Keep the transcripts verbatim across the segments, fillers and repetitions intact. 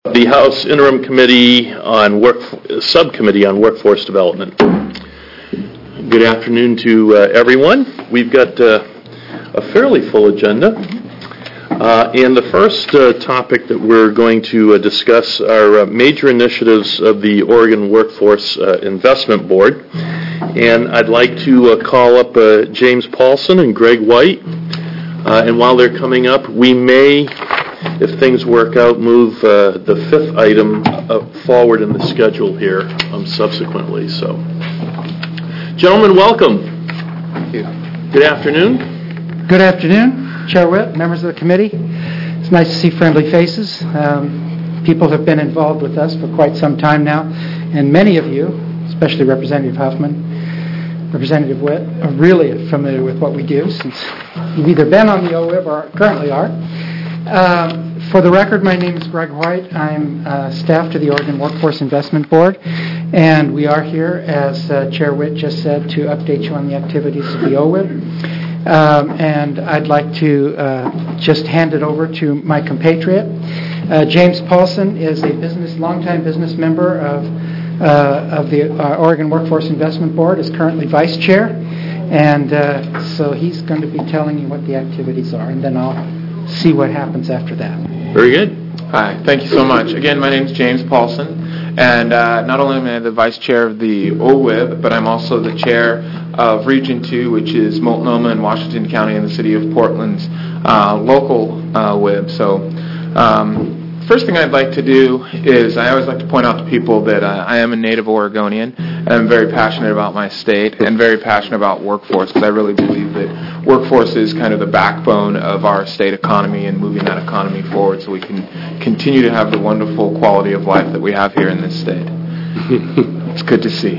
The House Interim Committee on Work Subcommittee on Workforce Development. Good afternoon to uh, everyone. We've got uh, a fairly full agenda. Uh, and the first uh, topic that we're going to uh, discuss are uh, major initiatives of the Oregon Workforce uh, Investment Board. And I'd like to uh, call up uh, James Paulson and Greg White. Uh, and while they're coming up, we may, if things work out, move uh, the fifth item uh, forward in the schedule here um, subsequently. So, gentlemen, welcome. Thank you. Good afternoon. Good afternoon, Chair Witt, members of the committee. It's nice to see friendly faces. Um, people have been involved with us for quite some time now, and many of you, especially Representative Huffman, Representative Witt, are really familiar with what we do since you've either been on the O W I B or currently are. Uh, for the record, my name is Greg White. I'm uh, staff to the Oregon Workforce Investment Board, and we are here, as uh, Chair Witt just said, to update you on the activities of the O W I B. Um, and I'd like to uh, just hand it over to my compatriot. Uh, James Paulson is a business, longtime business member of uh, of the uh, Oregon Workforce Investment Board, is currently vice chair, and uh, so he's going to be telling you what the activities are, and then I'll see what happens after that. Very good. Hi, thank you so much. Again, my name is James Paulson, and uh, not only am I the vice chair of the O W I B, but I'm also the chair of Region two, which is Multnomah and Washington County and the City of Portland's uh, local uh, W I B. So, um, first thing I'd like to do is I always like to point out to people that uh, I am a native Oregonian, and I'm very passionate about my state and very passionate about workforce, because I really believe that workforce is kind of the backbone of our state economy and moving that economy forward so we can continue to have the wonderful quality of life that we have here in this state. It's good to see.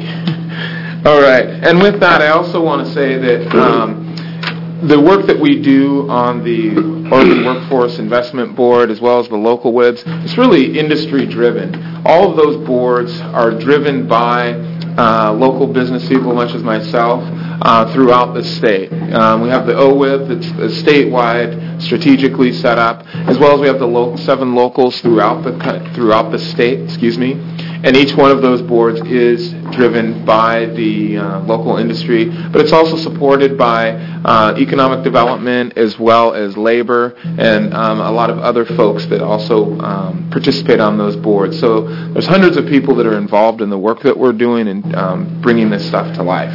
All right. And with that, I also want to say that um, the work that we do on the Oregon Workforce Investment Board, as well as the local W I Bs, it's really industry-driven. All of those boards are driven by uh, local business people, much as myself, uh, throughout the state. Um, we have the O W I B that's uh, statewide, strategically set up, as well as we have the lo- seven locals throughout the throughout the state. Excuse me. And each one of those boards is driven by the uh, local industry, but it's also supported by uh, economic development as well as labor and um, a lot of other folks that also um, participate on those boards. So there's hundreds of people that are involved in the work that we're doing and um, bringing this stuff to life.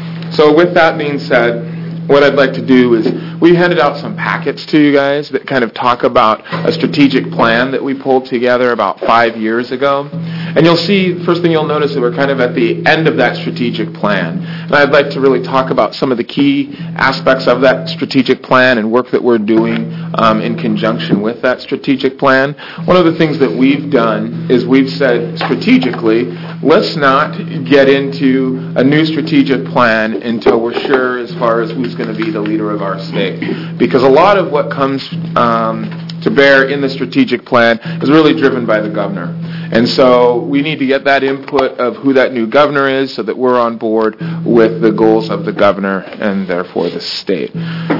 So with that being said, what I'd like to do is we handed out some packets to you guys that kind of talk about a strategic plan that we pulled together about five years ago. And you'll see, first thing you'll notice, that we're kind of at the end of that strategic plan. And I'd like to really talk about some of the key aspects of that strategic plan and work that we're doing um, in conjunction with that strategic plan. One of the things that we've done is we've said strategically, let's not get into a new strategic plan until we're sure as far as who's going to be the leader of our state. Because a lot of what comes um, to bear in the strategic plan is really driven by the governor. And so we need to get that input of who that new governor is so that we're on board with the goals of the governor and therefore the state.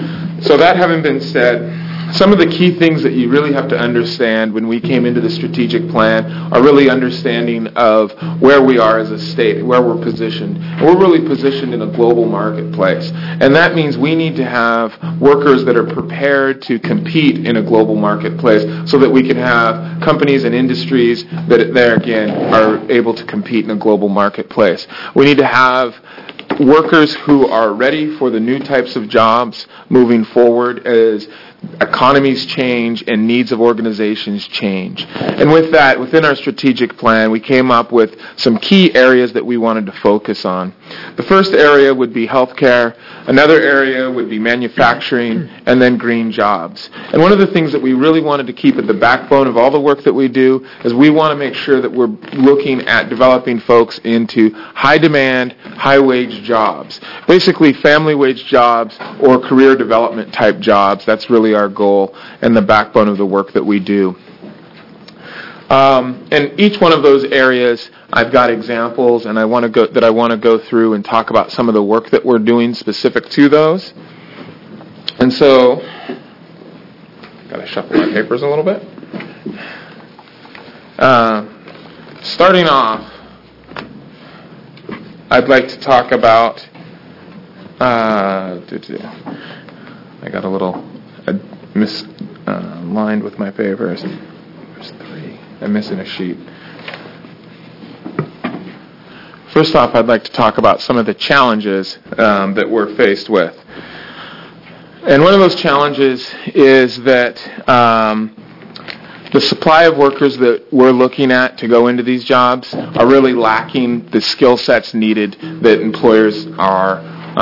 So that having been said, some of the key things that you really have to understand when we came into the strategic plan are really understanding of where we are as a state, where we're positioned. And we're really positioned in a global marketplace. And that means we need to have workers that are prepared to compete in a global marketplace so that we can have companies and industries that, there again, are able to compete in a global marketplace. We need to have workers who are ready for the new types of jobs moving forward as economies change and needs of organizations change. And with that, within our strategic plan, we came up with some key areas that we wanted to focus on. The first area would be healthcare, another area would be manufacturing, and then green jobs. And one of the things that we really wanted to keep at the backbone of all the work that we do is we want to make sure that we're looking at developing folks into high demand, high wage jobs. Basically family wage jobs or career development type jobs. That's really our goal and the backbone of the work that we do. Um, and each one of those areas, I've got examples, and I want to go that I want to go through and talk about some of the work that we're doing specific to those. And so, got to shuffle my papers a little bit. Uh, starting off, I'd like to talk about, uh, I got a little uh, misaligned uh, with my papers. There's three. I'm missing a sheet. First off, I'd like to talk about some of the challenges um, that we're faced with. And one of those challenges is that um, the supply of workers that we're looking at to go into these jobs are really lacking the skill sets needed that employers are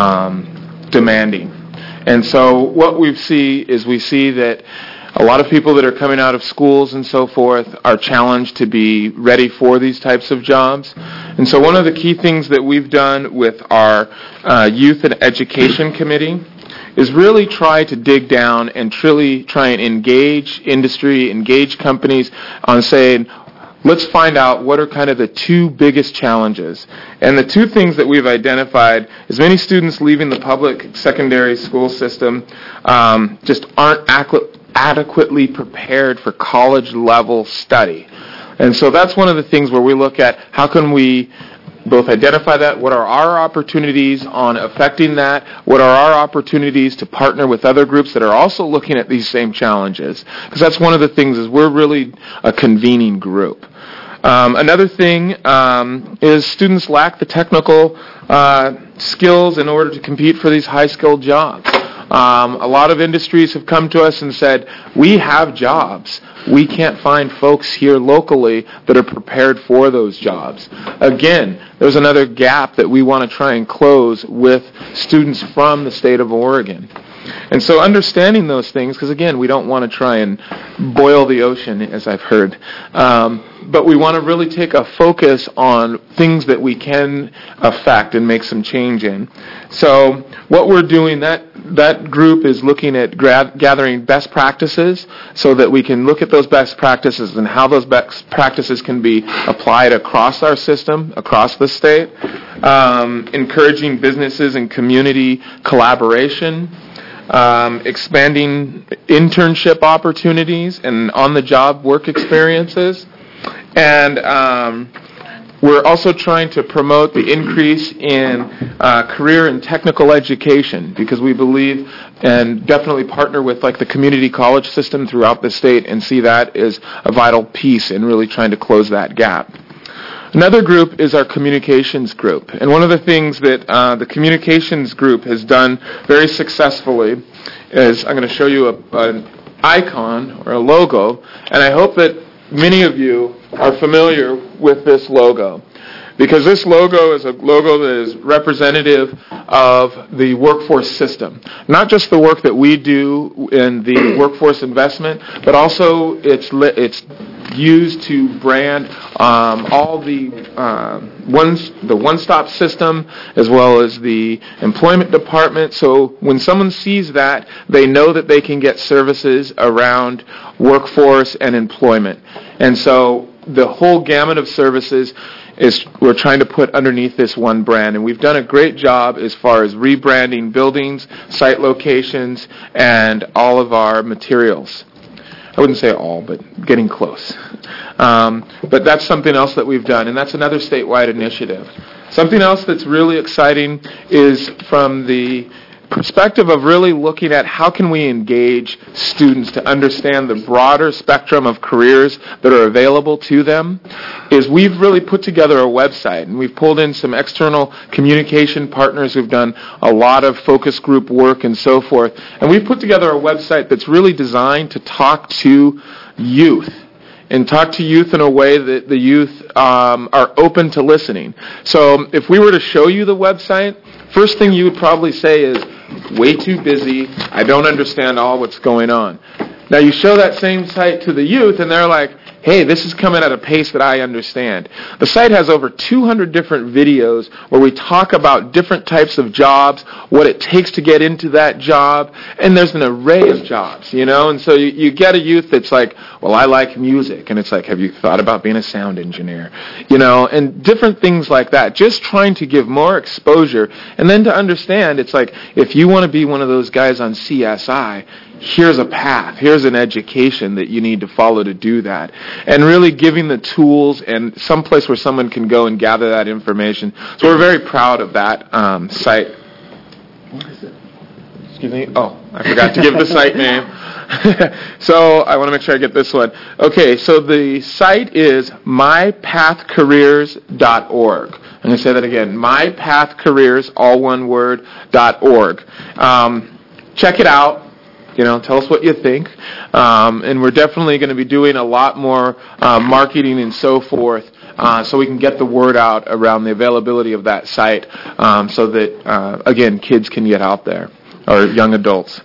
um, demanding. And so what we see is we see that a lot of people that are coming out of schools and so forth are challenged to be ready for these types of jobs. And so one of the key things that we've done with our uh, Youth and Education Committee is really try to dig down and truly try and engage industry, engage companies on saying, let's find out what are kind of the two biggest challenges. And the two things that we've identified is many students leaving the public secondary school system um, just aren't ac- adequately prepared for college-level study. And so that's one of the things where we look at how can we both identify that, what are our opportunities on affecting that, what are our opportunities to partner with other groups that are also looking at these same challenges. Because that's one of the things is we're really a convening group. Um, another thing um, is students lack the technical uh, skills in order to compete for these high-skilled jobs. Um, a lot of industries have come to us and said, we have jobs. We can't find folks here locally that are prepared for those jobs. Again, there's another gap that we want to try and close with students from the state of Oregon. And so understanding those things, because again, we don't want to try and boil the ocean, as I've heard, um, but we want to really take a focus on things that we can affect and make some change in. So what we're doing, that that group is looking at gra- gathering best practices so that we can look at those best practices and how those best practices can be applied across our system, across the state, um, encouraging businesses and community collaboration, Um, expanding internship opportunities and on-the-job work experiences. And um, we're also trying to promote the increase in uh, career and technical education because we believe and definitely partner with like the community college system throughout the state and see that as a vital piece in really trying to close that gap. Another group is our communications group. And one of the things that uh, the communications group has done very successfully is, I'm going to show you a, an icon or a logo, and I hope that many of you are familiar with this logo. Because this logo is a logo that is representative of the workforce system. Not just the work that we do in the workforce investment, but also it's li- it's used to brand um, all the uh, ones the one-stop system as well as the employment department. So when someone sees that, they know that they can get services around workforce and employment. And so the whole gamut of services is we're trying to put underneath this one brand. And we've done a great job as far as rebranding buildings, site locations, and all of our materials. I wouldn't say all, but getting close. Um, but that's something else that we've done, and that's another statewide initiative. Something else that's really exciting is from the perspective of really looking at how can we engage students to understand the broader spectrum of careers that are available to them, is we've really put together a website, and we've pulled in some external communication partners who've done a lot of focus group work and so forth, and we've put together a website that's really designed to talk to youth and talk to youth in a way that the youth um, are open to listening. So if we were to show you the website, first thing you would probably say is, way too busy, I don't understand all what's going on. Now you show that same site to the youth and they're like, hey, this is coming at a pace that I understand. The site has over two hundred different videos where we talk about different types of jobs, what it takes to get into that job, and there's an array of jobs, you know? And so you, you get a youth that's like, well, I like music, and it's like, have you thought about being a sound engineer? You know, and different things like that, just trying to give more exposure, and then to understand, it's like, if you want to be one of those guys on C S I, here's a path, here's an education that you need to follow to do that. And really giving the tools and some place where someone can go and gather that information. So we're very proud of that um, site. What is it? Excuse me? Oh, I forgot to give the site name. So I want to make sure I get this one. Okay, so the site is my path careers dot org. I'm going to say that again, mypathcareers, all one word, dot org. Um, check it out. You know, tell us what you think. Um, and we're definitely going to be doing a lot more uh, marketing and so forth uh, so we can get the word out around the availability of that site um, so that, uh, again, kids can get out there, or young adults.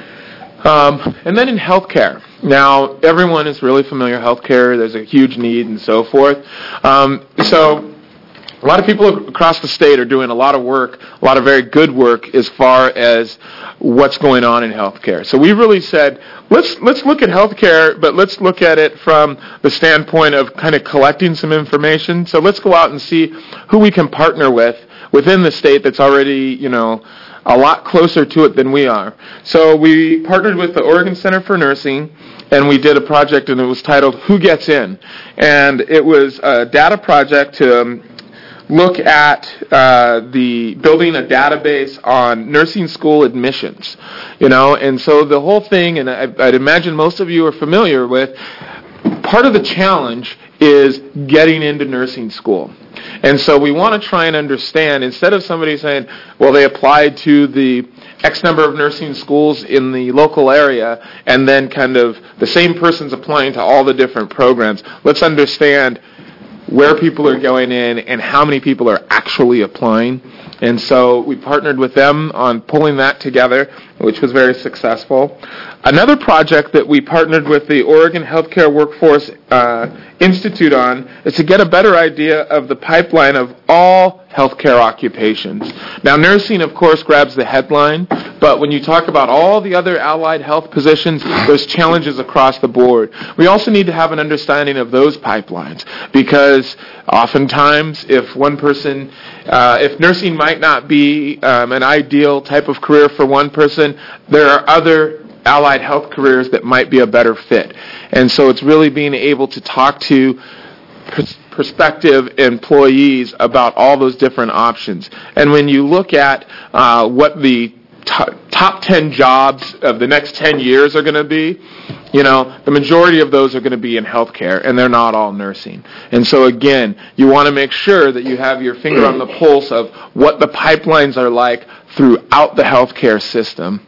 Um, and then in healthcare. Now, everyone is really familiar with healthcare. There's a huge need and so forth. Um, so a lot of people across the state are doing a lot of work, a lot of very good work as far as what's going on in healthcare. So we really said, let's let's look at healthcare, but let's look at it from the standpoint of kind of collecting some information. So let's go out and see who we can partner with within the state that's already, you know, a lot closer to it than we are. So we partnered with the Oregon Center for Nursing, and we did a project, and it was titled Who Gets In? And it was a data project to um, look at uh, the building a database on nursing school admissions, you know, and so the whole thing, and I, I'd imagine most of you are familiar with, part of the challenge is getting into nursing school. And so we want to try and understand, instead of somebody saying, well, they applied to the X number of nursing schools in the local area, and then kind of the same person's applying to all the different programs, let's understand where people are going in and how many people are actually applying. And so we partnered with them on pulling that together, which was very successful. Another project that we partnered with the Oregon Healthcare Workforce uh, Institute on is to get a better idea of the pipeline of all healthcare occupations. Now, nursing, of course, grabs the headline, but when you talk about all the other allied health positions, there's challenges across the board. We also need to have an understanding of those pipelines, because oftentimes, if one person, uh, if nursing might not be um, an ideal type of career for one person, there are other allied health careers that might be a better fit. And so it's really being able to talk to pers- prospective employees about all those different options. And when you look at uh, what the t- top ten jobs of the next ten years are going to be, you know, the majority of those are going to be in healthcare, and they're not all nursing. And so, again, you want to make sure that you have your finger on the pulse of what the pipelines are like throughout the healthcare system.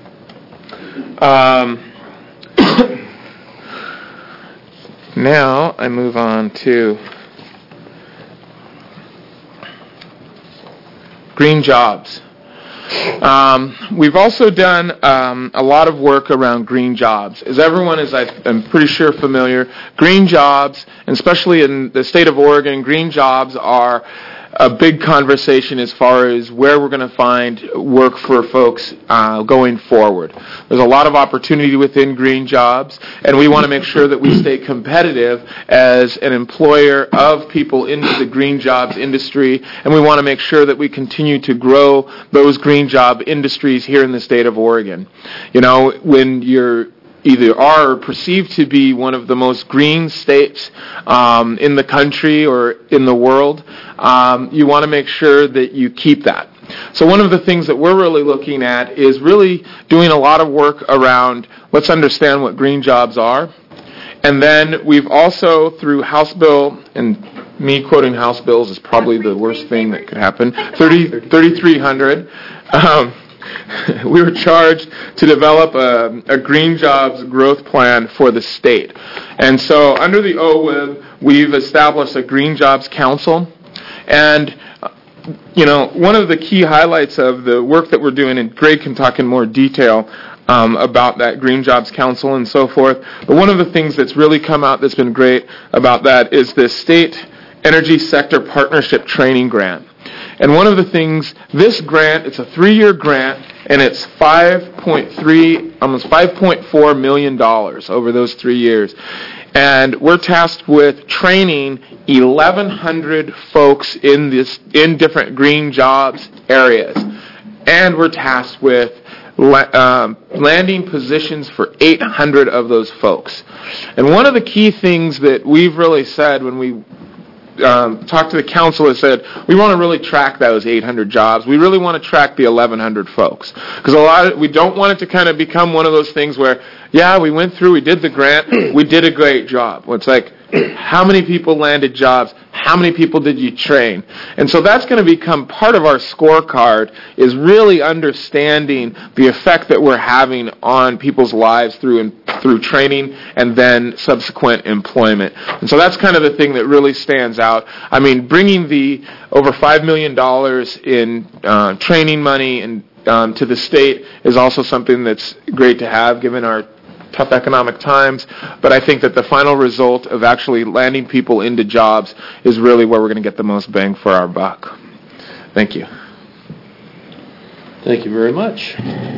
Um, now I move on to green jobs. Um, we've also done um, a lot of work around green jobs. As everyone is, I'm pretty sure, familiar, green jobs, and especially in the state of Oregon, green jobs are a big conversation as far as where we're going to find work for folks uh, going forward. There's a lot of opportunity within green jobs, and we want to make sure that we stay competitive as an employer of people into the green jobs industry, and we want to make sure that we continue to grow those green job industries here in the state of Oregon. You know, when you're either are or perceived to be one of the most green states um, in the country or in the world, um, you want to make sure that you keep that. So one of the things that we're really looking at is really doing a lot of work around, let's understand what green jobs are. And then we've also, through House Bill, and me quoting House bills is probably the worst thing that could happen, thirty-three hundred, um, we were charged to develop a, a green jobs growth plan for the state. And so under the O W I B, we've established a Green Jobs Council. And, you know, one of the key highlights of the work that we're doing, and Greg can talk in more detail um, about that Green Jobs Council and so forth, but one of the things that's really come out that's been great about that is the State Energy Sector Partnership Training Grant. And one of the things, this grant, it's a three-year grant, and it's five point three, almost five point four million dollars over those three years. And we're tasked with training eleven hundred folks in this in different green jobs areas. And we're tasked with la- um, landing positions for eight hundred of those folks. And one of the key things that we've really said when we um, talked to the council is said we want to really track those eight hundred jobs. We really want to track the eleven hundred folks, because a lot of, we don't want it to kind of become one of those things where, yeah, we went through, we did the grant, we did a great job. Well, it's like, how many people landed jobs? How many people did you train? And so that's going to become part of our scorecard, is really understanding the effect that we're having on people's lives through through training and then subsequent employment. And so that's kind of the thing that really stands out. I mean, bringing the over five million dollars in uh, training money and um, to the state is also something that's great to have given our tough economic times, but I think that the final result of actually landing people into jobs is really where we're going to get the most bang for our buck. Thank you. Thank you very much.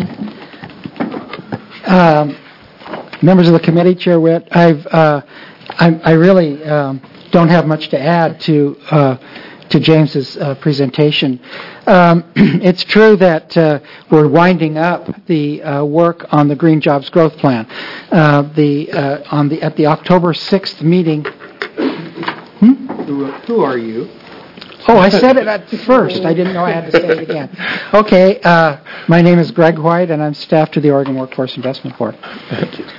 Um, members of the committee, Chair Witt, I've, uh, I, I really um, don't have much to add to uh, to James's uh, presentation. Um, it's true that uh, we're winding up the uh, work on the Green Jobs Growth Plan. Uh, the uh, on the at the October sixth meeting. Hmm? Who, who are you? Oh, I said it at first. I didn't know I had to say it again. Okay, uh, my name is Greg White, and I'm staff to the Oregon Workforce Investment Board. Thank you.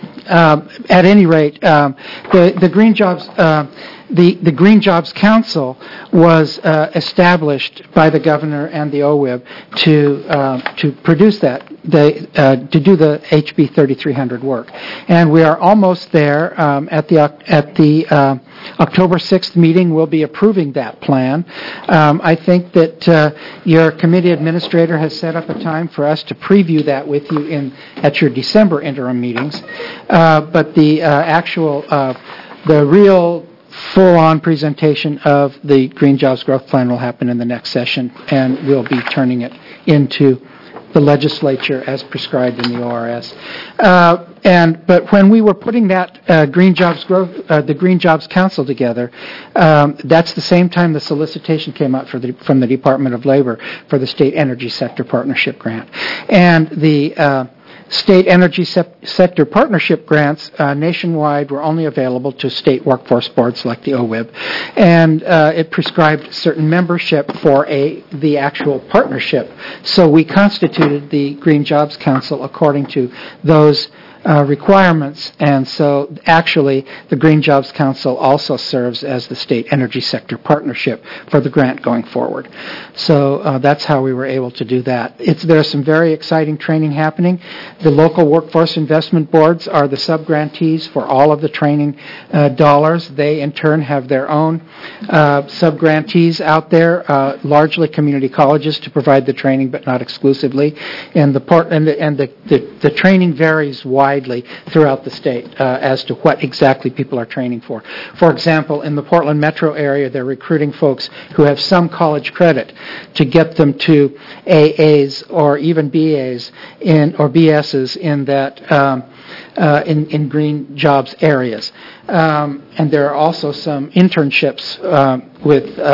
Um, at any rate, um, the the Green Jobs. Uh, The, the Green Jobs Council was uh, established by the governor and the O W I B to uh, to produce that, the, uh, to do the H B thirty-three hundred work, and we are almost there. Um, at the at the uh, October sixth meeting, we'll be approving that plan. Um, I think that uh, your committee administrator has set up a time for us to preview that with you in at your December interim meetings, uh, but the uh, actual uh, the real full-on presentation of the Green Jobs Growth Plan will happen in the next session, and we'll be turning it into the legislature as prescribed in the O R S. Uh, and but when we were putting that uh, Green Jobs Growth, uh, the Green Jobs Council together, um, that's the same time the solicitation came out for the, from the Department of Labor for the State Energy Sector Partnership Grant, and the uh, State Energy Se- Sector Partnership grants uh, nationwide were only available to state workforce boards like the O W I B, and uh, it prescribed certain membership for a the actual partnership. So we constituted the Green Jobs Council according to those Uh, requirements, and so actually the Green Jobs Council also serves as the State Energy Sector Partnership for the grant going forward. So uh, that's how we were able to do that. It's, there's some very exciting training happening. The local workforce investment boards are the sub-grantees for all of the training uh, dollars. They in turn have their own uh, sub-grantees out there, uh, largely community colleges to provide the training, but not exclusively. And the part and the and the, the, the training varies widely widely throughout the state uh, as to what exactly people are training for. For example, in the Portland metro area, they're recruiting folks who have some college credit to get them to A As or even B As in or B Ss in that um, uh, in in green jobs areas. Um, and there are also some internships uh, with uh,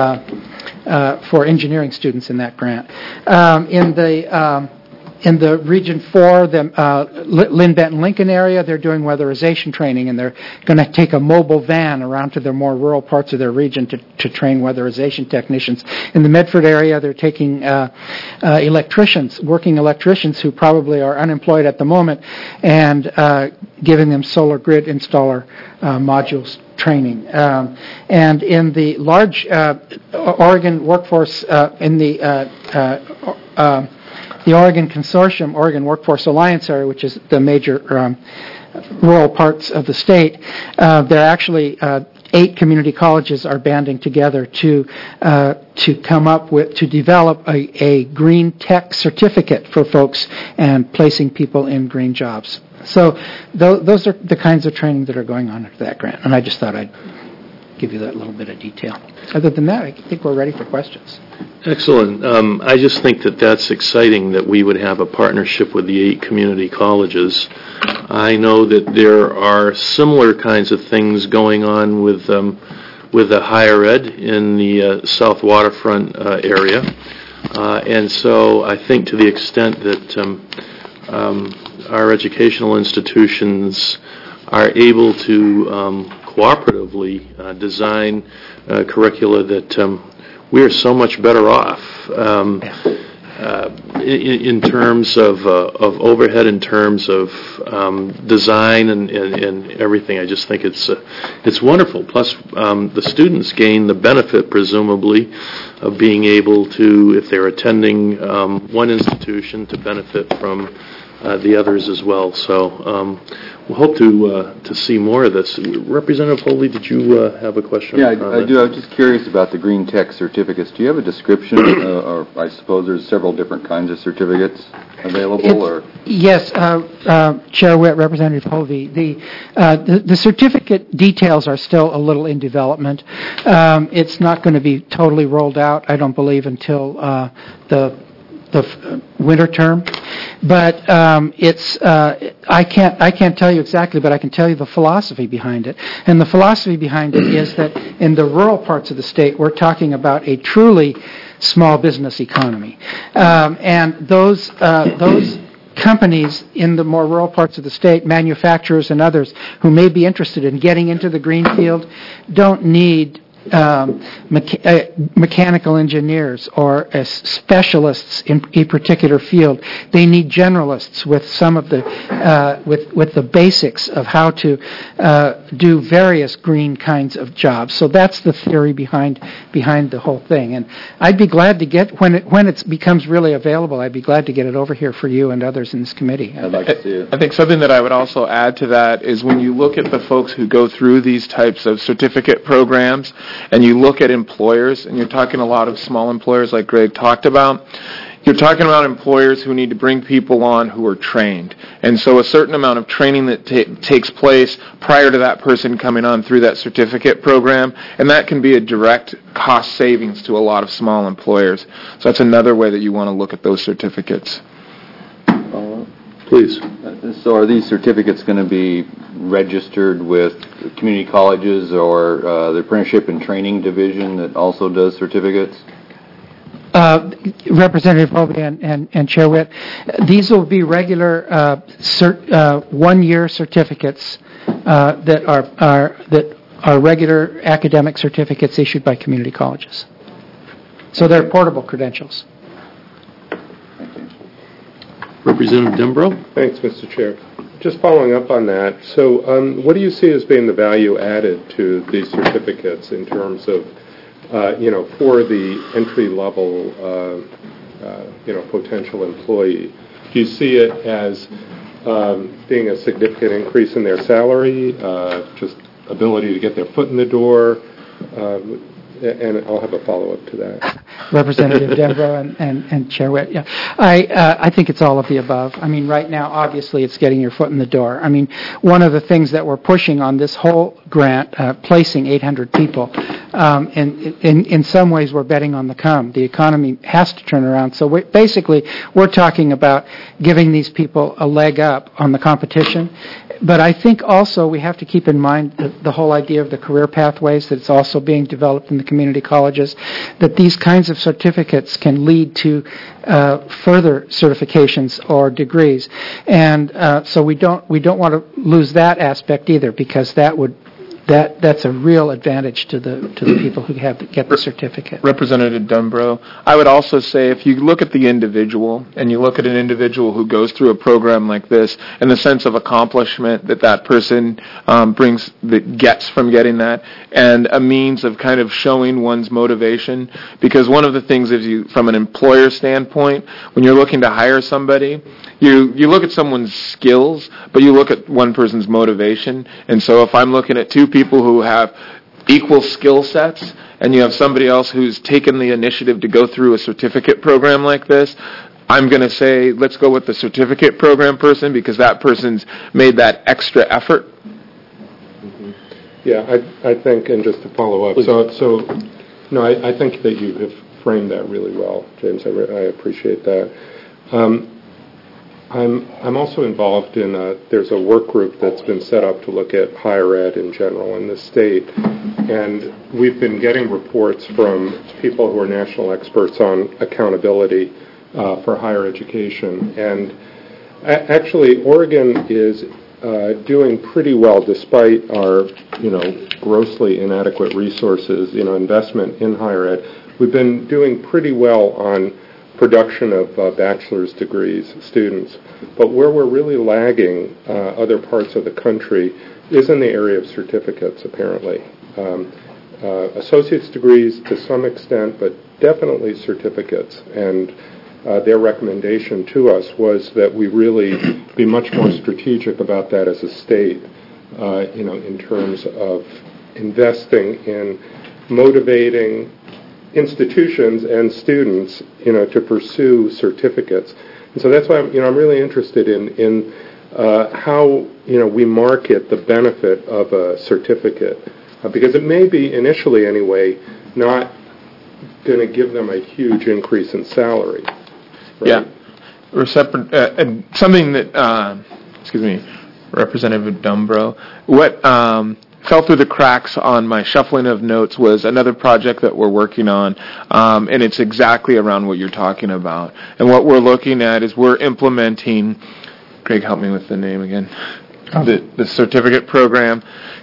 uh, for engineering students in that grant. Um, in the um, In the Region four, the uh, Lynn Benton Lincoln area, they're doing weatherization training, and they're going to take a mobile van around to the more rural parts of their region to, to train weatherization technicians. In the Medford area, they're taking uh, uh, electricians, working electricians who probably are unemployed at the moment, and uh, giving them solar grid installer uh, modules training. Um, and in the large uh, Oregon workforce, uh, in the uh, uh, uh, The Oregon Consortium, Oregon Workforce Alliance area, which is the major um, rural parts of the state, uh, there are actually uh, eight community colleges are banding together to uh, to come up with, to develop a, a green tech certificate for folks and placing people in green jobs. So th- those are the kinds of training that are going on under that grant, and I just thought I'd give you that little bit of detail. Other than that, I think we're ready for questions. Excellent. Um, I just think that that's exciting that we would have a partnership with the eight community colleges. I know that there are similar kinds of things going on with um, with the higher ed in the uh, South Waterfront uh, area. Uh, and so I think to the extent that um, um, our educational institutions are able to um, cooperatively uh, design uh, curricula that um, we are so much better off um, uh, in, in terms of uh, of overhead, in terms of um, design and, and, and everything. I just think it's uh, it's wonderful. Plus, um, the students gain the benefit, presumably, of being able to, if they're attending um, one institution, to benefit from uh, the others as well. So um, we'll hope to uh, to see more of this. Representative Hoadley, did you uh, have a question? Yeah, I, I do. I was just curious about the green tech certificates. Do you have a description, uh, or I suppose there's several different kinds of certificates available? It's, or Yes, uh, uh, Chair Witt, Representative Hovey. The, uh, the the certificate details are still a little in development. Um, it's not going to be totally rolled out, I don't believe, until uh, the the winter term, but um, it's uh, I can't I can't tell you exactly, but I can tell you the philosophy behind it. And the philosophy behind it is that in the rural parts of the state, we're talking about a truly small business economy, um, and those uh, those. companies in the more rural parts of the state, manufacturers and others who may be interested in getting into the green field, don't need um, mecha- uh, mechanical engineers or uh, specialists in a particular field. They need generalists with some of the uh, with with the basics of how to uh, do various green kinds of jobs. So that's the theory behind behind the whole thing. And I'd be glad to get when it when it becomes really available. I'd be glad to get it over here for you and others in this committee. I'd like to see it. I think something that I would also add to that is when you look at the folks who go through these types of certificate programs, and you look at employers, and you're talking a lot of small employers like Greg talked about, you're talking about employers who need to bring people on who are trained. And so a certain amount of training that ta- takes place prior to that person coming on through that certificate program, and that can be a direct cost savings to a lot of small employers. So that's another way that you want to look at those certificates. Please. So are these certificates going to be registered with community colleges or uh, the Apprenticeship and Training Division that also does certificates? Uh, Representative Hovey and, and, and Chair Witt, these will be regular uh, cert, uh, one-year certificates uh, that are, are that are regular academic certificates issued by community colleges. So they're portable credentials. Representative Dembro? Thanks, Mister Chair. Just following up on that, so um, what do you see as being the value added to these certificates in terms of, uh, you know, for the entry-level, uh, uh, you know, potential employee? Do you see it as um, being a significant increase in their salary, uh, just ability to get their foot in the door? Um, And I'll have a follow-up to that. Representative Dembro and, and, and Chair Witt, yeah. I, uh, I think it's all of the above. I mean, right now, obviously, it's getting your foot in the door. I mean, one of the things that we're pushing on this whole grant, uh, placing eight hundred people, um, in, in, in some ways, we're betting on the come. The economy has to turn around. So we, basically, we're talking about giving these people a leg up on the competition. But I think also we have to keep in mind the, the whole idea of the career pathways that's also being developed in the community colleges, that these kinds of certificates can lead to uh, further certifications or degrees. And uh, so we don't we don't want to lose that aspect either, because that would that that's a real advantage to the to the people who have to get the certificate. Representative Dembro, I would also say if you look at the individual and you look at an individual who goes through a program like this and the sense of accomplishment that that person um, brings, that gets from getting that, and a means of kind of showing one's motivation, because one of the things is you, from an employer standpoint, when you're looking to hire somebody, you you look at someone's skills, but you look at one person's motivation. And so if I'm looking at two people who have equal skill sets, and you have somebody else who's taken the initiative to go through a certificate program like this, I'm going to say, let's go with the certificate program person, because that person's made that extra effort. Mm-hmm. Yeah, I, I think, and just to follow up, so, so no, I, I think that you have framed that really well, James. I, re- I appreciate that. Um, I'm I'm also involved in a, there's a work group that's been set up to look at higher ed in general in the state, and we've been getting reports from people who are national experts on accountability uh, for higher education. And a- actually, Oregon is uh, doing pretty well despite our, you know, grossly inadequate resources, you know, investment in higher ed. We've been doing pretty well on production of uh, bachelor's degrees students. But where we're really lagging uh, other parts of the country is in the area of certificates, apparently. Um, uh, associate's degrees to some extent, but definitely certificates. And uh, their recommendation to us was that we really be much more strategic about that as a state, uh, you know, in terms of investing in motivating institutions and students, you know, to pursue certificates. And so that's why I'm, you know, I'm really interested in in uh, how, you know, we market the benefit of a certificate, uh, because it may be initially anyway not going to give them a huge increase in salary. Right? Yeah, Recep- uh, and something that uh, excuse me, Representative Dumbro, what. Um, fell through the cracks on my shuffling of notes was another project that we're working on, um, and it's exactly around what you're talking about. And what we're looking at is we're implementing, Greg, help me with the name again, oh. the, the certificate program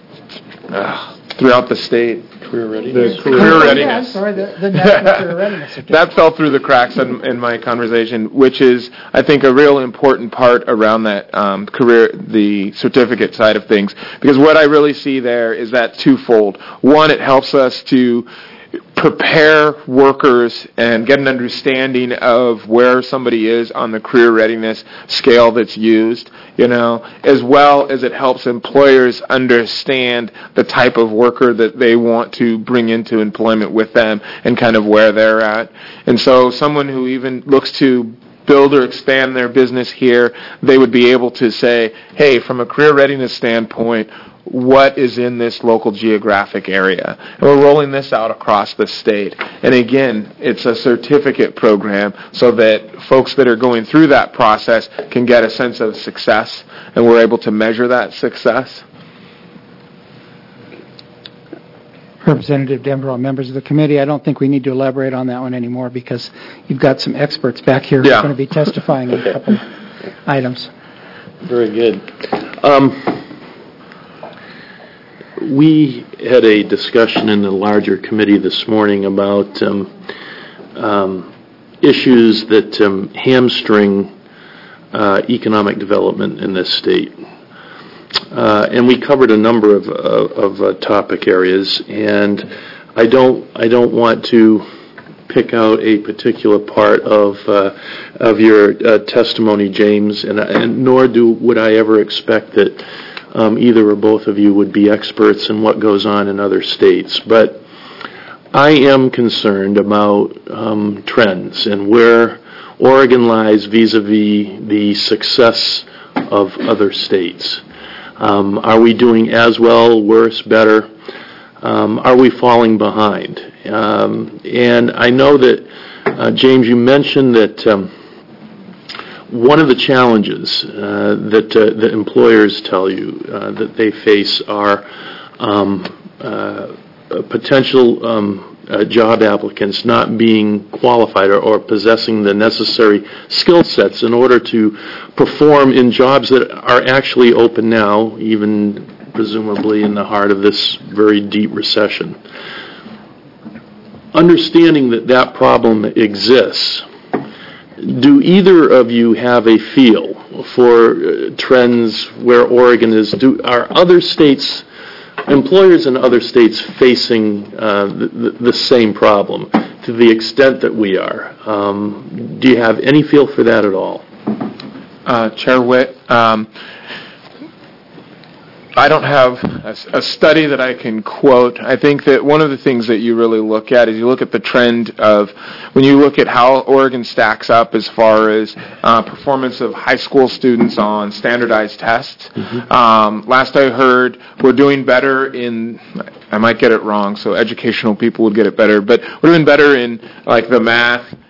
uh, throughout the state. Career readiness. The career, career readiness. Yeah, sorry, the, the national career readiness certificate. That fell through the cracks in, in my conversation, which is, I think, a real important part around that um, career, the certificate side of things. Because what I really see there is that twofold. One, it helps us to prepare workers and get an understanding of where somebody is on the career readiness scale that's used, you know, as well as it helps employers understand the type of worker that they want to bring into employment with them and kind of where they're at. And so someone who even looks to build or expand their business here, they would be able to say, hey, from a career readiness standpoint, what is in this local geographic area. And we're rolling this out across the state. And again, it's a certificate program so that folks that are going through that process can get a sense of success, and we're able to measure that success. Representative Denbrough, members of the committee, I don't think we need to elaborate on that one anymore because you've got some experts back here who yeah. are going to be testifying in a couple items. Very good. Um, We had a discussion in the larger committee this morning about um, um, issues that um, hamstring uh, economic development in this state. Uh, and we covered a number of, of, of uh, topic areas, and I don't I don't want to pick out a particular part of uh, of your uh, testimony, James, and, and nor do would I ever expect that Um, either or both of you would be experts in what goes on in other states. But I am concerned about um, trends and where Oregon lies vis-a-vis the success of other states. Um, are we doing as well, worse, better? Um, are we falling behind? Um, and I know that, uh, James, you mentioned that um, one of the challenges uh, that uh, the employers tell you uh, that they face are um, uh, potential um, uh, job applicants not being qualified or, or possessing the necessary skill sets in order to perform in jobs that are actually open now, even presumably in the heart of this very deep recession. Understanding that that problem exists, do either of you have a feel for uh, trends where Oregon is? Do are other states, employers in other states, facing uh, the, the same problem to the extent that we are? Um, do you have any feel for that at all? Uh, Chair Witt, um, I don't have a, a study that I can quote. I think that one of the things that you really look at is you look at the trend of when you look at how Oregon stacks up as far as uh, performance of high school students on standardized tests. Mm-hmm. Um, last I heard, we're doing better in, I might get it wrong, so educational people would get it better, but we're doing better in like the math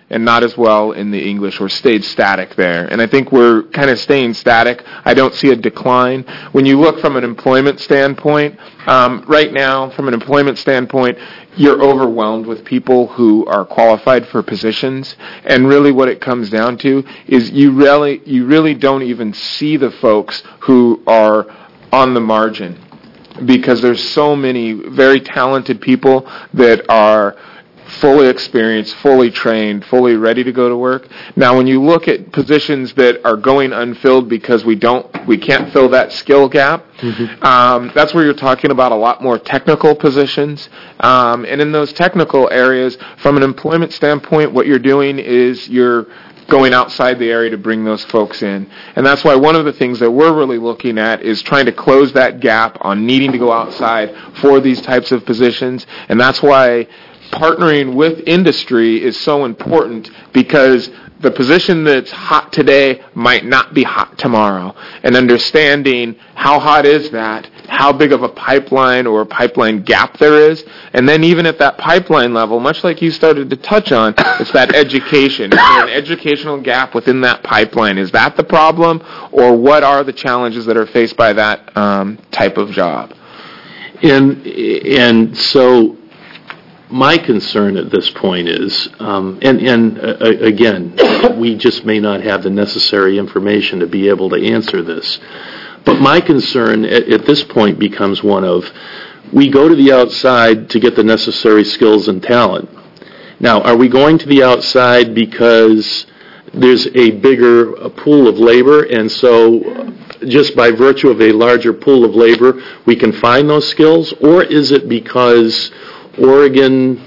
and not as well in the English, or stayed static there. And I think we're kind of staying static. I don't see a decline. When you look from an employment standpoint, um, right now, from an employment standpoint, you're overwhelmed with people who are qualified for positions, and really what it comes down to is you really, you really don't even see the folks who are on the margin, because there's so many very talented people that are fully experienced, fully trained, fully ready to go to work. Now, when you look at positions that are going unfilled because we don't, we can't fill that skill gap, mm-hmm. um, that's where you're talking about a lot more technical positions. Um, and in those technical areas, from an employment standpoint, what you're doing is you're going outside the area to bring those folks in. And that's why one of the things that we're really looking at is trying to close that gap on needing to go outside for these types of positions. And that's why partnering with industry is so important, because the position that's hot today might not be hot tomorrow. And understanding how hot is that, how big of a pipeline or pipeline gap there is, and then even at that pipeline level, much like you started to touch on, it's that education. Is there an educational gap within that pipeline? Is that the problem, or what are the challenges that are faced by that um, type of job? And and so my concern at this point is, um, and, and uh, again, we just may not have the necessary information to be able to answer this, but my concern at, at this point becomes one of, we go to the outside to get the necessary skills and talent. Now, are we going to the outside because there's a bigger uh, pool of labor, and so just by virtue of a larger pool of labor, we can find those skills? Or is it because Oregon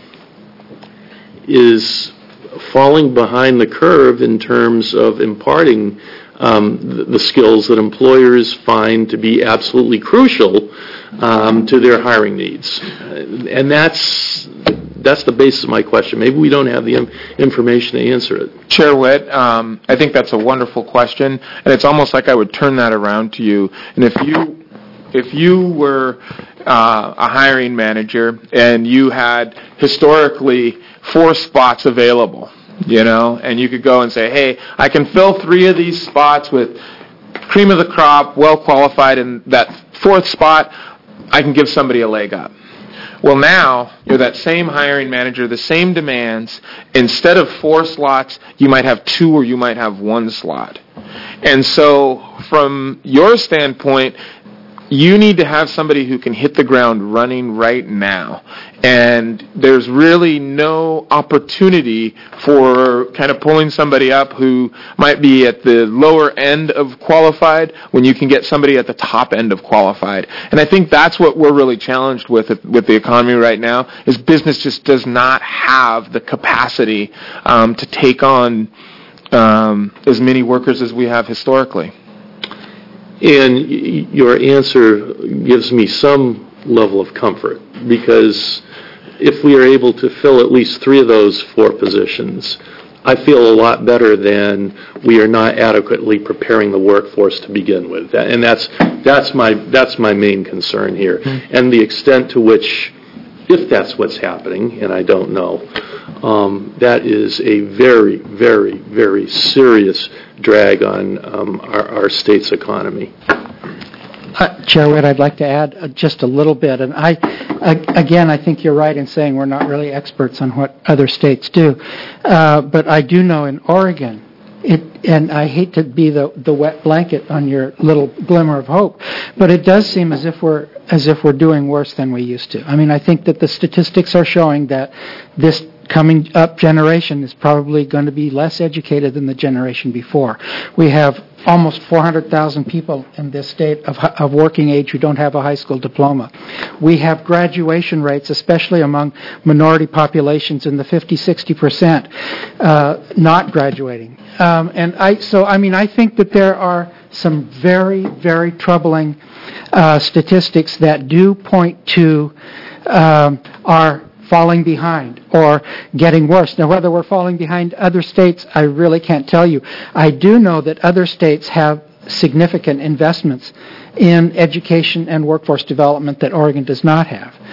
is falling behind the curve in terms of imparting um, the, the skills that employers find to be absolutely crucial um, to their hiring needs? And that's that's the basis of my question. Maybe we don't have the im- information to answer it. Chair Witt, um, I think that's a wonderful question, and it's almost like I would turn that around to you. And if you if you were uh, a hiring manager and you had historically four spots available, you know, and you could go and say, hey, I can fill three of these spots with cream of the crop, well qualified, and that fourth spot, I can give somebody a leg up. Well, now, you're that same hiring manager, the same demands. Instead of four slots, you might have two or you might have one slot. And so, from your standpoint, you need to have somebody who can hit the ground running right now. And there's really no opportunity for kind of pulling somebody up who might be at the lower end of qualified when you can get somebody at the top end of qualified. And I think that's what we're really challenged with with the economy right now, is business just does not have the capacity um, to take on um, as many workers as we have historically. And your answer gives me some level of comfort, because if we are able to fill at least three of those four positions, I feel a lot better than we are not adequately preparing the workforce to begin with. And that's that's my that's my main concern here. Mm-hmm. And the extent to which, if that's what's happening, and I don't know, um, that is a very, very, very serious drag on um, our, our state's economy. Uh, Chair Witt, I'd like to add uh, just a little bit. And I, uh, again, I think you're right in saying we're not really experts on what other states do. Uh, but I do know in Oregon, it, and I hate to be the, the wet blanket on your little glimmer of hope, but it does seem as if we're as if we're doing worse than we used to. I mean, I think that the statistics are showing that this coming up generation is probably going to be less educated than the generation before. We have almost four hundred thousand people in this state of, of working age who don't have a high school diploma. We have graduation rates, especially among minority populations, in the fifty, sixty percent uh, not graduating. Um, and I, so, I mean, I think that there are some very, very troubling uh, statistics that do point to um, our falling behind or getting worse. Now, whether we're falling behind other states, I really can't tell you. I do know that other states have significant investments in education and workforce development that Oregon does not have.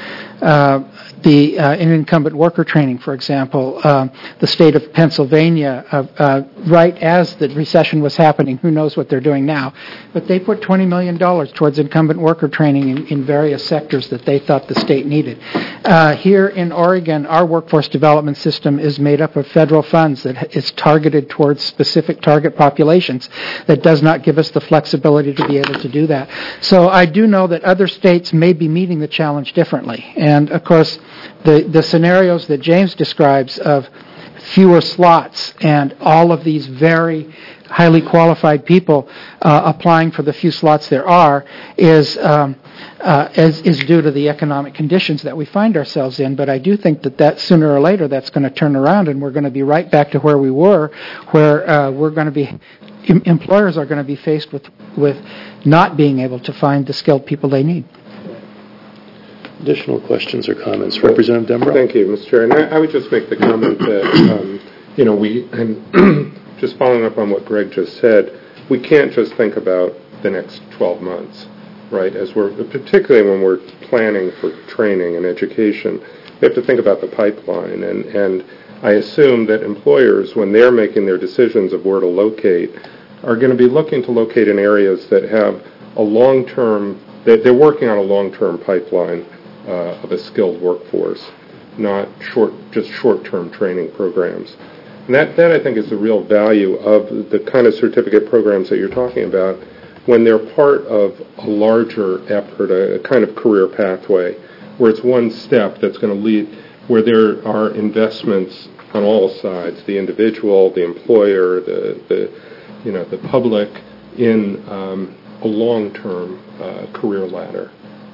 uh, the uh, in incumbent worker training, for example, um, the state of Pennsylvania, uh, uh, right as the recession was happening, who knows what they're doing now, but they put twenty million dollars towards incumbent worker training in, in various sectors that they thought the state needed. Uh, here in Oregon, our workforce development system is made up of federal funds that is targeted towards specific target populations that does not give us the flexibility to be able to do that. So I do know that other states may be meeting the challenge differently. And, of course, the, the scenarios that James describes of fewer slots and all of these very highly qualified people uh, applying for the few slots there are is, um, uh, is is due to the economic conditions that we find ourselves in. But I do think that, that sooner or later that's going to turn around and we're going to be right back to where we were, where uh, we're going to be, em- employers are going to be faced with, with not being able to find the skilled people they need. Additional questions or comments? Representative Dembrow? Thank you, Mister Chair. And I, I would just make the comment that, um, you know, we, and just following up on what Greg just said, we can't just think about the next twelve months, right? As we're, particularly when we're planning for training and education, we have to think about the pipeline. And, and I assume that employers, when they're making their decisions of where to locate, are going to be looking to locate in areas that have a long-term, that they're working on a long-term pipeline uh, of a skilled workforce, not short, just short-term training programs. And that, that, I think, is the real value of the kind of certificate programs that you're talking about when they're part of a larger effort, a, a kind of career pathway, where it's one step that's going to lead, where there are investments on all sides, the individual, the employer, the, the you know, the public, in um, a long-term uh, career ladder.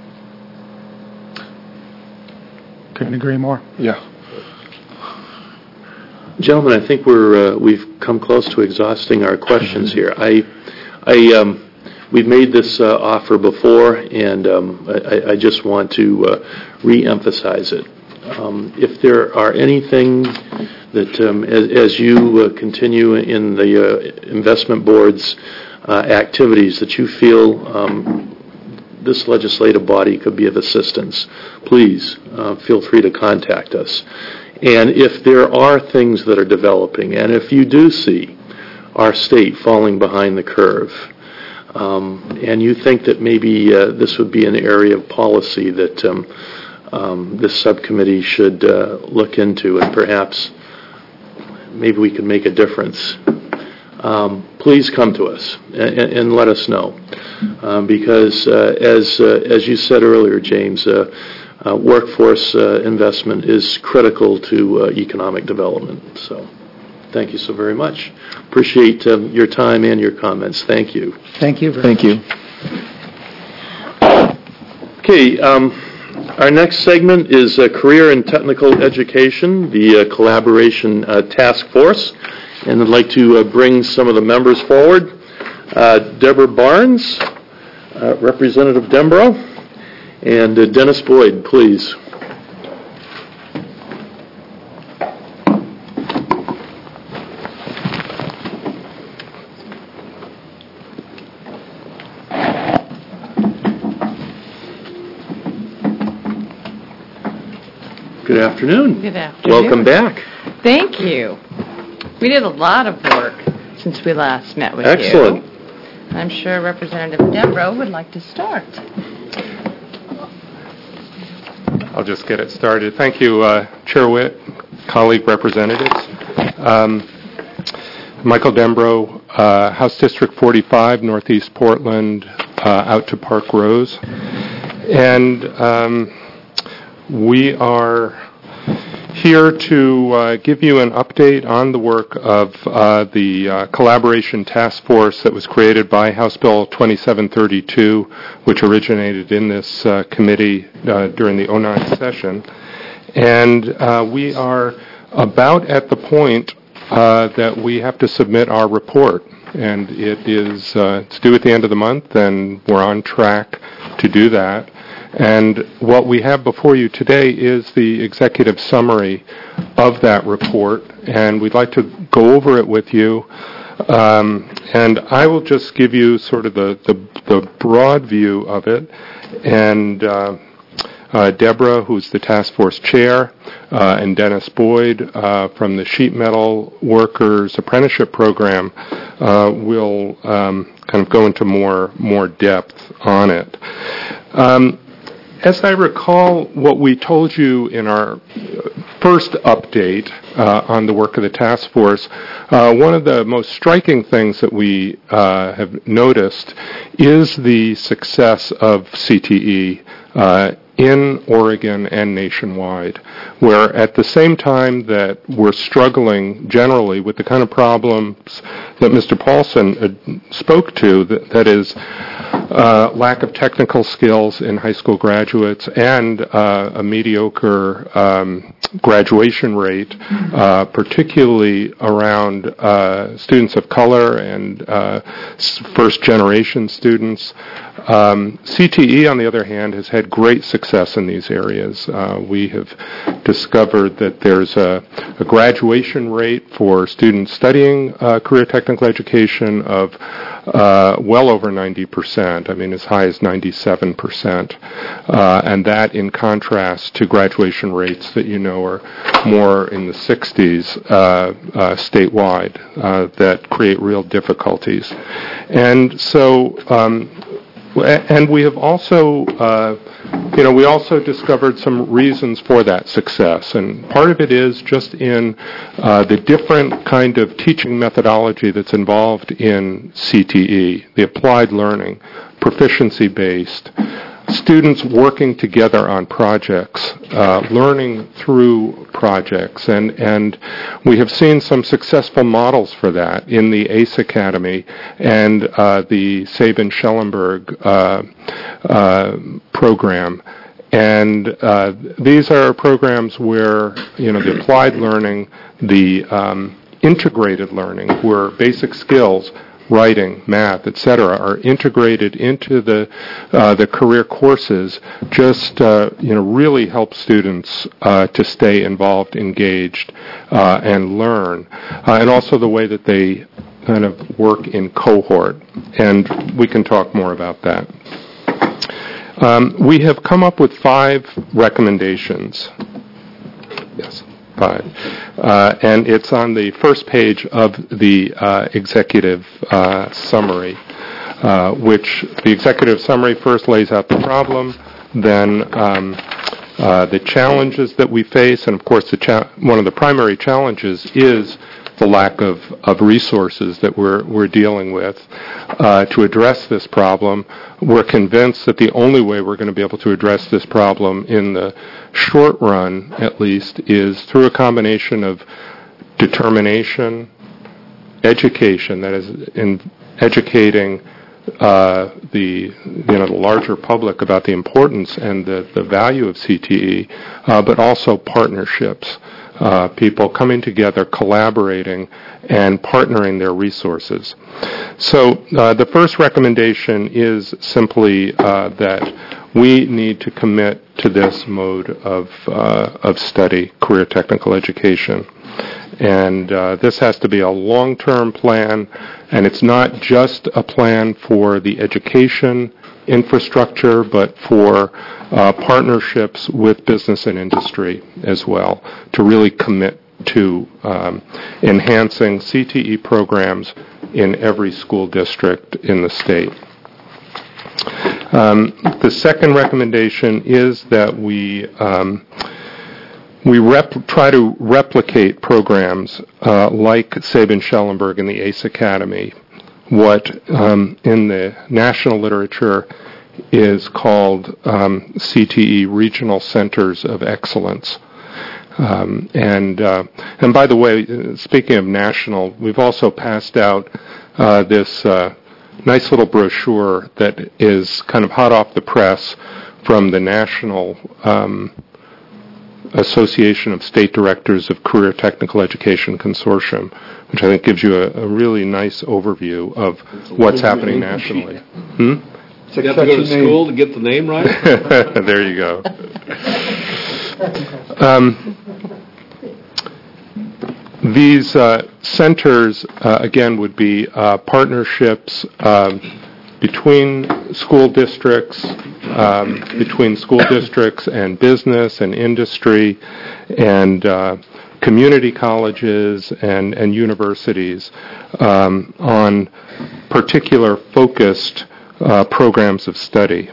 Couldn't agree more. Yeah. Gentlemen, I think we're uh, we've come close to exhausting our questions here. I, I, um, we've made this uh, offer before, and um, I, I just want to uh, re-emphasize it. Um, if there are anything that, um, as, as you uh, continue in the uh, investment board's uh, activities, that you feel um, this legislative body could be of assistance, please uh, feel free to contact us. And if there are things that are developing, and if you do see our state falling behind the curve, um, and you think that maybe uh, this would be an area of policy that um, um, this subcommittee should uh, look into, and perhaps maybe we could make a difference, um, please come to us and, and let us know. Um, because uh, as uh, as you said earlier, James, uh, Uh, workforce uh, investment is critical to uh, economic development. So thank you so very much. Appreciate um, your time and your comments. Thank you. Thank you very Thank much. you. Okay, um, our next segment is uh, Career and Technical Education, the uh, Collaboration uh, Task Force. And I'd like to uh, bring some of the members forward. Uh, Deborah Barnes, uh, Representative Dembrow. And uh, Dennis Boyd, please. Good afternoon. Good afternoon. Welcome back. Thank you. We did a lot of work since we last met with Excellent. you. Excellent. I'm sure Representative Dembrow would like to start. I'll just get it started. Thank you, uh, Chair Witt, colleague representatives. Um, Michael Dembrow, uh, House District forty-five, Northeast Portland, uh, out to Park Rose. And um, we are here to uh, give you an update on the work of uh, the uh, Collaboration Task Force that was created by House Bill twenty-seven thirty-two, which originated in this uh, committee uh, during the oh nine session. And uh, we are about at the point uh, that we have to submit our report. And it is uh, it's due at the end of the month, and we're on track to do that. And what we have before you today is the executive summary of that report, and we'd like to go over it with you. Um, and I will just give you sort of the, the, the broad view of it, and uh, uh, Deborah, who's the task force chair, uh, and Dennis Boyd uh, from the Sheet Metal Workers Apprenticeship Program uh, will um, kind of go into more more depth on it. Um, As I recall, what we told you in our first update uh, on the work of the task force, uh, one of the most striking things that we uh, have noticed is the success of C T E uh, in Oregon and nationwide, where at the same time that we're struggling generally with the kind of problems that Mister Paulson uh, spoke to, that, that is uh, lack of technical skills in high school graduates and uh, a mediocre um, graduation rate, uh, particularly around uh, students of color and uh, first-generation students. Um, C T E, on the other hand, has had great success in these areas. Uh, we have discovered that there's a, a graduation rate for students studying uh, career technical education of uh, well over ninety percent. I mean, as high as ninety-seven percent. Uh, and that in contrast to graduation rates that you know are more in the sixties uh, uh, statewide uh, that create real difficulties. And so, um, and we have also, uh, you know, we also discovered some reasons for that success. And part of it is just in uh, the different kind of teaching methodology that's involved in C T E, the applied learning, proficiency-based, students working together on projects, uh, learning through projects, and, and we have seen some successful models for that in the ACE Academy and uh, the Sabin Schellenberg uh, uh, program. And uh, these are programs where, you know, the applied learning, the um, integrated learning, where basic skills, writing, math, et cetera, are integrated into the uh, the career courses. Just uh, you know, really help students uh, to stay involved, engaged, uh, and learn, uh, and also the way that they kind of work in cohort. And we can talk more about that. Um, we have come up with five recommendations. Yes. Five. Uh, and it's on the first page of the uh, executive uh, summary, uh, which the executive summary first lays out the problem, then um, uh, the challenges that we face, and of course the cha- one of the primary challenges is the lack of, of resources that we're we're dealing with uh, to address this problem. We're convinced that the only way we're going to be able to address this problem in the short run, at least, is through a combination of determination, education, that is, in educating uh, the you know the larger public about the importance and the, the value of C T E, uh, but also partnerships. Uh, people coming together, collaborating, and partnering their resources. So uh, the first recommendation is simply uh, that we need to commit to this mode of uh, of study, career technical education. And uh, this has to be a long-term plan, and it's not just a plan for the education infrastructure, but for uh, partnerships with business and industry as well, to really commit to um, enhancing C T E programs in every school district in the state. Um, the second recommendation is that we um, we rep- try to replicate programs uh, like Sabin Schellenberg and the ACE Academy, what um, in the national literature is called um, C T E Regional Centers of Excellence. Um, and uh, and by the way, speaking of national, we've also passed out uh, this uh, nice little brochure that is kind of hot off the press from the National um, Association of State Directors of Career Technical Education Consortium, which I think gives you a, a really nice overview of what's happening nationally. Hmm? You have to go to school to get the name right? There you go. Um, these uh, centers, uh, again, would be uh, partnerships um, between school districts, um, between school districts and business and industry and uh, community colleges and, and universities um, on particular focused uh, programs of study.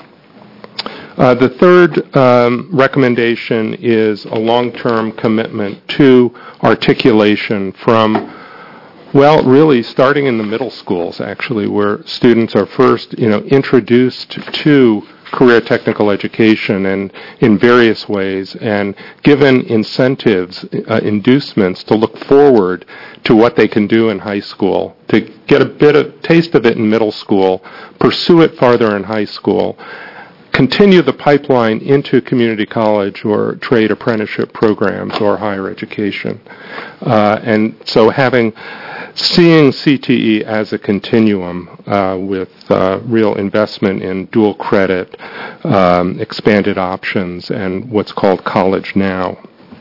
Uh, the third um, recommendation is a long-term commitment to articulation from, well, really starting in the middle schools, actually, where students are first, you know, introduced to career technical education and in various ways and given incentives, uh, inducements to look forward to what they can do in high school, to get a bit of taste of it in middle school, pursue it farther in high school, continue the pipeline into community college or trade apprenticeship programs or higher education. Uh, and so having, seeing C T E as a continuum uh, with uh, real investment in dual credit, um, expanded options, and what's called College Now.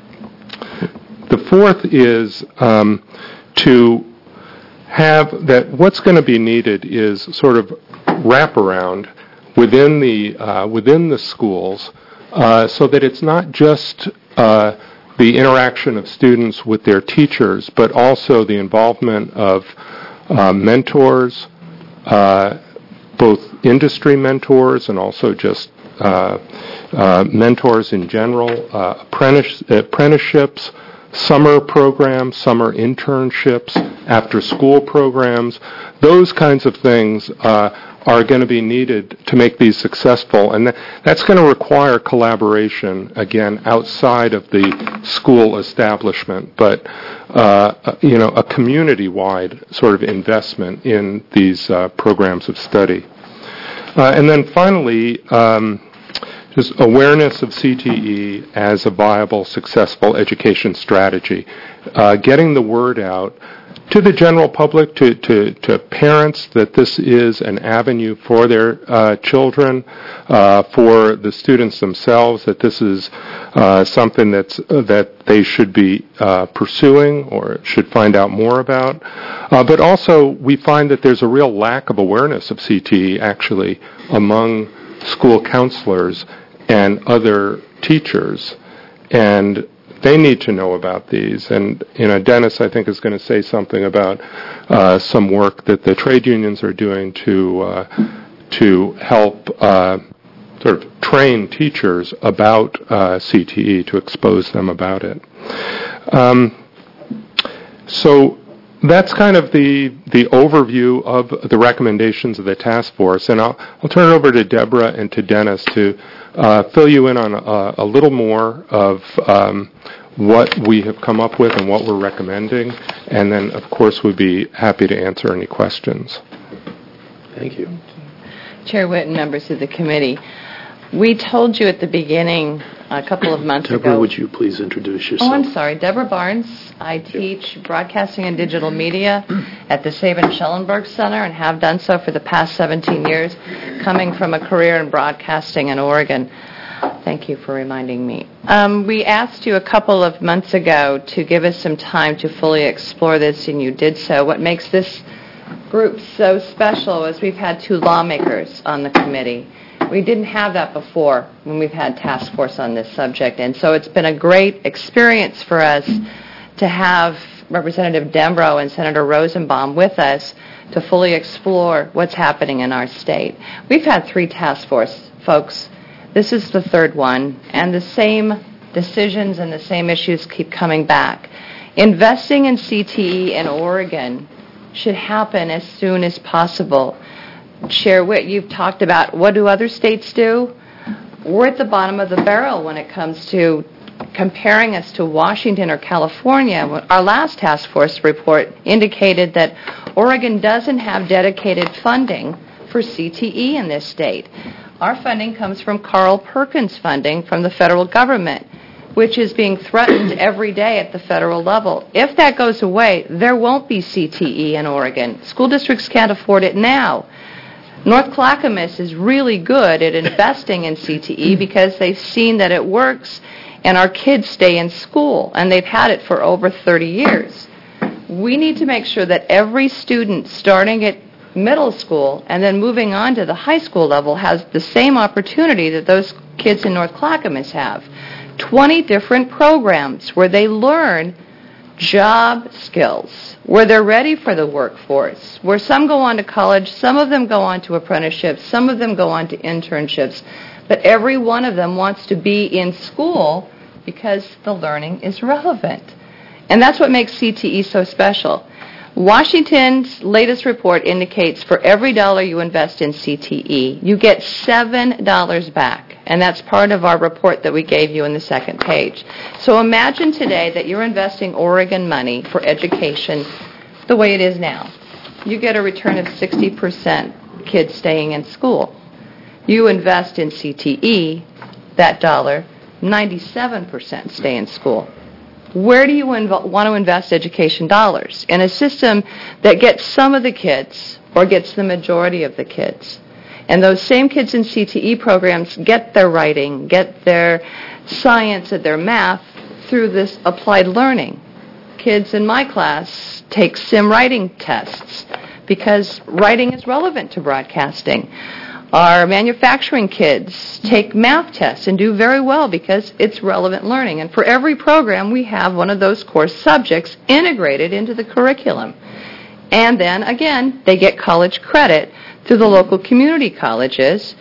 The fourth is um, to have that what's going to be needed is sort of wraparound within the uh, within the schools, uh, so that it's not just uh, the interaction of students with their teachers, but also the involvement of uh, mentors, uh, both industry mentors and also just uh, uh, mentors in general, uh, apprentice, apprenticeships, summer programs, summer internships, after-school programs. Those kinds of things uh, are going to be needed to make these successful, and that, that's going to require collaboration, again, outside of the school establishment, but uh, you know, a community-wide sort of investment in these uh, programs of study. Uh, and then finally, um, just awareness of C T E as a viable, successful education strategy, uh, getting the word out to the general public, to, to, to parents, that this is an avenue for their uh, children, uh, for the students themselves, that this is uh, something that's, uh, that they should be uh, pursuing or should find out more about. Uh, but also, we find that there's a real lack of awareness of C T E, actually, among school counselors and other teachers. And they need to know about these. And, you know, Dennis, I think, is going to say something about uh, some work that the trade unions are doing to uh, to help uh, sort of train teachers about uh, C T E, to expose them about it. Um, so that's kind of the the overview of the recommendations of the task force. And I'll, I'll turn it over to Deborah and to Dennis to uh, fill you in on a, a little more of um, what we have come up with and what we're recommending. And then, of course, we'd be happy to answer any questions. Thank you. Chair Witt and members of the committee, we told you at the beginning a couple of months Deborah, ago. Deborah, would you please introduce yourself? Oh, I'm sorry. Deborah Barnes. I teach broadcasting and digital media at the Sabin Schellenberg Center and have done so for the past seventeen years, coming from a career in broadcasting in Oregon. Thank you for reminding me. Um, we asked you a couple of months ago to give us some time to fully explore this, and you did so. What makes this group so special is we've had two lawmakers on the committee. We didn't have that before when we've had task force on this subject, and so it's been a great experience for us to have Representative Dembrow and Senator Rosenbaum with us to fully explore what's happening in our state. We've had three task force folks. This is the third one, and the same decisions and the same issues keep coming back. Investing in C T E in Oregon should happen as soon as possible. Chair Witt, you've talked about what do other states do? We're at the bottom of the barrel when it comes to comparing us to Washington or California. Our last task force report indicated that Oregon doesn't have dedicated funding for C T E in this state. Our funding comes from Carl Perkins funding from the federal government, which is being threatened every day at the federal level. If that goes away, there won't be C T E in Oregon. School districts can't afford it now. North Clackamas is really good at investing in C T E because they've seen that it works and our kids stay in school, and they've had it for over thirty years. We need to make sure that every student starting at middle school and then moving on to the high school level has the same opportunity that those kids in North Clackamas have. twenty different programs where they learn job skills, where they're ready for the workforce, where some go on to college, some of them go on to apprenticeships, some of them go on to internships, but every one of them wants to be in school because the learning is relevant. And that's what makes C T E so special. Washington's latest report indicates for every dollar you invest in C T E, you get seven dollars back. And that's part of our report that we gave you in the second page. So imagine today that you're investing Oregon money for education the way it is now. You get a return of sixty percent kids staying in school. You invest in C T E, that dollar, ninety-seven percent stay in school. Where do you inv- want to invest education dollars? In a system that gets some of the kids or gets the majority of the kids. And those same kids in C T E programs get their writing, get their science and their math through this applied learning. Kids in my class take sim writing tests because writing is relevant to broadcasting. Our manufacturing kids take math tests and do very well because it's relevant learning. And for every program, we have one of those course subjects integrated into the curriculum. And then, again, they get college credit through the local community colleges.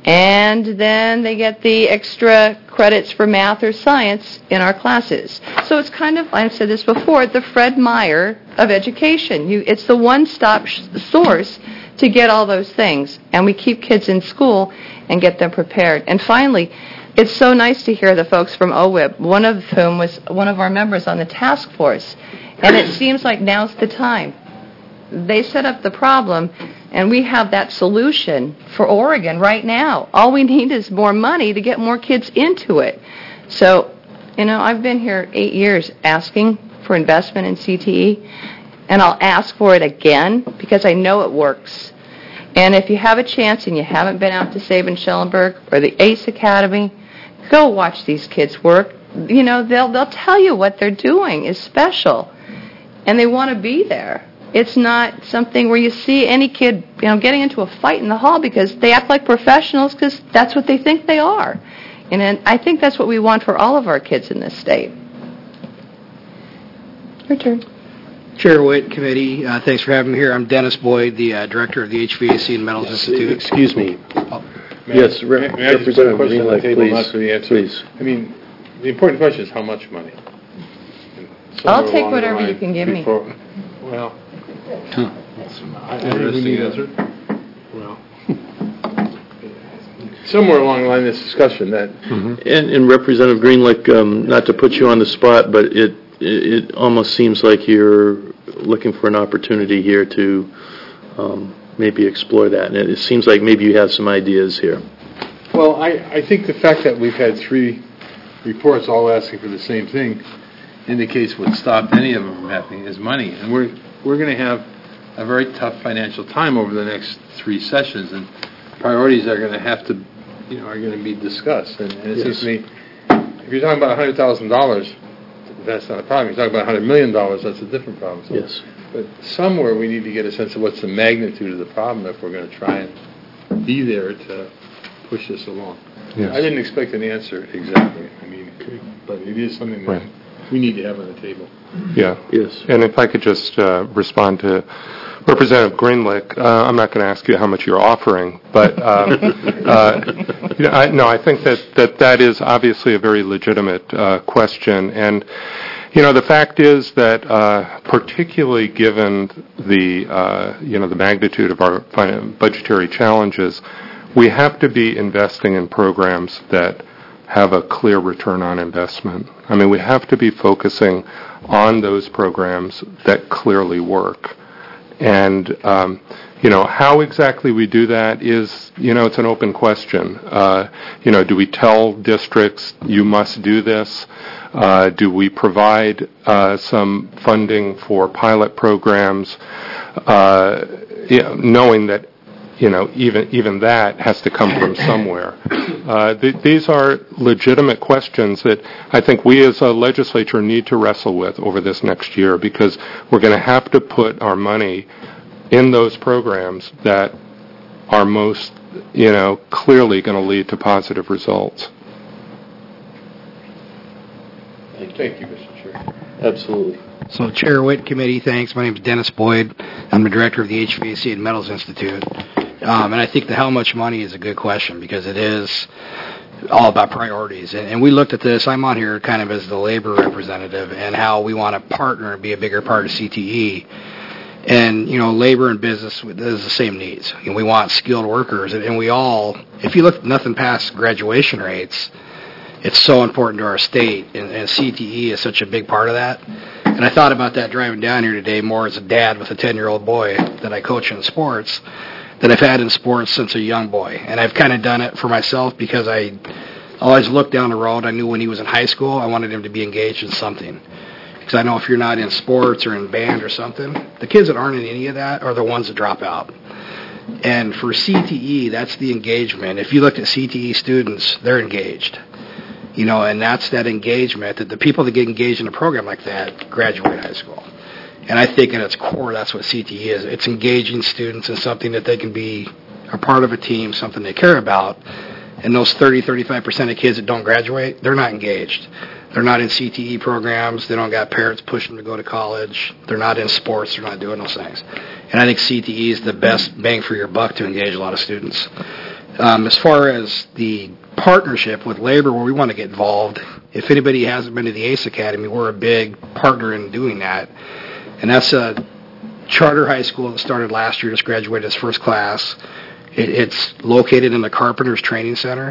And then they get the extra credits for math or science in our classes. So it's kind of, I've said this before, the Fred Meyer of education. You, it's the one-stop sh- source to get all those things. And we keep kids in school and get them prepared. And finally, it's so nice to hear the folks from O W I B, one of whom was one of our members on the task force. And it seems like now's the time. They set up the problem, and we have that solution for Oregon right now. All we need is more money to get more kids into it. So, you know, I've been here eight years asking for investment in C T E, and I'll ask for it again because I know it works. And if you have a chance and you haven't been out to Sabin-Schellenberg or the ACE Academy, go watch these kids work. You know, they'll they'll tell you what they're doing is special, and they want to be there. It's not something where you see any kid, you know, getting into a fight in the hall because they act like professionals because that's what they think they are. And, and I think that's what we want for all of our kids in this state. Your turn. Chair Witt, committee, uh, thanks for having me here. I'm Dennis Boyd, the uh, director of the H V A C and Metals Institute. Excuse me. Oh. Yes, May I- may I just put a Representative question on the Greenlight, table, please. not for the answer? Please. I mean, the important question is how much money? And I'll somewhere take along the whatever you line can give me. before- Well, I think we need a- well, somewhere along the line in this discussion that, And, and Representative Greenlight, um, not to put you on the spot, but it, it it almost seems like you're looking for an opportunity here to um, maybe explore that. And it, it seems like maybe you have some ideas here. well, I, I think the fact that we've had three reports all asking for the same thing indicates what stopped any of them from happening is money. And we're we're going to have a very tough financial time over the next three sessions, and priorities are going to have to, you know, are going to be discussed. And, and it seems to me, if you're talking about one hundred thousand dollars, that's not a problem. If you're talking about one hundred million dollars, that's a different problem. So, Yes. But somewhere we need to get a sense of what's the magnitude of the problem if we're going to try and be there to push this along. Yes. I didn't expect an answer exactly. I mean, but it is something that Right. we need to have on the table. Yeah. Yes. And if I could just uh, respond to Representative Greenlick, uh, I'm not going to ask you how much you're offering, but um, uh, you know, I, no, I think that, that that is obviously a very legitimate uh, question. And, you know, the fact is that uh, particularly given the, uh, you know, the magnitude of our fin- budgetary challenges, we have to be investing in programs that have a clear return on investment. I mean, we have to be focusing on those programs that clearly work. And, um, you know, how exactly we do that is, you know, it's an open question. Uh, you know, do we tell districts, you must do this? Uh, do we provide uh, some funding for pilot programs, uh, you know, knowing that, you know, even even that has to come from somewhere. Uh, th- these are legitimate questions that I think we as a legislature need to wrestle with over this next year, because we're going to have to put our money in those programs that are most, you know, clearly going to lead to positive results. Thank you, Mister Chair. Absolutely. So, Chair Witt, committee, thanks. My name is Dennis Boyd. I'm the director of the H V A C and Metals Institute. Um, and I think the how much money is a good question because it is all about priorities. And, and we looked at this. I'm on here kind of as the labor representative and how we want to partner and be a bigger part of C T E. And, you know, labor and business is the same needs. And we want skilled workers. And, and we all, if you look at nothing past graduation rates, it's so important to our state. And, and C T E is such a big part of that. And I thought about that driving down here today more as a dad with a ten-year-old boy that I coach in sports that I've had in sports since a young boy. And I've kind of done it for myself because I always looked down the road. I knew when he was in high school, I wanted him to be engaged in something. Because I know if you're not in sports or in band or something, the kids that aren't in any of that are the ones that drop out. And for C T E, that's the engagement. If you look at C T E students, they're engaged. You know, and that's that engagement that the people that get engaged in a program like that graduate high school. And I think at its core, that's what C T E is. It's engaging students in something that they can be a part of a team, something they care about. And those thirty, thirty-five percent of kids that don't graduate, they're not engaged. They're not in C T E programs. They don't got parents pushing them to go to college. They're not in sports. They're not doing those things. And I think C T E is the best bang for your buck to engage a lot of students. Um, as far as the partnership with labor where we want to get involved, if anybody hasn't been to the ACE Academy, we're a big partner in doing that. And that's a charter high school that started last year, just graduated its first class. It, it's located in the Carpenters Training Center,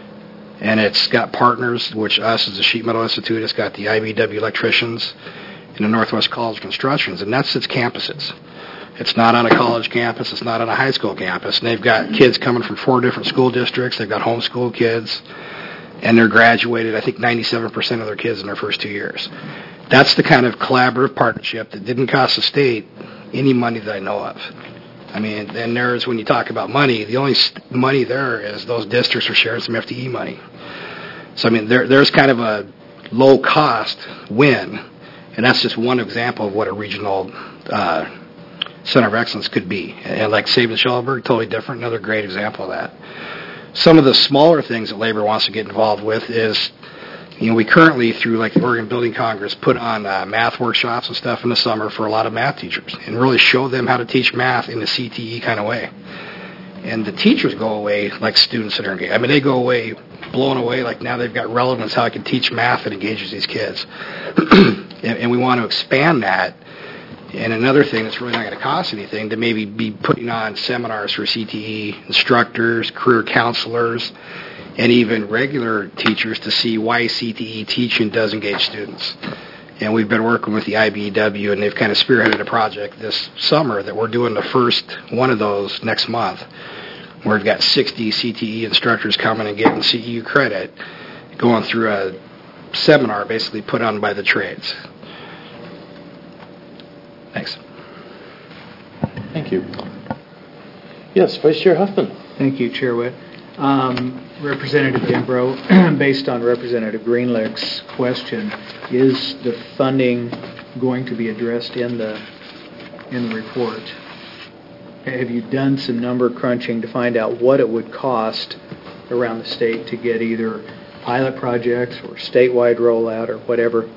and it's got partners, which us as the Sheet Metal Institute, it's got the I B W electricians and the Northwest College Constructions, and that's its campuses. It's not on a college campus. It's not on a high school campus. And they've got kids coming from four different school districts. They've got homeschool kids, and they're graduated, I think, ninety-seven percent of their kids in their first two years. That's the kind of collaborative partnership that didn't cost the state any money that I know of. I mean, and there's, when you talk about money, the only st- money there is those districts are sharing some F T E money. So, I mean, there, there's kind of a low-cost win, and that's just one example of what a regional uh, center of excellence could be. And like Sabin-Schellenberg, totally different, another great example of that. Some of the smaller things that labor wants to get involved with is, you know, we currently, through like the Oregon Building Congress, put on uh, math workshops and stuff in the summer for a lot of math teachers and really show them how to teach math in a C T E kind of way. And the teachers go away like students that are engaged. I mean, they go away blown away like now they've got relevance how I can teach math that engages these kids. and, and we want to expand that. And another thing that's really not going to cost anything, to maybe be putting on seminars for C T E instructors, career counselors, and even regular teachers to see why C T E teaching does engage students. And we've been working with the I B W, and they've kind of spearheaded a project this summer that we're doing the first one of those next month, where we've got sixty C T E instructors coming and getting C E U credit, going through a seminar basically put on by the trades. Thanks. Thank you. Yes, Vice Chair Huffman. Thank you, Chair Witt. Um, Representative Dembro, based on Representative Greenlick's question, is the funding going to be addressed in the in the report? Have you done some number crunching to find out what it would cost around the state to get either pilot projects or statewide rollout or whatever?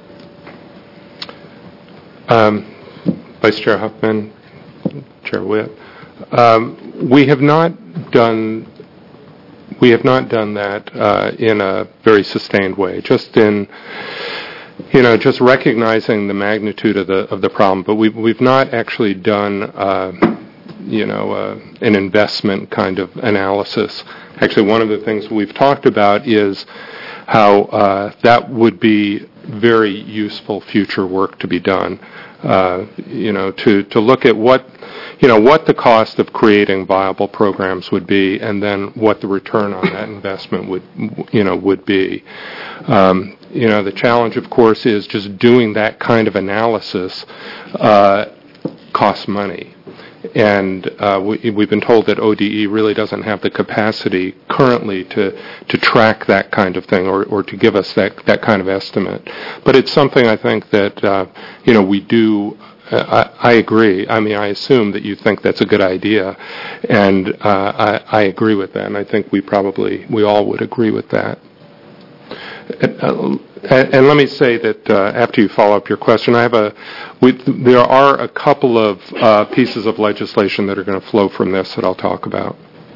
Um, Vice Chair Huffman, Chair Witt, um, we have not done. We have not done that uh, in a very sustained way, just in, you know, just recognizing the magnitude of the of the problem. But we've we've not actually done, uh, you know, uh, an investment kind of analysis. Actually, one of the things we've talked about is how uh, that would be very useful future work to be done. Uh, you know, to to look at what. You know, what the cost of creating viable programs would be, and then what the return on that investment would, you know, would be. Um, you know, the challenge, of course, is just doing that kind of analysis uh, costs money. And uh, we, we've been told that O D E really doesn't have the capacity currently to, to track that kind of thing or, or to give us that, that kind of estimate. But it's something I think that, uh, you know, we do I, I agree. I mean, I assume that you think that's a good idea, and uh, I, I agree with that, and I think we probably, we all would agree with that. And, uh, and, and let me say that uh, after you follow up your question, I have a, we, there are a couple of uh, pieces of legislation that are going to flow from this that I'll talk about.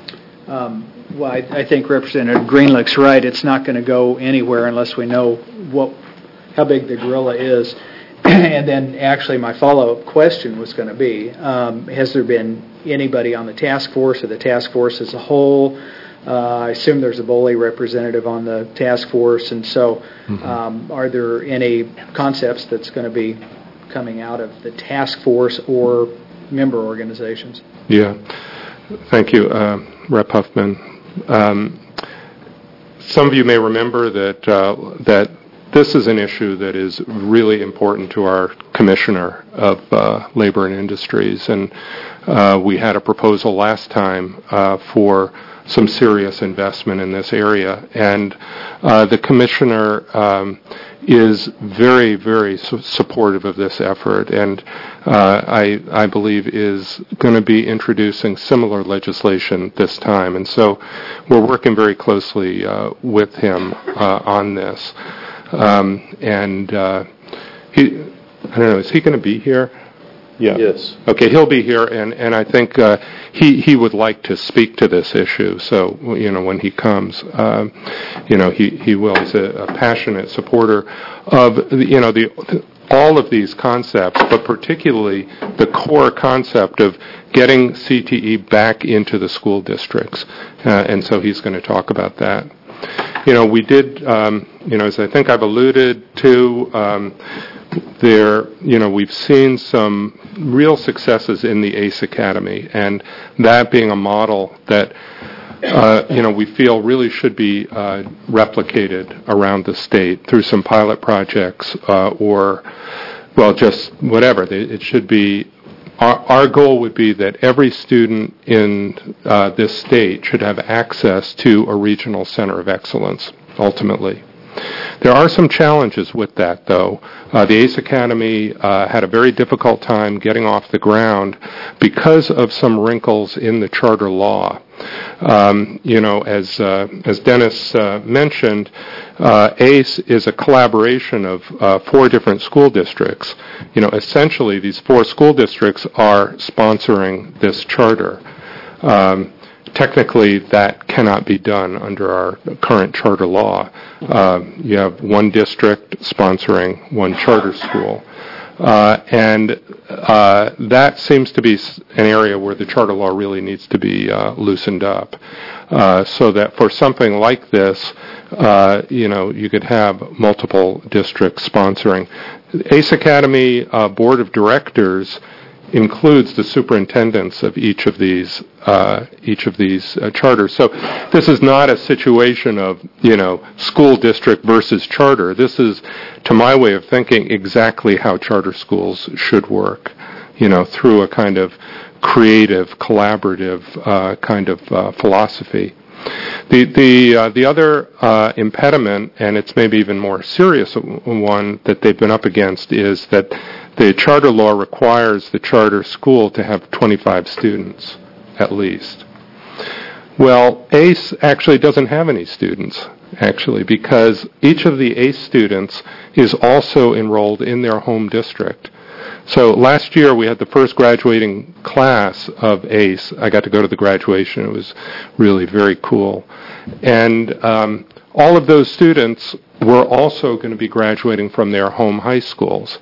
Um, well, I, I think Representative Greenlick's right. It's not going to go anywhere unless we know what, how big the gorilla is. And then actually my follow-up question was going to be, um, has there been anybody on the task force or the task force as a whole? Uh, I assume there's a B O L I representative on the task force, and so um, are there any concepts that's going to be coming out of the task force or member organizations? Yeah. Thank you, uh, Representative Huffman. Um, some of you may remember that uh, that this is an issue that is really important to our Commissioner of uh, Labor and Industries, and uh, we had a proposal last time uh, for some serious investment in this area, and uh, the Commissioner um, is very, very su- supportive of this effort, and uh, I, I believe is going to be introducing similar legislation this time, and so we're working very closely uh, with him uh, on this. Um, and uh, he, I don't know, is he going to be here? Yeah. Yes. Okay, he'll be here, and, and I think uh, he he would like to speak to this issue. So, you know, when he comes, um, you know, he, he will. He's a, a passionate supporter of, you know, the all of these concepts, but particularly the core concept of getting C T E back into the school districts. Uh, and so he's going to talk about that. You know, we did, um, you know, as I think I've alluded to, um, there, you know, we've seen some real successes in the ACE Academy, and that being a model that, uh, you know, we feel really should be uh, replicated around the state through some pilot projects uh, or, well, just whatever. It should be, our, our goal would be that every student in uh, this state should have access to a regional center of excellence, ultimately. There are some challenges with that, though. Uh, the ACE Academy uh, had a very difficult time getting off the ground because of some wrinkles in the charter law. Um, you know, as uh, as Dennis uh, mentioned, uh, ACE is a collaboration of uh, four different school districts. You know, essentially, these four school districts are sponsoring this charter. Um, Technically, that cannot be done under our current charter law. Uh, you have one district sponsoring one charter school. Uh, and uh, that seems to be an area where the charter law really needs to be uh, loosened up. Uh, so that for something like this, uh, you know, you could have multiple districts sponsoring. ACE Academy uh, Board of Directors includes the superintendents of each of these uh, each of these uh, charters. So this is not a situation of, you know, school district versus charter. This is, to my way of thinking, exactly how charter schools should work, you know, through a kind of creative, collaborative uh, kind of uh, philosophy. The the uh, the other uh, impediment, and it's maybe even more serious one that they've been up against, is that the charter law requires the charter school to have twenty-five students, at least. Well, ACE actually doesn't have any students, actually, because each of the ACE students is also enrolled in their home district. So last year we had the first graduating class of ACE. I got to go to the graduation. It was really very cool. And um, all of those students were also going to be graduating from their home high schools.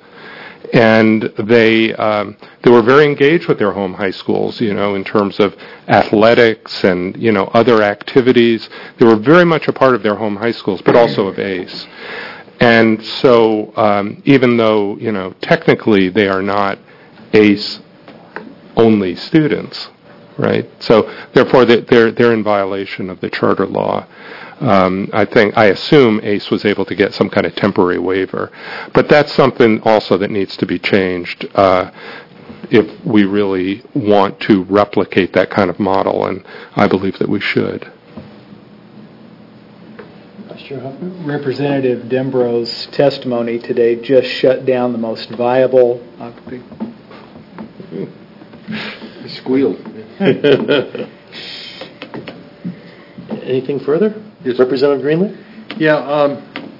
And they um, they were very engaged with their home high schools, you know, in terms of athletics and, you know, other activities. They were very much a part of their home high schools, but also of ACE. And so um, even though, you know, technically they are not ACE-only students, right? So therefore they're, they're in violation of the charter law. Um, I think, I assume ACE was able to get some kind of temporary waiver. But that's something also that needs to be changed uh, if we really want to replicate that kind of model, and I believe that we should. Representative Dembro's testimony today just shut down the most viable, uh, Squealed. Anything further? Yes. Representative Greenlee? Yeah, um,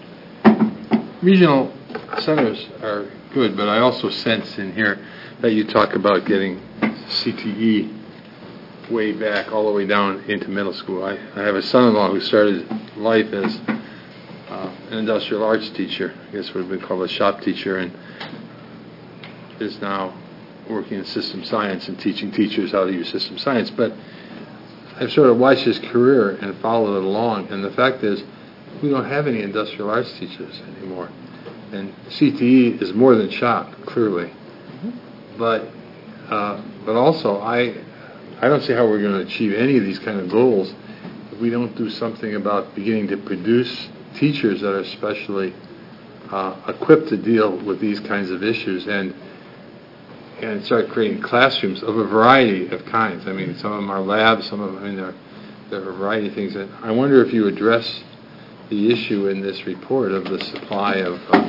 regional centers are good, but I also sense in here that you talk about getting C T E way back, all the way down into middle school. I, I have a son-in-law who started life as uh, an industrial arts teacher, I guess would have been called a shop teacher, and is now working in system science and teaching teachers how to use system science. But I've sort of watched his career and followed it along, and the fact is we don't have any industrial arts teachers anymore. And C T E is more than shop, clearly. Mm-hmm. But uh, but also, I I don't see how we're going to achieve any of these kind of goals if we don't do something about beginning to produce teachers that are specially uh, equipped to deal with these kinds of issues, and and start creating classrooms of a variety of kinds. I mean, some of them are labs, some of them, I mean, there, there are a variety of things. And I wonder if you address the issue in this report of the supply of uh,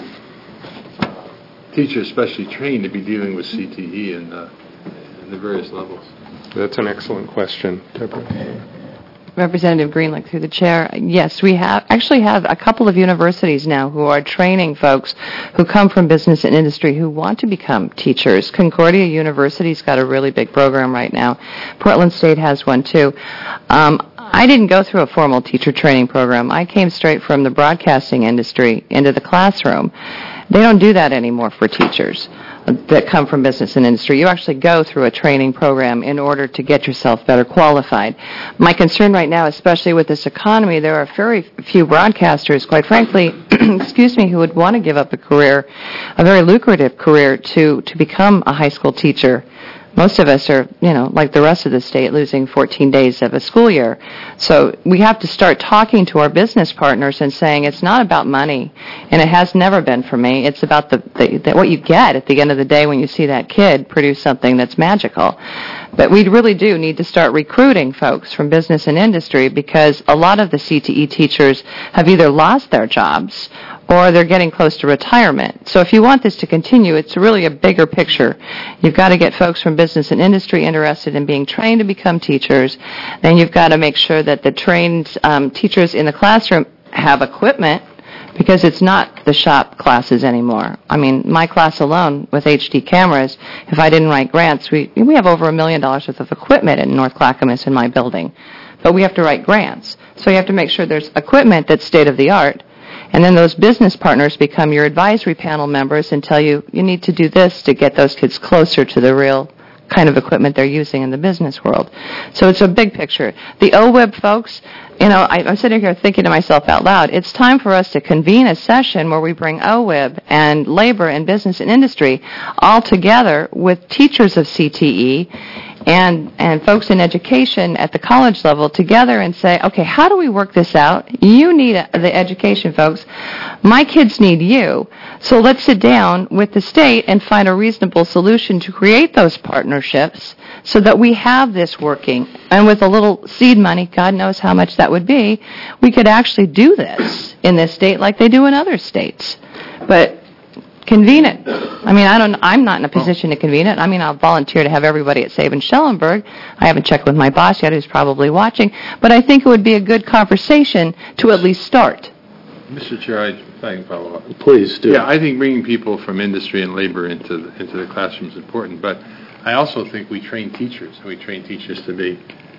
teachers specially trained to be dealing with C T E in, uh, in the various levels. That's an excellent question, Deborah. Representative Greenlee, through the chair, yes, we have actually have a couple of universities now who are training folks who come from business and industry who want to become teachers. Concordia University's got a really big program right now. Portland State has one too. Um, I didn't go through a formal teacher training program. I came straight from the broadcasting industry into the classroom. They don't do that anymore for teachers that come from business and industry. You actually go through a training program in order to get yourself better qualified. My concern right now, especially with this economy, there are very few broadcasters, quite frankly, excuse me, who would want to give up a career, a very lucrative career, to, to become a high school teacher. Most of us are, you know, like the rest of the state, losing fourteen days of a school year. So we have to start talking to our business partners and saying it's not about money, and it has never been for me. It's about the, the, the what you get at the end of the day when you see that kid produce something that's magical. But we really do need to start recruiting folks from business and industry, because a lot of the C T E teachers have either lost their jobs or they're getting close to retirement. So if you want this to continue, it's really a bigger picture. You've got to get folks from business and industry interested in being trained to become teachers. Then you've got to make sure that the trained um, teachers in the classroom have equipment, because it's not the shop classes anymore. I mean, my class alone with H D cameras, if I didn't write grants, we we have over a million dollars worth of equipment in North Clackamas in my building. But we have to write grants. So you have to make sure there's equipment that's state-of-the-art. And then those business partners become your advisory panel members and tell you, you need to do this to get those kids closer to the real kind of equipment they're using in the business world. So it's a big picture. The O W I B folks, you know, I, I'm sitting here thinking to myself out loud, it's time for us to convene a session where we bring O W I B and labor and business and industry all together with teachers of C T E and and folks in education at the college level together and say, okay, how do we work this out? You need a, the education folks. My kids need you. So let's sit down with the state and find a reasonable solution to create those partnerships so that we have this working. And with a little seed money, God knows how much that would be, we could actually do this in this state like they do in other states. But convene it. I mean, I don't. I'm not in a position to convene it. I mean, I'll volunteer to have everybody at Sabin-Schellenberg. I haven't checked with my boss yet, who's probably watching. But I think it would be a good conversation to at least start. Mister Chair, I, if I can follow up. Please do. Yeah, I think bringing people from industry and labor into the, into the classroom is important. But I also think we train teachers. We train teachers to be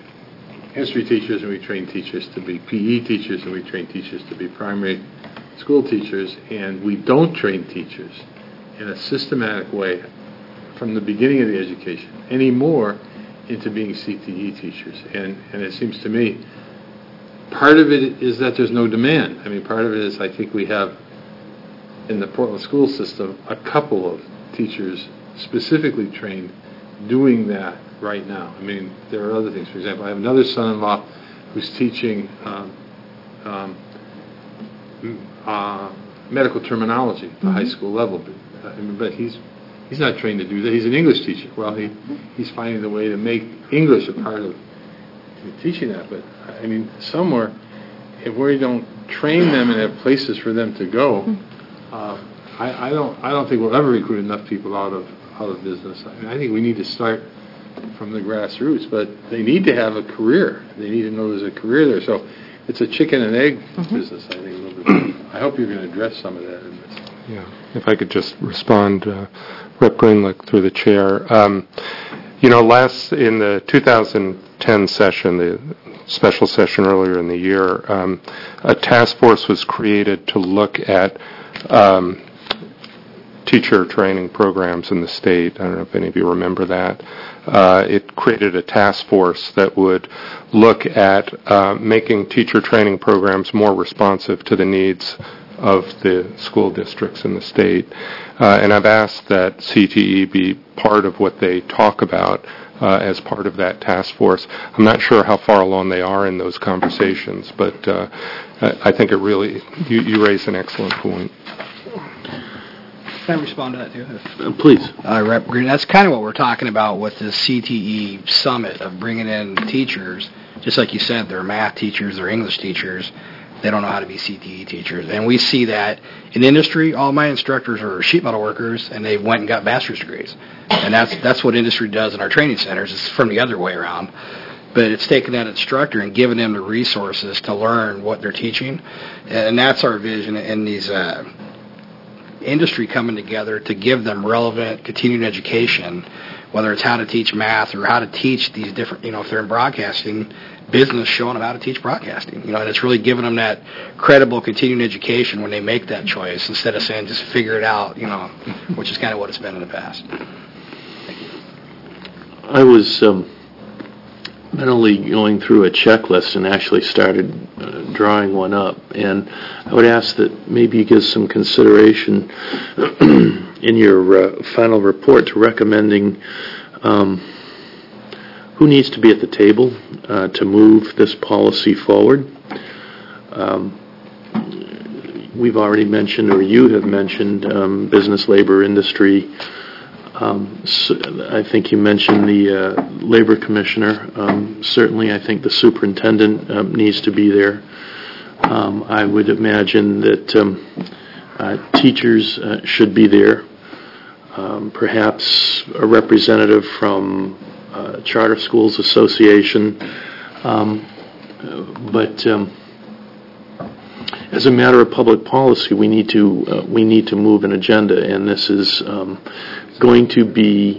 history teachers, and we train teachers to be P E teachers, and we train teachers to be primary school teachers, and we don't train teachers in a systematic way from the beginning of the education anymore into being C T E teachers. And, and it seems to me part of it is that there's no demand. I mean, part of it is I think we have in the Portland school system a couple of teachers specifically trained doing that right now. I mean, there are other things. For example, I have another son-in-law who's teaching um, um, Uh, medical terminology at the mm-hmm. high school level, but, uh, but he's he's not trained to do that. He's an English teacher. Well, he he's finding the way to make English a part of teaching that. But I mean, somewhere, if we don't train them and have places for them to go, uh, I, I don't I don't think we'll ever recruit enough people out of out of business. I mean, I think we need to start from the grassroots, but they need to have a career. They need to know there's a career there. So it's a chicken and egg mm-hmm. business, I think. A little bit. I hope you're going to address some of that in this. Yeah, if I could just respond, uh, Representative Greenlick through the chair. Um, you know, last in the two thousand ten session, the special session earlier in the year, um, a task force was created to look at um, teacher training programs in the state. I don't know if any of you remember that. Uh, it created a task force that would look at uh, making teacher training programs more responsive to the needs of the school districts in the state. Uh, and I've asked that C T E be part of what they talk about uh, as part of that task force. I'm not sure how far along they are in those conversations, but uh, I think it really, you, you raise an excellent point. Can I respond to that, too? Uh, please. Uh, Rep Green, that's kind of what we're talking about with the C T E summit of bringing in teachers. Just like you said, they're math teachers, they're English teachers. They don't know how to be C T E teachers. And we see that in industry. All my instructors are sheet metal workers, and they went and got bachelor's degrees. And that's that's what industry does in our training centers. It's from the other way around. But it's taking that instructor and giving them the resources to learn what they're teaching. And that's our vision in these uh, industry coming together to give them relevant continuing education, whether it's how to teach math or how to teach these different, you know, if they're in broadcasting, business showing them how to teach broadcasting. You know, and it's really giving them that credible continuing education when they make that choice instead of saying just figure it out, you know, which is kind of what it's been in the past. Thank you. I was um, not only going through a checklist and actually started uh, drawing one up, and I would ask that maybe you give some consideration in your uh, final report to recommending um, who needs to be at the table uh, to move this policy forward. Um, we've already mentioned, or you have mentioned, um, business, labor, industry. Um, so I think you mentioned the uh, labor commissioner. Um, certainly, I think the superintendent um, needs to be there. Um, I would imagine that um, uh, teachers uh, should be there. Um, perhaps a representative from uh, Charter Schools Association. Um, but um, as a matter of public policy, we need to uh, we need to move an agenda, and this is um, going to be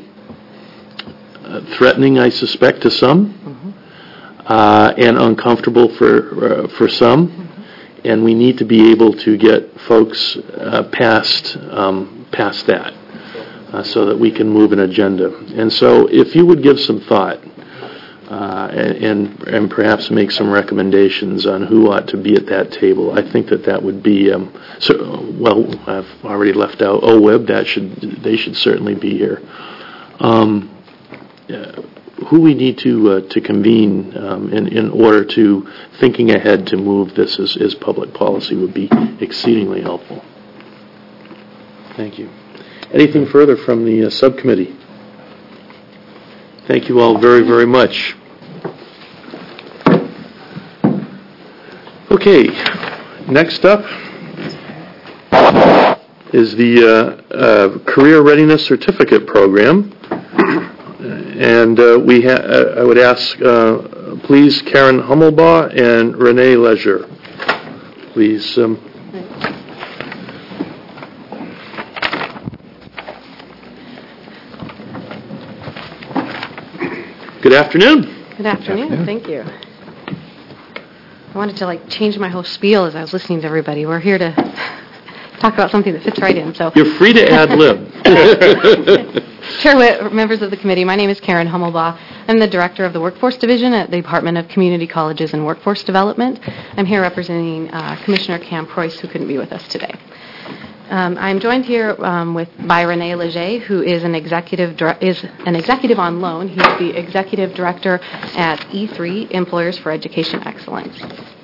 uh, threatening, I suspect, to some, mm-hmm. uh, and uncomfortable for uh, for some, mm-hmm. and we need to be able to get folks uh, past um, past that, uh, so that we can move an agenda. And so, if you would give some thought, uh, and and perhaps make some recommendations on who ought to be at that table, I think that that would be um, so. Well, I've already left out O W I B. That should they should certainly be here. Um, uh, who we need to uh, to convene um, in in order to thinking ahead to move this as, as public policy would be exceedingly helpful. Thank you. Anything further from the uh, subcommittee? Thank you all very, very much. Okay, next up is the uh, uh, Career Readiness Certificate Program. And uh, we ha- uh, I would ask, uh, please, Karen Hummelbaugh and Renee Leisure. Please. Um, Good afternoon. Good afternoon. Good afternoon. Thank you. I wanted to like change my whole spiel as I was listening to everybody. We're here to talk about something that fits right in. So you're free to ad lib. Chair Witt, members of the committee, my name is Karen Hummelbaugh. I'm the director of the Workforce Division at the Department of Community Colleges and Workforce Development. I'm here representing uh, Commissioner Cam Preuss, who couldn't be with us today. Um, I'm joined here um, with by Renee Leger, who is an executive is an executive on loan. He's the executive director at E three, Employers for Education Excellence.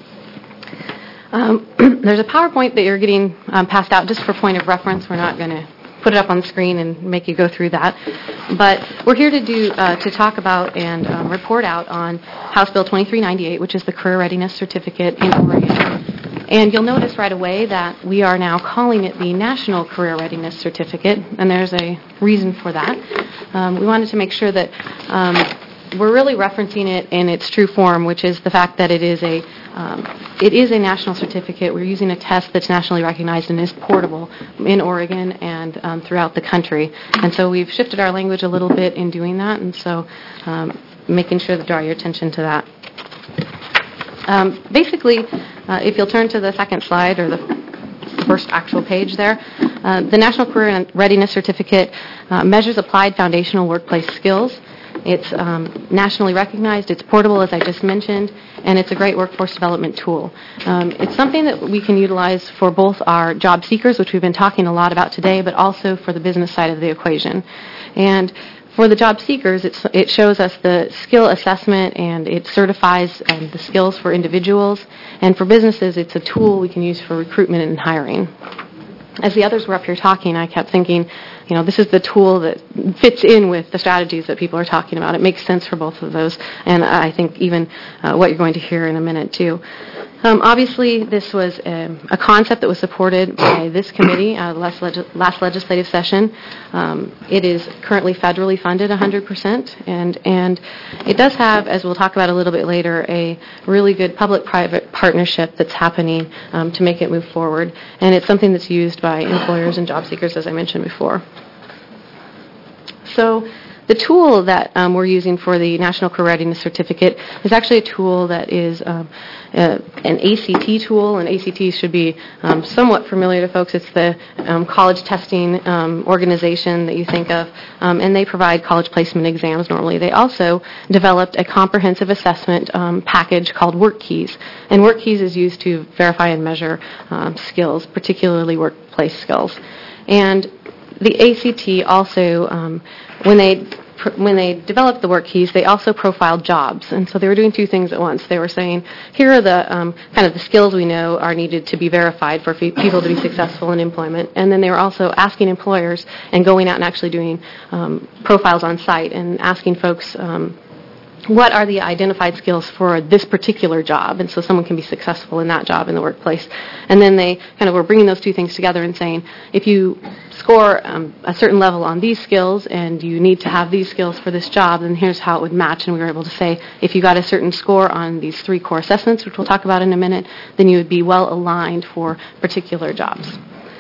Um, there's a PowerPoint that you're getting um, passed out just for point of reference. We're not going to put it up on the screen and make you go through that, but we're here to do uh, to talk about and um, report out on House Bill twenty-three ninety-eight, which is the Career Readiness Certificate in Oregon. And you'll notice right away that we are now calling it the National Career Readiness Certificate, and there's a reason for that. Um, we wanted to make sure that um, we're really referencing it in its true form, which is the fact that it is a um, it is a national certificate. We're using a test that's nationally recognized and is portable in Oregon and um, throughout the country. And so we've shifted our language a little bit in doing that, and so um, making sure to draw your attention to that. Um, basically, uh, if you'll turn to the second slide or the first actual page there, uh, the National Career Readiness Certificate uh, measures applied foundational workplace skills. It's um, nationally recognized, it's portable, as I just mentioned, and it's a great workforce development tool. Um, it's something that we can utilize for both our job seekers, which we've been talking a lot about today, but also for the business side of the equation. And for the job seekers, it's, it shows us the skill assessment, and it certifies um, the skills for individuals. And for businesses, it's a tool we can use for recruitment and hiring. As the others were up here talking, I kept thinking, you know, this is the tool that fits in with the strategies that people are talking about. It makes sense for both of those, and I think even uh, what you're going to hear in a minute, too. Um, obviously, this was a, a concept that was supported by this committee uh, last, leg- last legislative session. Um, it is currently federally funded one hundred percent, and, and it does have, as we'll talk about a little bit later, a really good public-private partnership that's happening um, to make it move forward, and it's something that's used by employers and job seekers, as I mentioned before. So the tool that um, we're using for the National Career Readiness Certificate is actually a tool that is um, uh, an A C T tool, and A C T should be um, somewhat familiar to folks. It's the um, college testing um, organization that you think of, um, and they provide college placement exams normally. They also developed a comprehensive assessment um, package called WorkKeys, and WorkKeys is used to verify and measure um, skills, particularly workplace skills. And the A C T also, um, when they when they developed the WorkKeys, they also profiled jobs, and so they were doing two things at once. They were saying, here are the um, kind of the skills we know are needed to be verified for fe- people to be successful in employment, and then they were also asking employers and going out and actually doing um, profiles on site and asking folks, um, what are the identified skills for this particular job, and so someone can be successful in that job in the workplace. And then they kind of were bringing those two things together and saying, if you score um, a certain level on these skills and you need to have these skills for this job, then here's how it would match. And we were able to say, if you got a certain score on these three core assessments, which we'll talk about in a minute, then you would be well aligned for particular jobs.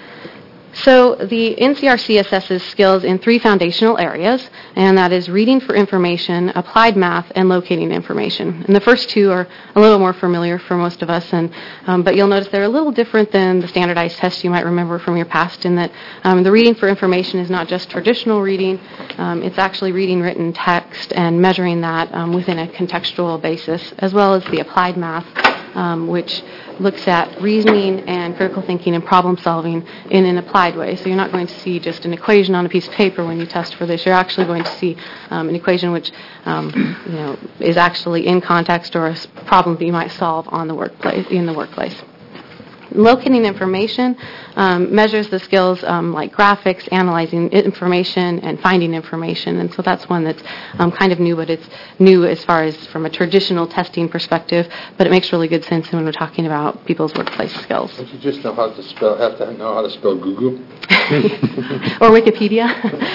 So the N C R C assesses skills in three foundational areas, and that is reading for information, applied math, and locating information. And the first two are a little more familiar for most of us, and um, but you'll notice they're a little different than the standardized tests you might remember from your past, in that um, the reading for information is not just traditional reading. Um, it's actually reading written text and measuring that um, within a contextual basis, as well as the applied math, um, which looks at reasoning and critical thinking and problem solving in an applied way. So you're not going to see just an equation on a piece of paper when you test for this. You're actually going to see um, an equation which um, you know is actually in context, or a problem that you might solve on the workplace in the workplace. Locating information um, measures the skills um, like graphics, analyzing information, and finding information. And so that's one that's um, kind of new, but it's new as far as from a traditional testing perspective, but it makes really good sense when we're talking about people's workplace skills. Don't you just know how to spell, have to know how to spell Google? Or Wikipedia.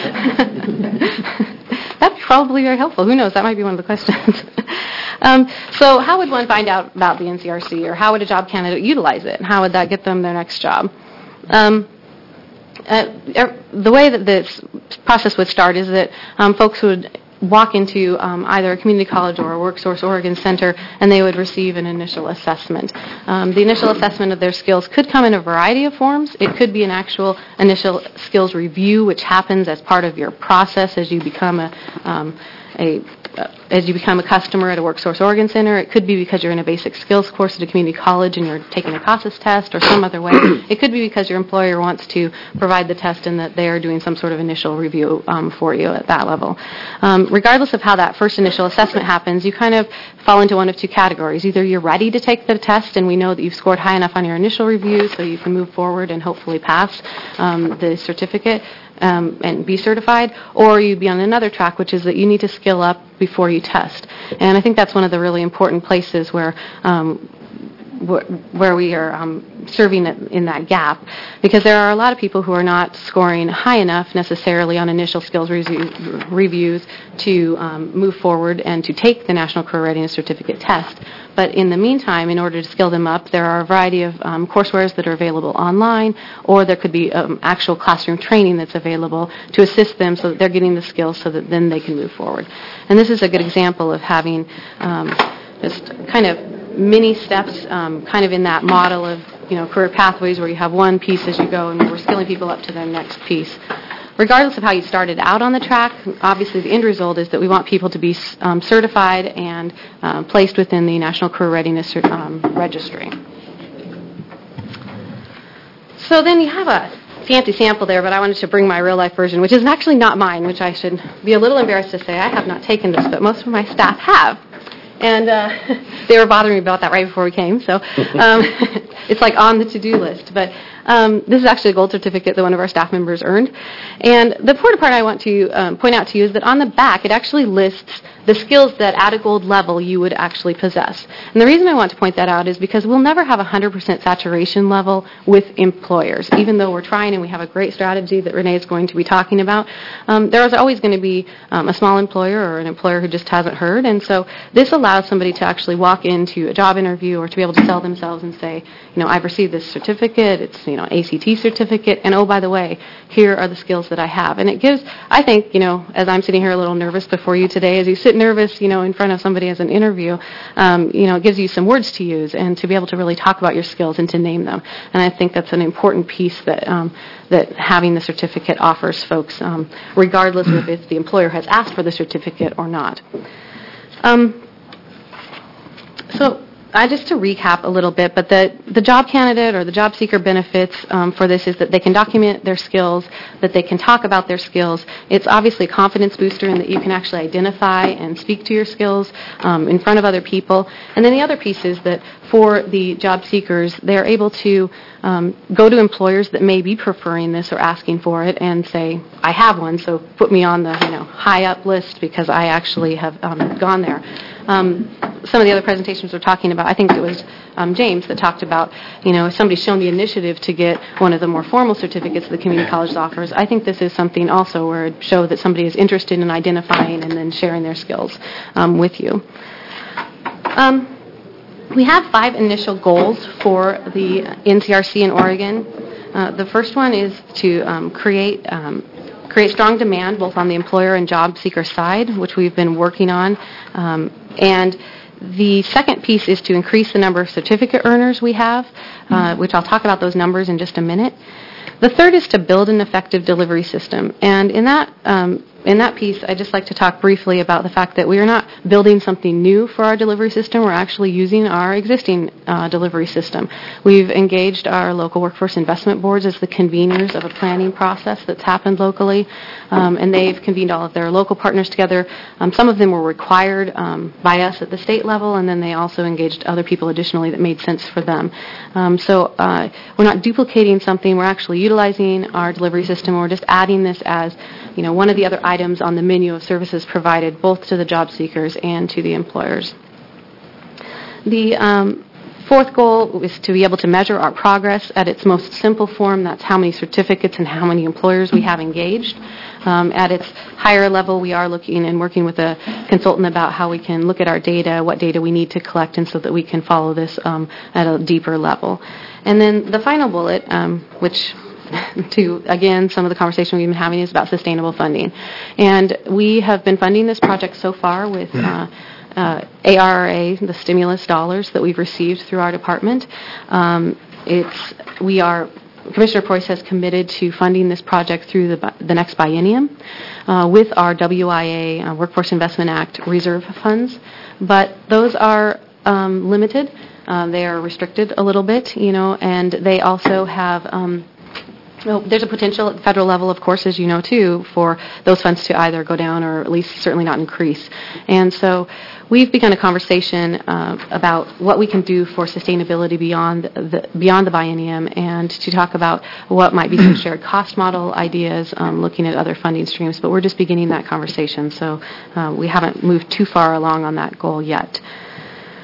That's probably very helpful. Who knows? That might be one of the questions. Um, so how would one find out about the N C R C, or how would a job candidate utilize it? How would that get them their next job? Um, uh, er, the way that this process would start is that um, folks would walk into um, either a community college or a WorkSource Oregon Center, and they would receive an initial assessment. Um, the initial assessment of their skills could come in a variety of forms. It could be an actual initial skills review, which happens as part of your process as you become a um, a uh, as you become a customer at a WorkSource Oregon Center. It could be because you're in a basic skills course at a community college and you're taking a CASAS test or some other way. It could be because your employer wants to provide the test and that they are doing some sort of initial review um, for you at that level. Um, regardless of how that first initial assessment happens, you kind of fall into one of two categories. Either you're ready to take the test and we know that you've scored high enough on your initial review so you can move forward and hopefully pass um, the certificate, Um, and be certified, or you'd be on another track, which is that you need to skill up before you test. And I think that's one of the really important places where um, wh- where we are um, serving it in that gap, because there are a lot of people who are not scoring high enough necessarily on initial skills resu- reviews to um, move forward and to take the National Career Readiness Certificate test. But in the meantime, in order to skill them up, there are a variety of um, coursewares that are available online, or there could be um, actual classroom training that's available to assist them so that they're getting the skills so that then they can move forward. And this is a good example of having um, just kind of mini steps, um, kind of in that model of, you know, career pathways where you have one piece as you go and we're skilling people up to their next piece. Regardless of how you started out on the track, obviously the end result is that we want people to be um, certified and uh, placed within the National Career Readiness um, Registry. So then you have a fancy sample there, but I wanted to bring my real-life version, which is actually not mine, which I should be a little embarrassed to say. I have not taken this, but most of my staff have. And uh, they were bothering me about that right before we came, so um, it's like on the to-do list. But um, this is actually a gold certificate that one of our staff members earned. And the important part I want to um, point out to you is that on the back, it actually lists the skills that at a gold level you would actually possess. And the reason I want to point that out is because we'll never have a one hundred percent saturation level with employers. Even though we're trying and we have a great strategy that Renee is going to be talking about, um, there is always going to be um, a small employer or an employer who just hasn't heard. And so this allows somebody to actually walk into a job interview or to be able to sell themselves and say, you know, I've received this certificate, it's, you know, A C T certificate, and oh, by the way, here are the skills that I have. And it gives, I think, you know, as I'm sitting here a little nervous before you today, as you sit nervous, you know, in front of somebody as an interview, um, you know, it gives you some words to use and to be able to really talk about your skills and to name them. And I think that's an important piece that um, that having the certificate offers folks, um, regardless of if the employer has asked for the certificate or not. Um, so I just to recap a little bit, but the, the job candidate or the job seeker benefits um, for this is that they can document their skills, that they can talk about their skills. It's obviously a confidence booster in that you can actually identify and speak to your skills um, in front of other people. And then the other piece is that for the job seekers, they're able to um, go to employers that may be preferring this or asking for it and say, I have one, so put me on the you know high up list because I actually have um, gone there. Um, some of the other presentations were talking about, I think it was um, James that talked about, you know, if somebody's shown the initiative to get one of the more formal certificates the community college offers, I think this is something also where it shows that somebody is interested in identifying and then sharing their skills um, with you. Um, we have five initial goals for the N C R C in Oregon. Uh, the first one is to um, create um, create strong demand both on the employer and job seeker side, which we've been working on. Um, and the second piece is to increase the number of certificate earners we have, uh, which I'll talk about those numbers in just a minute. The third is to build an effective delivery system. And in that um, in that piece, I'd just like to talk briefly about the fact that we are not building something new for our delivery system. We're actually using our existing uh, delivery system. We've engaged our local workforce investment boards as the conveners of a planning process that's happened locally, um, and they've convened all of their local partners together. Um, some of them were required um, by us at the state level, and then they also engaged other people additionally that made sense for them. Um, so uh, we're not duplicating something. We're actually utilizing our delivery system. We're just adding this as, you know, one of the other items on the menu of services provided both to the job seekers and to the employers. The um, fourth goal is to be able to measure our progress at its most simple form. That's how many certificates and how many employers we have engaged. Um, at its higher level, we are looking and working with a consultant about how we can look at our data, what data we need to collect, and so that we can follow this um, at a deeper level. And then the final bullet, um, which to, again, some of the conversation we've been having is about sustainable funding. And we have been funding this project so far with uh, uh, A R R A, the stimulus dollars that we've received through our department. Um, it's, we are, Commissioner Preuss has committed to funding this project through the, the next biennium uh, with our W I A, uh, Workforce Investment Act reserve funds. But those are um, limited. Uh, they are restricted a little bit, you know, and they also have... Um, Well, there's a potential at the federal level, of course, as you know, too, for those funds to either go down or at least certainly not increase. And so we've begun a conversation uh, about what we can do for sustainability beyond the, beyond the biennium and to talk about what might be some shared cost model ideas, um, looking at other funding streams. But we're just beginning that conversation, so uh, we haven't moved too far along on that goal yet.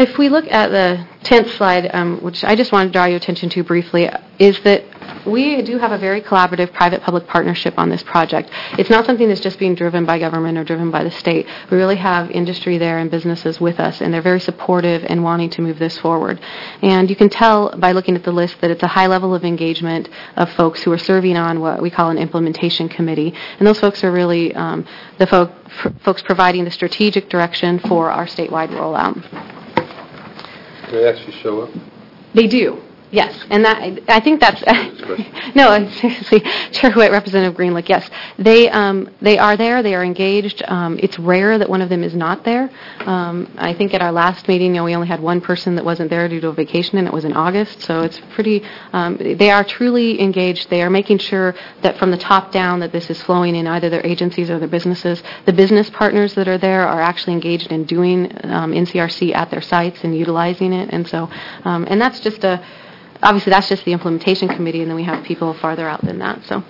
if we look at the tenth slide, um, which I just want to draw your attention to briefly, is that we do have a very collaborative private-public partnership on this project. It's not something that's just being driven by government or driven by the state. We really have industry there and businesses with us, and they're very supportive and wanting to move this forward. And you can tell by looking at the list that it's a high level of engagement of folks who are serving on what we call an implementation committee. And those folks are really um, the folk, f- folks providing the strategic direction for our statewide rollout. Do they actually show up? They do. Yes, and that I think that's no, seriously, Chair Witt, Representative Greenlick. Yes, they um, they are there. They are engaged. Um, it's rare that one of them is not there. Um, I think at our last meeting, you know, we only had one person that wasn't there due to a vacation, and it was in August. So it's pretty. Um, they are truly engaged. They are making sure that from the top down that this is flowing in either their agencies or their businesses. The business partners that are there are actually engaged in doing um, N C R C at their sites and utilizing it, and so um, and that's just a. Obviously, that's just the implementation committee, and then we have people farther out than that. So,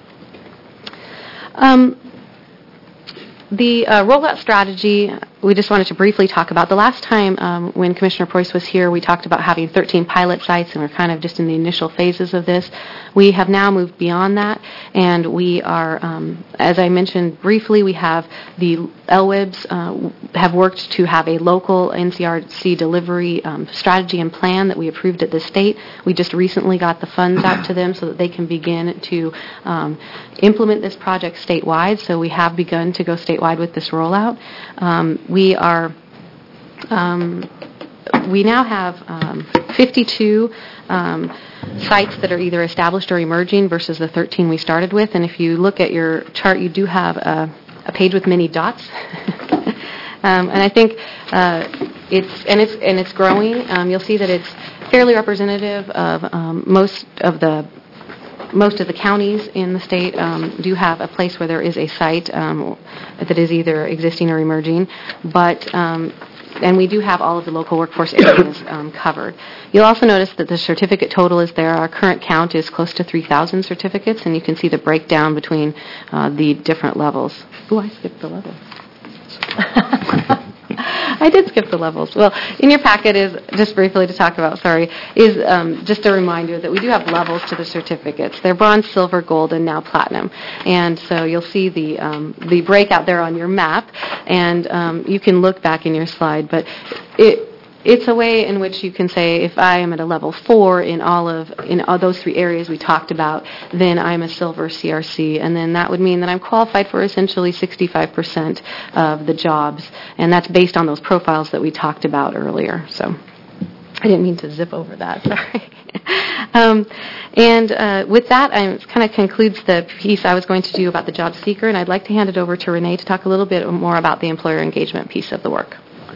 um, the uh, rollout strategy, we just wanted to briefly talk about. The last time um, when Commissioner Preuss was here, we talked about having thirteen pilot sites, and we're kind of just in the initial phases of this. We have now moved beyond that, and we are, um, as I mentioned briefly, we have the L W I Bs uh, have worked to have a local N C R C delivery um, strategy and plan that we approved at the state. We just recently got the funds out to them so that they can begin to um, implement this project statewide. So we have begun to go statewide with this rollout. Um, we are, um, we now have um, fifty-two um, sites that are either established or emerging versus the thirteen we started with. And if you look at your chart, you do have a, a page with many dots. um, and I think uh, it's and it's and it's growing. Um, you'll see that it's fairly representative of um, most of the most of the counties in the state um, do have a place where there is a site um, that is either existing or emerging, but um, and we do have all of the local workforce areas um, covered. You'll also notice that the certificate total is there. Our current count is close to three thousand certificates, and you can see the breakdown between uh, the different levels. Ooh, I skipped the level. I did skip the levels. Well, in your packet is, just briefly to talk about, sorry, is um, just a reminder that we do have levels to the certificates. They're bronze, silver, gold, and now platinum. And so you'll see the um, the breakout there on your map, and um, you can look back in your slide, but it it's a way in which you can say, if I am at a level four in all of in all those three areas we talked about, then I'm a silver C R C, and then that would mean that I'm qualified for essentially sixty-five percent of the jobs, and that's based on those profiles that we talked about earlier. So I didn't mean to zip over that, sorry. um, and uh, with that, I kind of concludes the piece I was going to do about the job seeker, and I'd like to hand it over to Renee to talk a little bit more about the employer engagement piece of the work.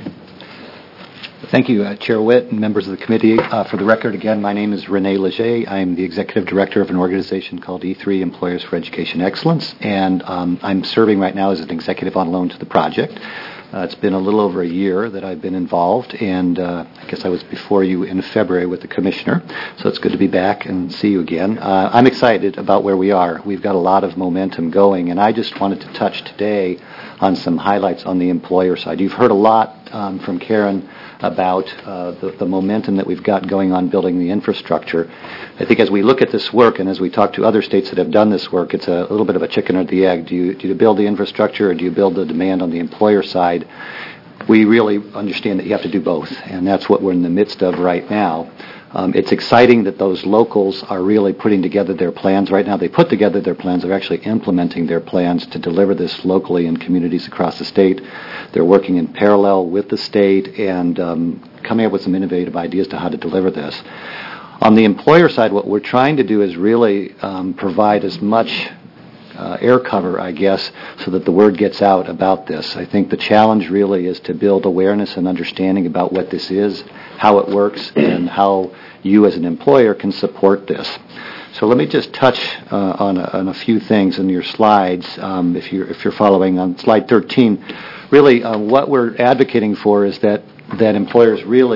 Thank you, uh, Chair Witt and members of the committee. Uh, for the record, again, my name is Renee Leger. I'm the executive director of an organization called E three Employers for Education Excellence, and um, I'm serving right now as an executive on loan to the project. Uh, it's been a little over a year that I've been involved, and uh, I guess I was before you in February with the commissioner, so it's good to be back and see you again. Uh, I'm excited about where we are. We've got a lot of momentum going, and I just wanted to touch today on some highlights on the employer side. You've heard a lot um, from Karen about uh, the, the momentum that we've got going on building the infrastructure. I think as we look at this work and as we talk to other states that have done this work, it's a little bit of a chicken or the egg. Do you, do you build the infrastructure or do you build the demand on the employer side? We really understand that you have to do both, and that's what we're in the midst of right now. Um, it's exciting that those locals are really putting together their plans right now. They put together their plans. They're actually implementing their plans to deliver this locally in communities across the state. They're working in parallel with the state and um, coming up with some innovative ideas to how to deliver this. On the employer side, what we're trying to do is really um, provide as much Uh, air cover, I guess, so that the word gets out about this. I think the challenge really is to build awareness and understanding about what this is, how it works, and how you as an employer can support this. So let me just touch uh, on, a, on a few things in your slides. Um, if you're if you're following on slide thirteen, really uh, what we're advocating for is that that employers really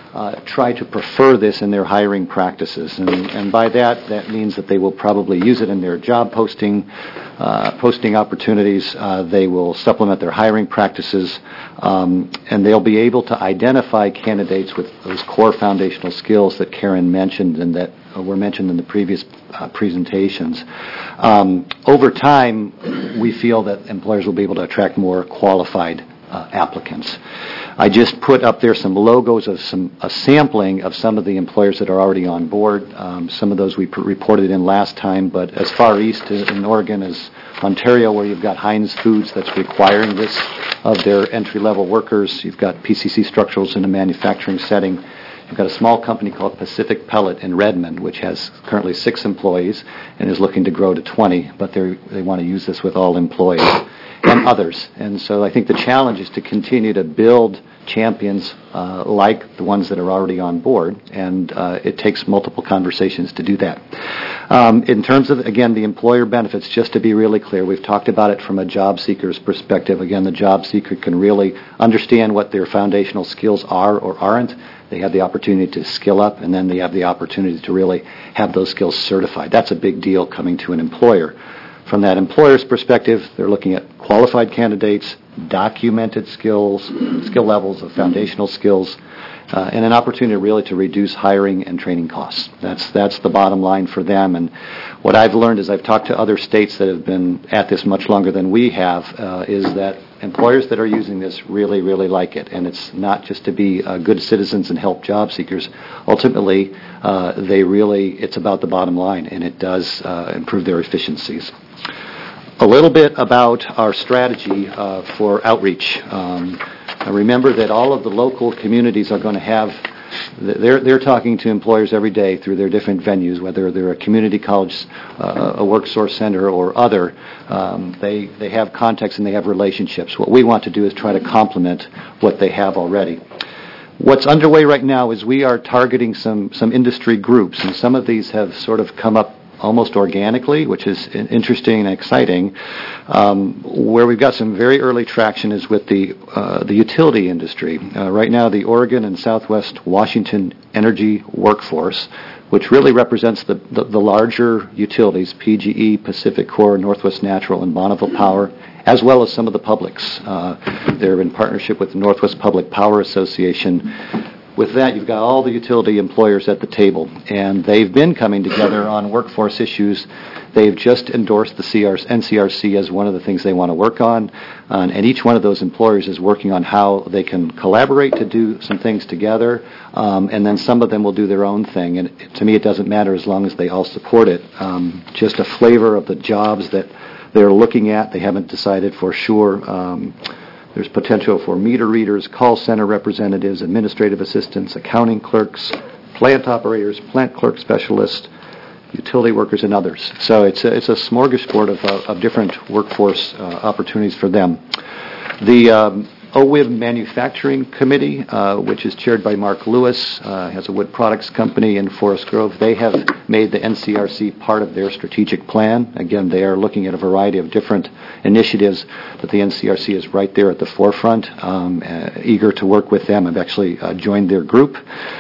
uh, try to prefer this in their hiring practices. And, and by that, that means that they will probably use it in their job posting, uh, posting opportunities. Uh, they will supplement their hiring practices, um, and they'll be able to identify candidates with those core foundational skills that Karen mentioned and that were mentioned in the previous uh, presentations. Um, over time, we feel that employers will be able to attract more qualified Uh, applicants. I just put up there some logos of some a sampling of some of the employers that are already on board. Um, some of those we pr- reported in last time, but as far east in Oregon as Ontario, where you've got Heinz Foods that's requiring this of their entry-level workers. You've got P C C Structurals in a manufacturing setting. You've got a small company called Pacific Pellet in Redmond, which has currently six employees and is looking to grow to twenty, but they they want to use this with all employees. And others. And so I think the challenge is to continue to build champions uh, like the ones that are already on board, and uh, it takes multiple conversations to do that. Um, in terms of, again, the employer benefits, just to be really clear, we've talked about it from a job seeker's perspective. Again, the job seeker can really understand what their foundational skills are or aren't. They have the opportunity to skill up, and then they have the opportunity to really have those skills certified. That's a big deal coming to an employer. From that employer's perspective, they're looking at qualified candidates, documented skills, skill levels of foundational skills, uh, and an opportunity really to reduce hiring and training costs. That's that's the bottom line for them. And what I've learned as I've talked to other states that have been at this much longer than we have uh, is that employers that are using this really, really like it. And it's not just to be uh, good citizens and help job seekers. Ultimately, uh, they really, it's about the bottom line, and it does uh, improve their efficiencies. A little bit about our strategy uh, for outreach. Um, remember that all of the local communities are going to have, they're, they're talking to employers every day through their different venues, whether they're a community college, uh, a work source center, or other. Um, they, they have contacts and they have relationships. What we want to do is try to complement what they have already. What's underway right now is we are targeting some, some industry groups, and some of these have sort of come up almost organically, which is interesting and exciting. Um, where we've got some very early traction is with the uh, the utility industry. Uh, right now, the Oregon and Southwest Washington energy workforce, which really represents the, the, the larger utilities, P G E, PacifiCorp, Northwest Natural, and Bonneville Power, as well as some of the publics. Uh, they're in partnership with the Northwest Public Power Association. With that, you've got all the utility employers at the table, and they've been coming together on workforce issues. They've just endorsed the C R, N C R C as one of the things they want to work on, uh, and each one of those employers is working on how they can collaborate to do some things together, um, and then some of them will do their own thing. And to me, it doesn't matter as long as they all support it. Um, just a flavor of the jobs that they're looking at. They haven't decided for sure. Um, There's potential for meter readers, call center representatives, administrative assistants, accounting clerks, plant operators, plant clerk specialists, utility workers, and others. So it's a, it's a smorgasbord of, uh, of different workforce uh, opportunities for them. The um, O W I B Manufacturing Committee, uh, which is chaired by Mark Lewis, uh, has a wood products company in Forest Grove. They have made the N C R C part of their strategic plan. Again, they are looking at a variety of different initiatives, but the N C R C is right there at the forefront, um, uh, eager to work with them. I've actually uh, joined their group.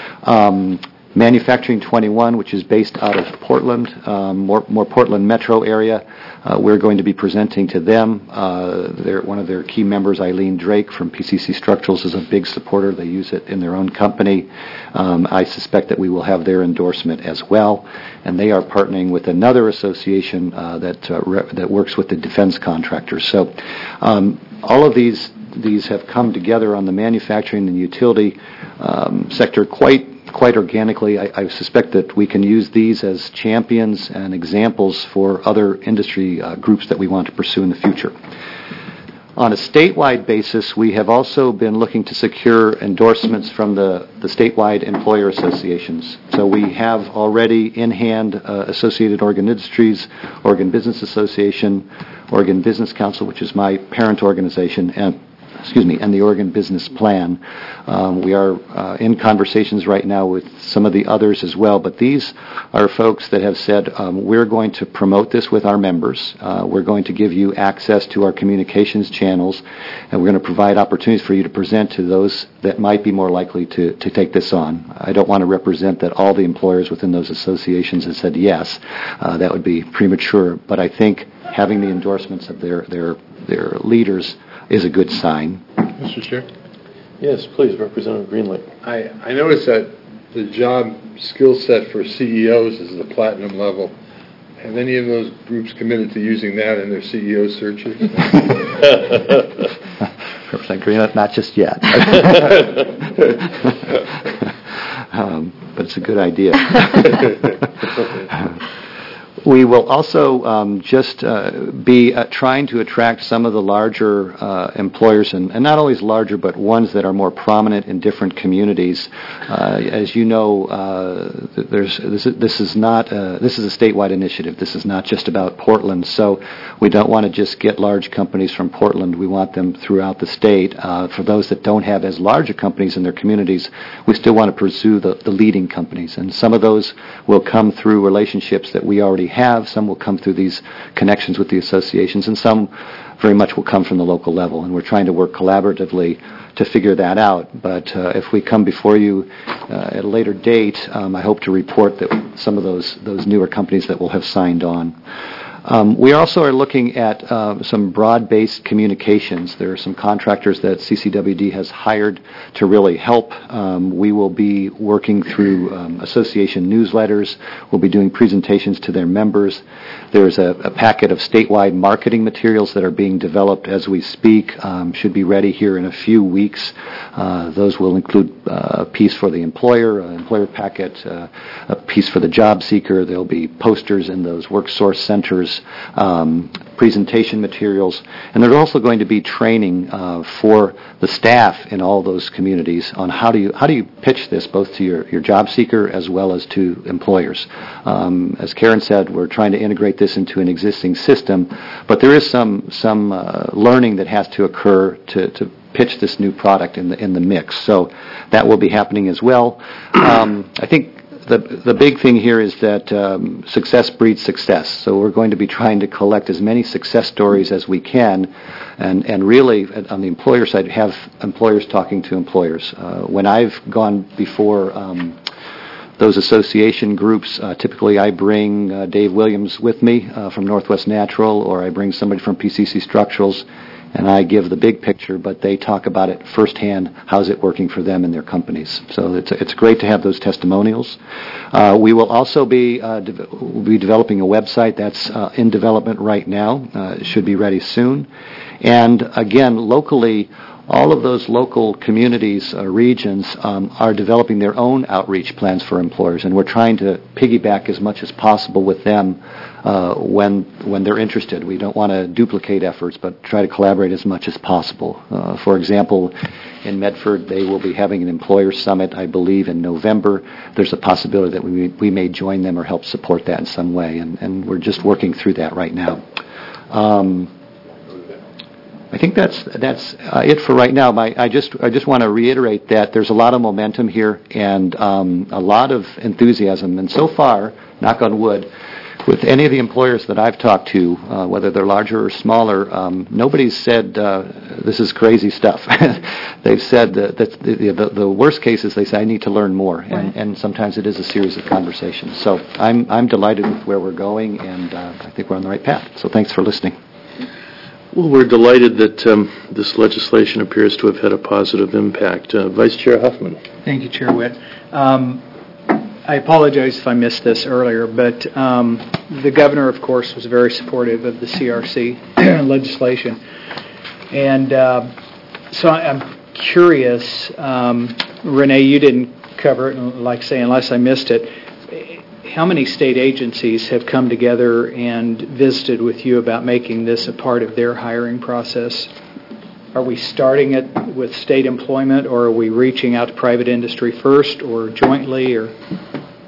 Um, Manufacturing twenty-one, which is based out of Portland, um, more, more Portland metro area. Uh, we're going to be presenting to them. Uh, one of their key members, Eileen Drake from P C C Structurals, is a big supporter. They use it in their own company. Um, I suspect that we will have their endorsement as well. And they are partnering with another association uh, that uh, re- that works with the defense contractors. So um, all of these these have come together on the manufacturing and utility um, sector quite quite organically. I, I suspect that we can use these as champions and examples for other industry uh, groups that we want to pursue in the future. On a statewide basis, we have also been looking to secure endorsements from the, the statewide employer associations. So we have already in hand uh, Associated Oregon Industries, Oregon Business Association, Oregon Business Council, which is my parent organization, and excuse me, and the Oregon Business Plan. Um, we are uh, in conversations right now with some of the others as well, but these are folks that have said, um, we're going to promote this with our members. Uh, we're going to give you access to our communications channels, and we're going to provide opportunities for you to present to those that might be more likely to, to take this on. I don't want to represent that all the employers within those associations have said yes. Uh, that would be premature, but I think having the endorsements of their, their, their leaders is a good sign. Mister Chair? Yes, please, Representative Greenlee. I, I noticed that the job skill set for C E Os is the platinum level. Have any of those groups committed to using that in their C E O searches? Representative Greenlee, not just yet. um, but it's a good idea. We will also um, just uh, be uh, trying to attract some of the larger uh, employers, and, and not always larger, but ones that are more prominent in different communities. Uh, as you know, uh, there's this is, this is not uh, this is a statewide initiative. This is not just about Portland. So we don't want to just get large companies from Portland. We want them throughout the state. Uh, for those that don't have as large a companies in their communities, we still want to pursue the, the leading companies, and some of those will come through relationships that we already have. Some will come through these connections with the associations, and some very much will come from the local level. And we're trying to work collaboratively to figure that out. But uh, if we come before you uh, at a later date, um, I hope to report that some of those those newer companies that will have signed on. Um, we also are looking at uh, some broad-based communications. There are some contractors that C C W D has hired to really help. Um, we will be working through um, association newsletters. We'll be doing presentations to their members. There's a, a packet of statewide marketing materials that are being developed as we speak, um, should be ready here in a few weeks. Uh, those will include uh, a piece for the employer, an employer packet, uh, a piece for the job seeker. There'll be posters in those work source centers, um, presentation materials, and there's also going to be training uh, for the staff in all those communities on how do you how do you pitch this both to your, your job seeker as well as to employers. Um, as Karen said, we're trying to integrate this into an existing system, but there is some some uh, learning that has to occur to, to pitch this new product in the in the mix. So that will be happening as well. Um, I think the the big thing here is that um, success breeds success. So we're going to be trying to collect as many success stories as we can, and and really on the employer side have employers talking to employers. Uh, when I've gone before Um, those association groups, uh, typically I bring uh, Dave Williams with me uh, from Northwest Natural, or I bring somebody from P C C Structurals, and I give the big picture, but they talk about it firsthand. How's it working for them and their companies? So it's it's great to have those testimonials. Uh, we will also be uh, de- we'll be developing a website that's uh, in development right now. Uh, it should be ready soon. And again, locally, all of those local communities, uh, regions, um, are developing their own outreach plans for employers, and we're trying to piggyback as much as possible with them uh, when when they're interested. We don't want to duplicate efforts, but try to collaborate as much as possible. Uh, for example, in Medford, they will be having an employer summit, I believe, in November. There's a possibility that we we may join them or help support that in some way, and, and we're just working through that right now. Um, I think that's that's uh, it for right now. My, I just I just want to reiterate that there's a lot of momentum here and um, a lot of enthusiasm. And so far, knock on wood, with any of the employers that I've talked to, uh, whether they're larger or smaller, um, nobody's said uh, this is crazy stuff. They've said that, that the, the, the worst case is they say I need to learn more, and, Right. and sometimes it is a series of conversations. So I'm I'm delighted with where we're going, and uh, I think we're on the right path. So thanks for listening. Well, we're delighted that um, this legislation appears to have had a positive impact. Uh, Vice Chair Huffman. Thank you, Chair Witt. Um, I apologize if I missed this earlier, but um, the governor, of course, was very supportive of the C R C legislation. And uh, so I'm curious, um, Renee, you didn't cover it, and like I say, unless I missed it, how many state agencies have come together and visited with you about making this a part of their hiring process? Are we starting it with state employment, or are we reaching out to private industry first, or jointly? Or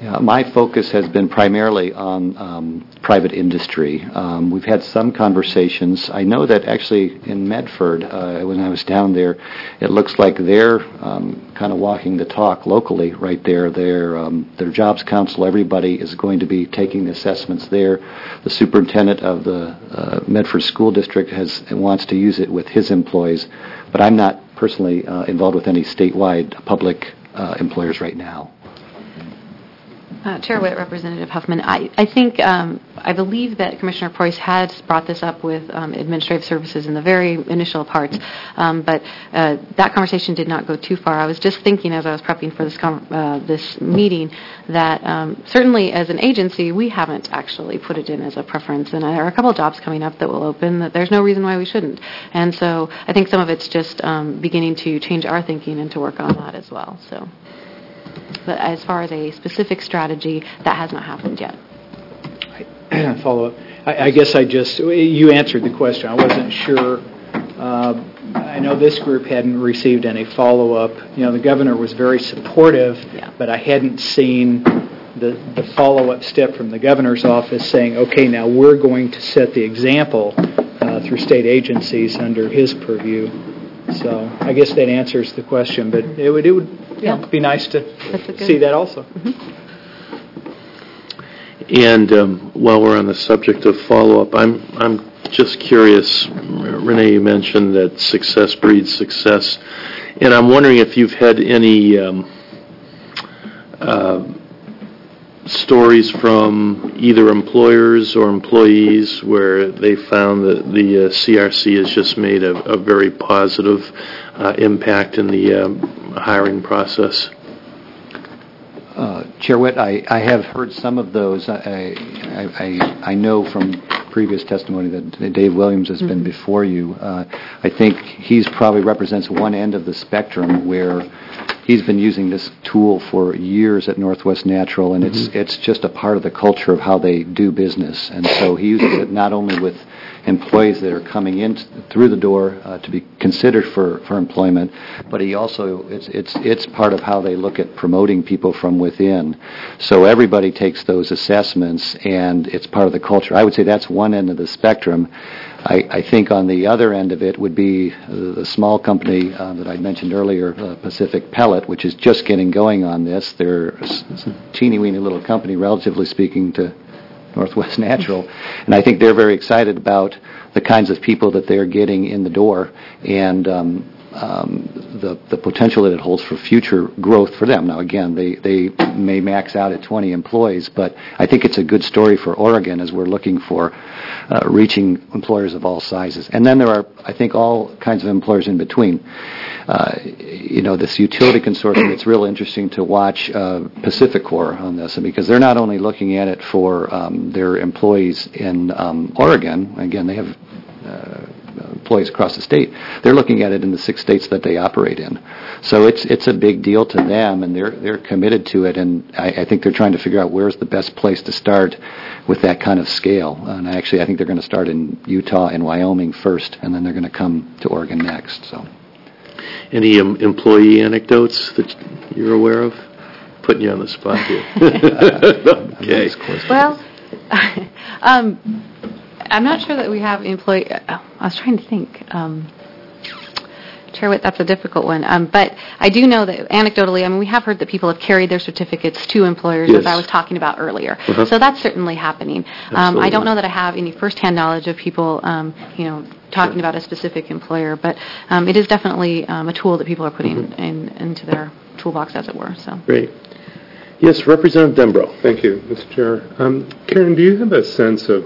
Yeah, my focus has been primarily on um, private industry. Um, we've had some conversations. I know that actually in Medford, uh, when I was down there, it looks like they're um, kind of walking the talk locally right there. Their, um, their jobs council, everybody is going to be taking the assessments there. The superintendent of the uh, Medford School District has wants to use it with his employees, but I'm not personally uh, involved with any statewide public uh, employers right now. Uh, Chair Witt, Representative Huffman, I, I think, um, I believe that Commissioner Preuss has brought this up with um, administrative services in the very initial parts, um, but uh, that conversation did not go too far. I was just thinking as I was prepping for this com- uh, this meeting that um, certainly as an agency, we haven't actually put it in as a preference, and there are a couple of jobs coming up that will open that there's no reason why we shouldn't. And so I think some of it's just um, beginning to change our thinking and to work on that as well. So. But as far as a specific strategy, that has not happened yet. Follow up. I, I guess I just, you answered the question. I wasn't sure. Uh, I know this group hadn't received any follow-up. You know, the governor was very supportive, yeah. but I hadn't seen the, the follow-up step from the governor's office saying, okay, now we're going to set the example uh, through state agencies under his purview. So I guess that answers the question, but it would, it would you yeah. know, be nice to good... see that also. Mm-hmm. And um, while we're on the subject of follow-up, I'm I'm just curious. Renee, you mentioned that success breeds success, and I'm wondering if you've had any um, uh, stories from either employers or employees where they found that the uh, C R C has just made a, a very positive uh, impact in the um, hiring process. Uh, Chair Witt, I, I have heard some of those. I, I, I, I know from previous testimony that Dave Williams has mm-hmm. been before you. Uh, I think he's probably represents one end of the spectrum where he's been using this tool for years at Northwest Natural, and mm-hmm. it's it's just a part of the culture of how they do business. And so he uses it not only with employees that are coming in through the door uh, to be considered for, for employment, but he also it's it's it's part of how they look at promoting people from within. So everybody takes those assessments, and it's part of the culture. I would say that's one end of the spectrum. I, I think on the other end of it would be the, the small company uh, that I mentioned earlier, uh, Pacific Pellet, which is just getting going on this. They're a teeny-weeny little company, relatively speaking, to Northwest Natural, and I think they're very excited about the kinds of people that they're getting in the door and um, um, the the potential that it holds for future growth for them. Now, again, they, they may max out at twenty employees, but I think it's a good story for Oregon as we're looking for uh, reaching employers of all sizes. And then there are, I think, all kinds of employers in between. Uh, you know, this utility consortium, it's real interesting to watch uh, PacifiCorp on this, because they're not only looking at it for um, their employees in um, Oregon. Again, they have uh, employees across the state. They're looking at it in the six states that they operate in. So it's it's a big deal to them, and they're they're committed to it. And I, I think they're trying to figure out where's the best place to start with that kind of scale. And actually, I think they're going to start in Utah and Wyoming first, and then they're going to come to Oregon next. So. Any um, employee anecdotes that you're aware of? Putting you on the spot here. Okay. Well, um, I'm not sure that we have employee. Uh, I was trying to think. Um, Chair Witt, that's a difficult one. Um, but I do know that anecdotally, I mean, we have heard that people have carried their certificates to employers, yes. as I was talking about earlier. Uh-huh. So that's certainly happening. Um, I don't know that I have any firsthand knowledge of people, um, you know, talking sure. about a specific employer, but um, it is definitely um, a tool that people are putting mm-hmm. in, into their toolbox, as it were. So great. Yes, Representative Denbrough. Thank you, Mister Chair. Um, Karen, do you have a sense of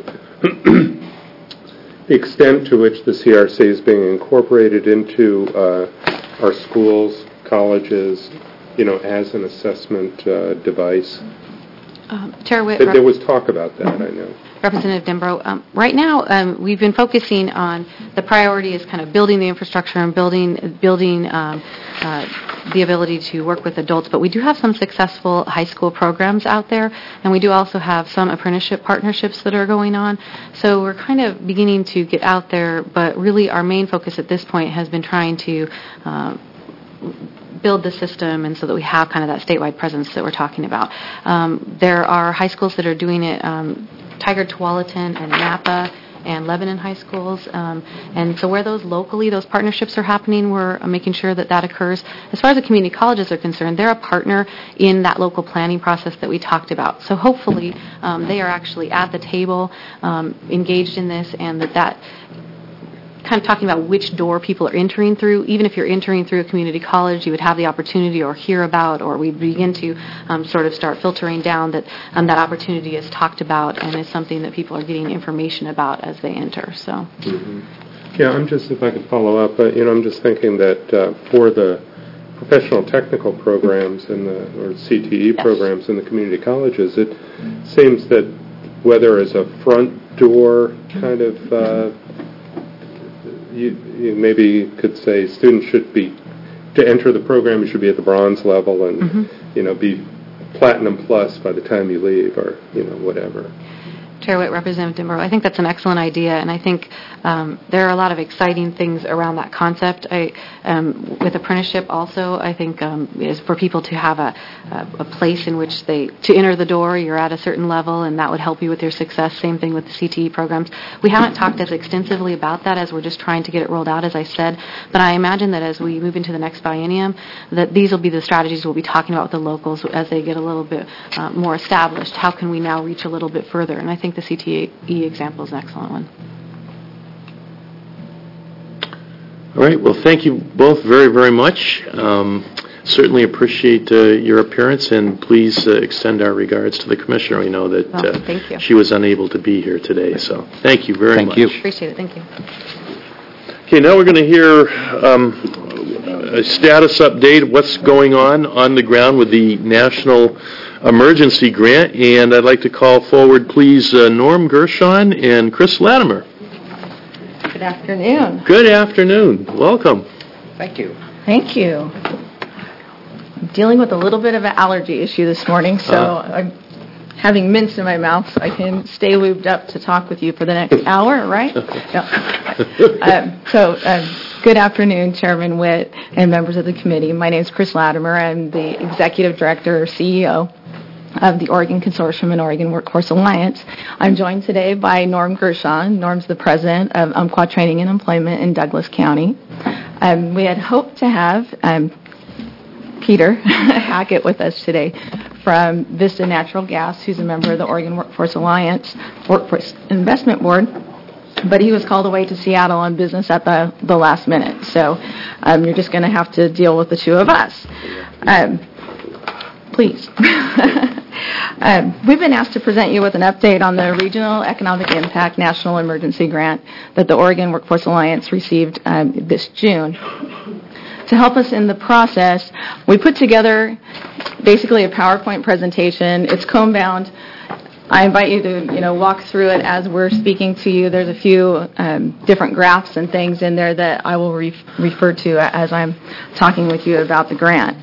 the extent to which the C R C is being incorporated into uh, our schools, colleges, you know, as an assessment uh, device? Um, Chair Witt, there, there was talk about that, I know. Representative Denbrough, um, right now um, we've been focusing on the priority is kind of building the infrastructure and building building um, uh, the ability to work with adults. But we do have some successful high school programs out there, and we do also have some apprenticeship partnerships that are going on. So we're kind of beginning to get out there, but really our main focus at this point has been trying to uh, build the system and so that we have kind of that statewide presence that we're talking about. Um, there are high schools that are doing it, um, Tiger Tualatin and Napa and Lebanon high schools. Um, and so where those locally, those partnerships are happening, we're uh, making sure that that occurs. As far as the community colleges are concerned, they're a partner in that local planning process that we talked about. So hopefully um, they are actually at the table, um, engaged in this, and that that kind of talking about which door people are entering through. Even if you're entering through a community college, you would have the opportunity or hear about, or we begin to um, sort of start filtering down that um, that opportunity is talked about and is something that people are getting information about as they enter. So, mm-hmm. Yeah, I'm just, if I could follow up, uh, you know, I'm just thinking that uh, for the professional technical programs and the or C T E yes. programs in the community colleges, it seems that whether as a front door kind of uh, You, you maybe could say students should be, to enter the program, you should be at the bronze level and, mm-hmm. you know, be platinum plus by the time you leave or, you know, whatever. Chair Witt, Representative Dimbrell, I think that's an excellent idea, and I think um, there are a lot of exciting things around that concept. I, um, with apprenticeship also, I think um, is for people to have a, a, a place in which they, to enter the door, you're at a certain level, and that would help you with your success. Same thing with the C T E programs. We haven't talked as extensively about that as we're just trying to get it rolled out, as I said, but I imagine that as we move into the next biennium, that these will be the strategies we'll be talking about with the locals as they get a little bit uh, more established. How can we now reach a little bit further? And I think the C T E example is an excellent one. All right. Well, thank you both very, very much. Um, certainly appreciate uh, your appearance, and please uh, extend our regards to the Commissioner. We know that well, thank you. uh, she was unable to be here today, so thank you very thank much. You. Appreciate it. Thank you. Okay, now we're going to hear um, a status update of what's going on on the ground with the National Emergency Grant, and I'd like to call forward, please, uh, Norm Gershon and Chris Latimer. Good afternoon. Good afternoon. Welcome. Thank you. Thank you. I'm dealing with a little bit of an allergy issue this morning, so uh, I'm having mints in my mouth so I can stay lubed up to talk with you for the next hour, right? No. um, so, um, good afternoon, Chairman Witt and members of the committee. My name is Chris Latimer. I'm the Executive Director or C E O of the Oregon Consortium and Oregon Workforce Alliance. I'm joined today by Norm Gershon. Norm's the president of Umpqua Training and Employment in Douglas County. Um, we had hoped to have um, Peter Hackett with us today from Vista Natural Gas, who's a member of the Oregon Workforce Alliance Workforce Investment Board, but he was called away to Seattle on business at the, the last minute. So um, you're just going to have to deal with the two of us. Um, please. Um, we've been asked to present you with an update on the Regional Economic Impact National Emergency Grant that the Oregon Workforce Alliance received um, this June. To help us in the process, we put together basically a PowerPoint presentation. It's comb-bound. I invite you to, you know, walk through it as we're speaking to you. There's a few um, different graphs and things in there that I will ref- refer to as I'm talking with you about the grant.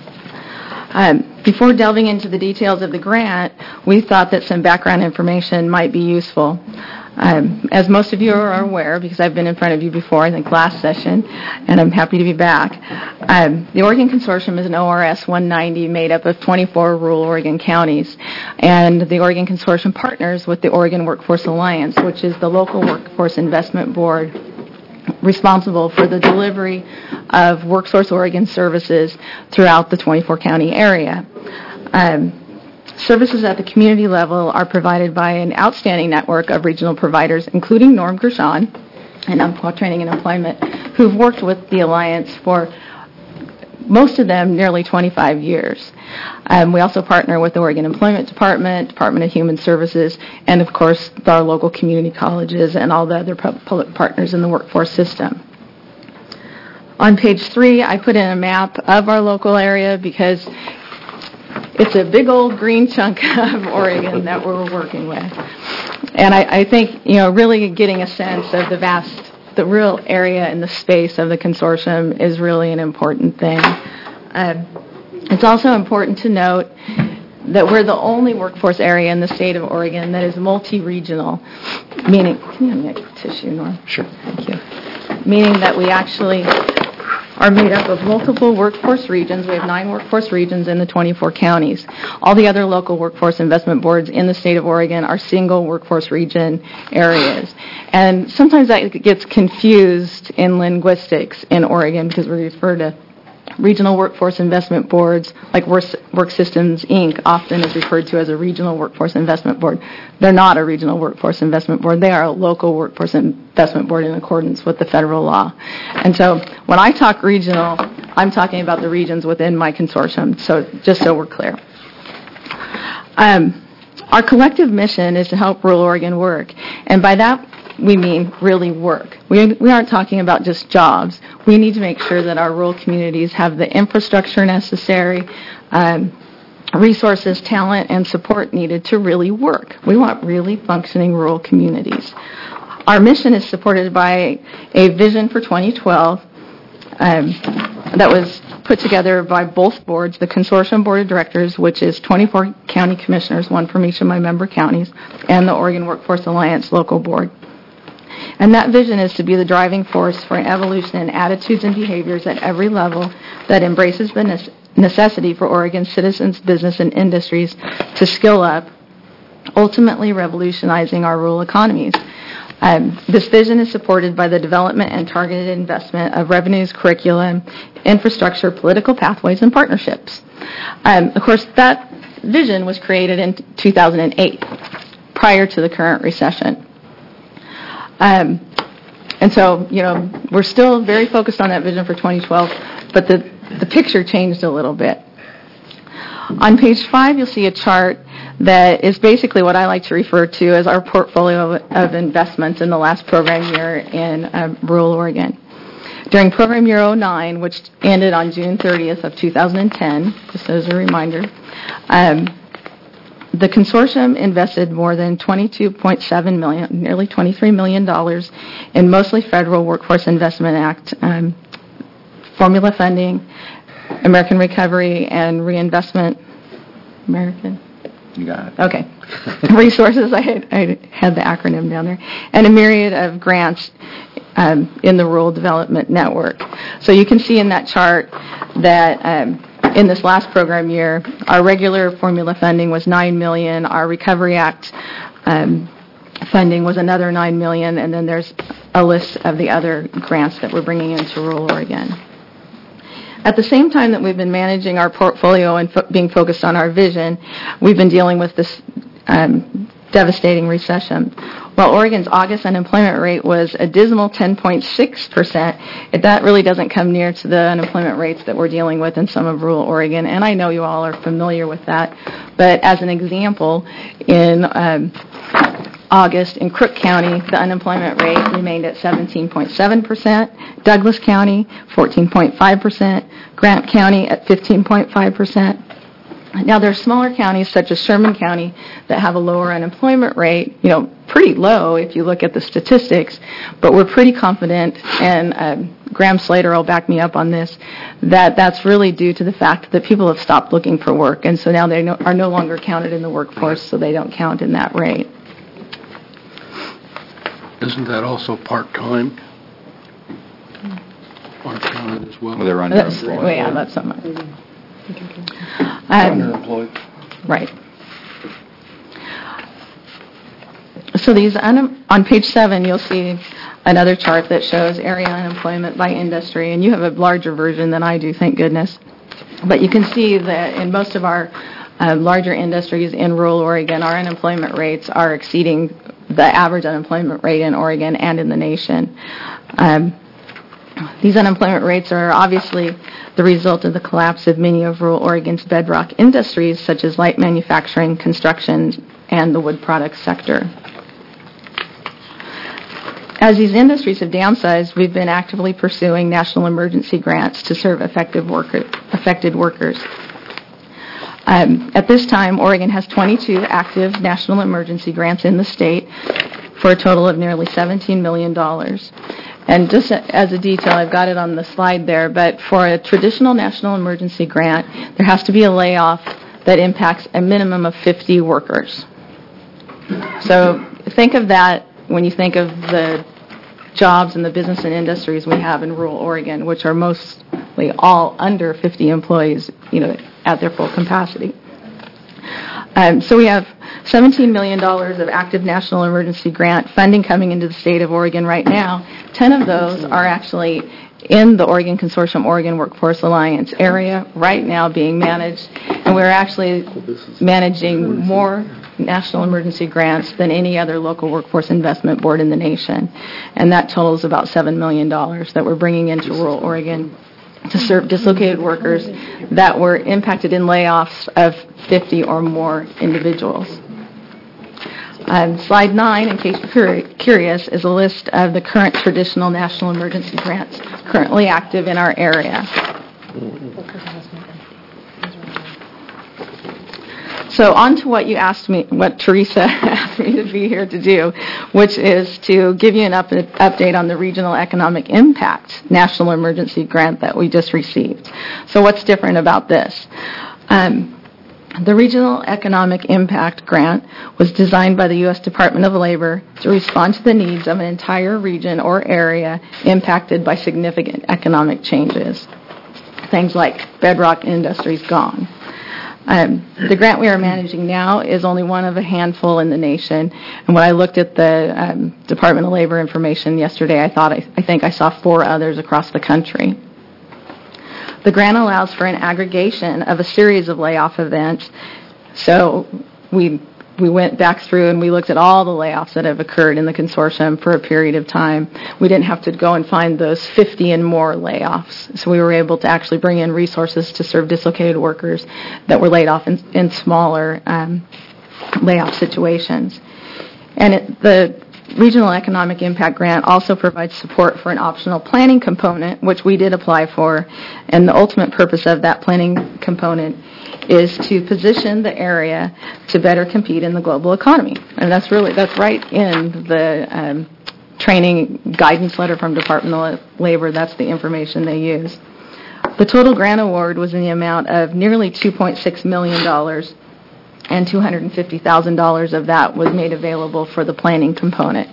Um, before delving into the details of the grant, we thought that some background information might be useful. Um, as most of you are aware, because I've been in front of you before, I think last session, and I'm happy to be back, um, the Oregon Consortium is an O R S one ninety made up of twenty-four rural Oregon counties, and the Oregon Consortium partners with the Oregon Workforce Alliance, which is the local workforce investment board responsible for the delivery of WorkSource Oregon services throughout the twenty-four county area. Um, services at the community level are provided by an outstanding network of regional providers, including Norm Gershon and Umpqua Training and Employment, who've worked with the Alliance for most of them nearly twenty-five years. Um, we also partner with the Oregon Employment Department, Department of Human Services, and of course our local community colleges and all the other public partners in the workforce system. On page three, I put in a map of our local area because it's a big old green chunk of Oregon that we're working with. And I, I think, you know, really getting a sense of the vast, the real area and the space of the consortium is really an important thing. Uh, it's also important to note that we're the only workforce area in the state of Oregon that is multi-regional, meaning, can you hand me a tissue, Norm? Sure. Thank you. Meaning that we actually are made up of multiple workforce regions. We have nine workforce regions in the twenty-four counties. All the other local workforce investment boards in the state of Oregon are single workforce region areas. And sometimes that gets confused in linguistics in Oregon because we refer to regional workforce investment boards, like Work, Work Systems, Incorporated, often is referred to as a regional workforce investment board. They're not a regional workforce investment board. They are a local workforce investment board in accordance with the federal law. And so when I talk regional, I'm talking about the regions within my consortium, so just so we're clear. Um, our collective mission is to help rural Oregon work, and by that we mean really work. We, we aren't talking about just jobs. We need to make sure that our rural communities have the infrastructure necessary, um, resources, talent, and support needed to really work. We want really functioning rural communities. Our mission is supported by a vision for twenty twelve um, that was put together by both boards, the Consortium Board of Directors, which is twenty-four county commissioners, one from each of my member counties, and the Oregon Workforce Alliance local board. And that vision is to be the driving force for an evolution in attitudes and behaviors at every level that embraces the necessity for Oregon citizens, business, and industries to skill up, ultimately revolutionizing our rural economies. Um, this vision is supported by the development and targeted investment of revenues, curriculum, infrastructure, political pathways, and partnerships. Um, of course, that vision was created in two thousand eight, prior to the current recession. Um, and so, you know, we're still very focused on that vision for twenty twelve, but the, the picture changed a little bit. On page five, you'll see a chart that is basically what I like to refer to as our portfolio of, of investments in the last program year in uh, rural Oregon. During program year oh nine, which ended on June thirtieth of two thousand ten, just as a reminder, um, the consortium invested more than twenty-two point seven million dollars, nearly twenty-three million dollars, in mostly federal Workforce Investment Act, um, formula funding, American Recovery and Reinvestment, American? You got it. Okay. Resources, I had, I had the acronym down there, and a myriad of grants um, in the Rural Development Network. So you can see in that chart that um, in this last program year, our regular formula funding was nine million dollars, our Recovery Act um, funding was another nine million dollars, and then there's a list of the other grants that we're bringing into rural Oregon. At the same time that we've been managing our portfolio and fo- being focused on our vision, we've been dealing with this um, devastating recession. While Oregon's August unemployment rate was a dismal ten point six percent, it, that really doesn't come near to the unemployment rates that we're dealing with in some of rural Oregon, and I know you all are familiar with that. But as an example, in um, August in Crook County, the unemployment rate remained at seventeen point seven percent, Douglas County, fourteen point five percent, Grant County at fifteen point five percent. Now, there are smaller counties such as Sherman County that have a lower unemployment rate, you know, pretty low if you look at the statistics, but we're pretty confident, and uh, Graham Slater will back me up on this, that that's really due to the fact that people have stopped looking for work, and so now they no, are no longer counted in the workforce, so they don't count in that rate. Isn't that also part-time? Part-time as well? Well, they're That's, underemployed. well, yeah, that's something. Um, Underemployed. Right. So these un- on page seven, you'll see another chart that shows area unemployment by industry, and you have a larger version than I do, thank goodness. But you can see that in most of our uh, larger industries in rural Oregon, our unemployment rates are exceeding the average unemployment rate in Oregon and in the nation. Um, These unemployment rates are obviously the result of the collapse of many of rural Oregon's bedrock industries, such as light manufacturing, construction, and the wood products sector. As these industries have downsized, we've been actively pursuing national emergency grants to serve effective worker, affected workers. Um, at this time, Oregon has twenty-two active national emergency grants in the state for a total of nearly seventeen million dollars. And just as a detail, I've got it on the slide there, but for a traditional national emergency grant, there has to be a layoff that impacts a minimum of fifty workers. So think of that when you think of the jobs and the business and industries we have in rural Oregon, which are most practically all under fifty employees, you know, at their full capacity. Um, so we have seventeen million dollars of active national emergency grant funding coming into the state of Oregon right now. ten of those are actually in the Oregon Consortium Oregon Workforce Alliance area right now being managed, and we're actually managing more national emergency grants than any other local workforce investment board in the nation, and that totals about seven million dollars that we're bringing into rural Oregon to serve dislocated workers that were impacted in layoffs of fifty or more individuals. Um, slide nine, in case you're curious, is a list of the current traditional national emergency grants currently active in our area. So on to what you asked me, what Teresa asked me to be here to do, which is to give you an up, update on the Regional Economic Impact National Emergency Grant that we just received. So what's different about this? Um, The Regional Economic Impact Grant was designed by the U S Department of Labor to respond to the needs of an entire region or area impacted by significant economic changes. Things like bedrock industries gone. Um, the grant we are managing now is only one of a handful in the nation, and when I looked at the um, Department of Labor information yesterday, I thought I, I think I saw four others across the country. The grant allows for an aggregation of a series of layoff events. So we we went back through and we looked at all the layoffs that have occurred in the consortium for a period of time. We didn't have to go and find those fifty and more layoffs. So we were able to actually bring in resources to serve dislocated workers that were laid off in, in smaller um, layoff situations. And it, the Regional Economic Impact Grant also provides support for an optional planning component, which we did apply for, and the ultimate purpose of that planning component is to position the area to better compete in the global economy. And that's really, that's right in the um, training guidance letter from Department of Labor. That's the information they use. The total grant award was in the amount of nearly two point six million dollars, and two hundred fifty thousand dollars of that was made available for the planning component.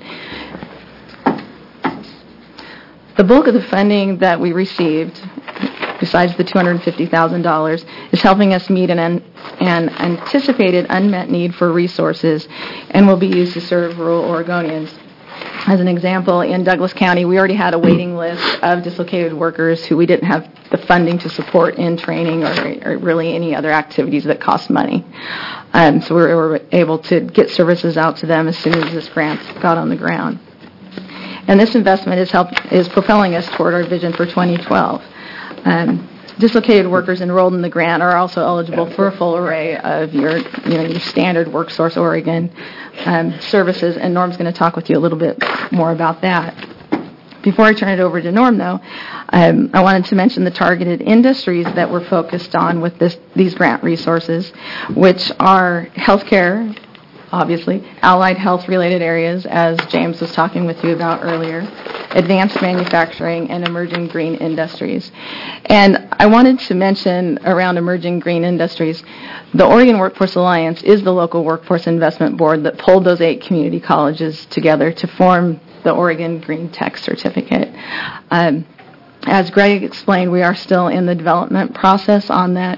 The bulk of the funding that we received, besides the two hundred fifty thousand dollars, is helping us meet an, an anticipated unmet need for resources and will be used to serve rural Oregonians. As an example, in Douglas County, we already had a waiting list of dislocated workers who we didn't have the funding to support in training or, or really any other activities that cost money. Um, so we were able to get services out to them as soon as this grant got on the ground. And this investment is help, is propelling us toward our vision for twenty twelve. Um, dislocated workers enrolled in the grant are also eligible for a full array of your, you know, your standard WorkSource Oregon um, services, and Norm's going to talk with you a little bit more about that. Before I turn it over to Norm, though, um, I wanted to mention the targeted industries that we're focused on with this, these grant resources, which are healthcare, obviously, allied health-related areas, as James was talking with you about earlier, advanced manufacturing, and emerging green industries. And I wanted to mention around emerging green industries, the Oregon Workforce Alliance is the local workforce investment board that pulled those eight community colleges together to form the Oregon Green Tech Certificate. Um, as Greg explained, we are still in the development process on that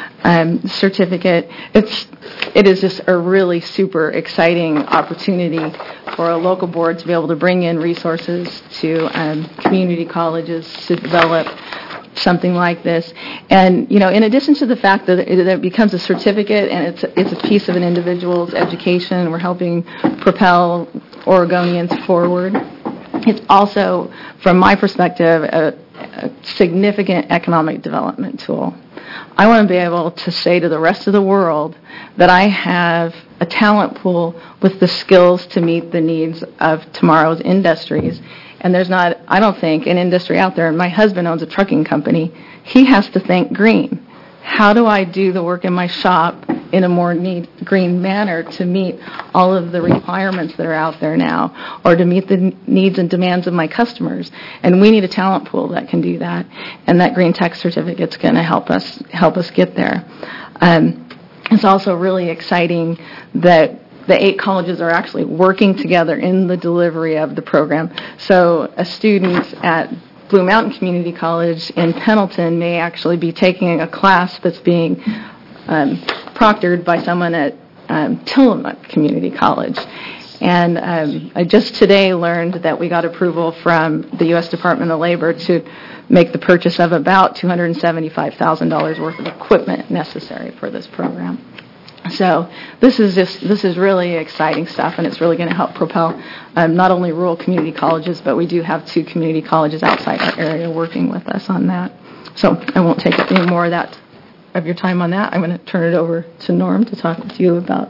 um, certificate. It's it is just a really super exciting opportunity for a local board to be able to bring in resources to um, community colleges to develop something like this. And, you know, in addition to the fact that it, that it becomes a certificate and it's, it's a piece of an individual's education, we're helping propel Oregonians forward, it's also, from my perspective, a, a significant economic development tool. I want to be able to say to the rest of the world that I have a talent pool with the skills to meet the needs of tomorrow's industries. And there's not, I don't think, an industry out there. And my husband owns a trucking company. He has to think green. How do I do the work in my shop in a more need, green manner to meet all of the requirements that are out there now, or to meet the needs and demands of my customers? And we need a talent pool that can do that. And that Green Tech Certificate's going to help us help us get there. Um, it's also really exciting that the eight colleges are actually working together in the delivery of the program. So a student at Blue Mountain Community College in Pendleton may actually be taking a class that's being um, proctored by someone at um, Tillamook Community College. And um, I just today learned that we got approval from the U S Department of Labor to make the purchase of about two hundred seventy-five thousand dollars worth of equipment necessary for this program. So this is just this is really exciting stuff, and it's really going to help propel um, not only rural community colleges, but we do have two community colleges outside our area working with us on that. So I won't take up any more of that of your time on that. I'm going to turn it over to Norm to talk with you about.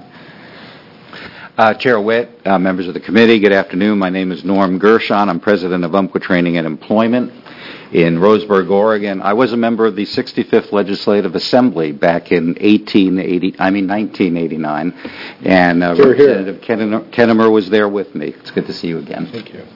Uh, Chair Witt, uh, members of the committee, good afternoon. My name is Norm Gershon. I'm president of Umpqua Training and Employment in Roseburg, Oregon. I was a member of the sixty-fifth Legislative Assembly back in eighteen eighty, I mean nineteen eighty-nine, and uh, Here, here. Representative Kennemer, Kennemer was there with me. It's good to see you again. Thank you.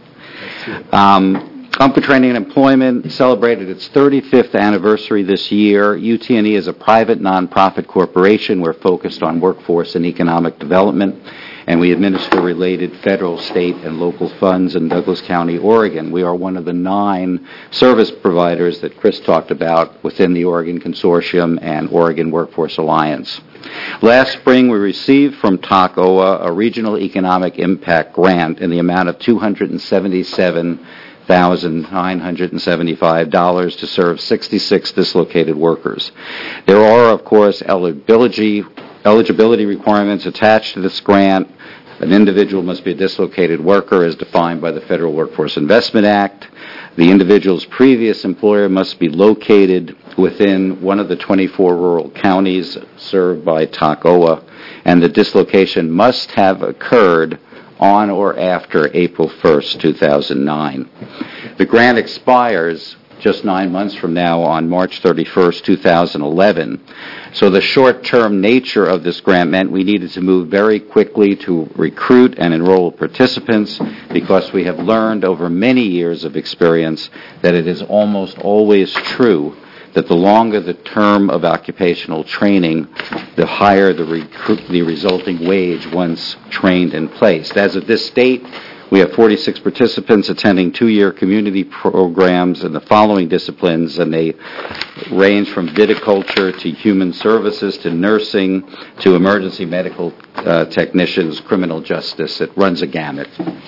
Um, Umpqua Training and Employment celebrated its thirty-fifth anniversary this year. U T N E is a private nonprofit corporation. We're focused on workforce and economic development, and we administer related federal, state, and local funds in Douglas County, Oregon. We are one of the nine service providers that Chris talked about within the Oregon Consortium and Oregon Workforce Alliance. Last spring, we received from T A C O A a Regional Economic Impact Grant in the amount of two hundred seventy-seven thousand nine hundred seventy-five dollars to serve sixty-six dislocated workers. There are, of course, eligibility eligibility requirements attached to this grant. An individual must be a dislocated worker as defined by the Federal Workforce Investment Act. The individual's previous employer must be located within one of the twenty-four rural counties served by T A C O A, and the dislocation must have occurred on or after April first, two thousand nine. The grant expires just nine months from now on March thirty-first, two thousand eleven. So the short-term nature of this grant meant we needed to move very quickly to recruit and enroll participants, because we have learned over many years of experience that it is almost always true that the longer the term of occupational training, the higher the, recruit, the resulting wage once trained and placed. As of this date, we have forty-six participants attending two-year community programs in the following disciplines, and they range from viticulture to human services to nursing to emergency medical uh, technicians, criminal justice. It runs a gamut.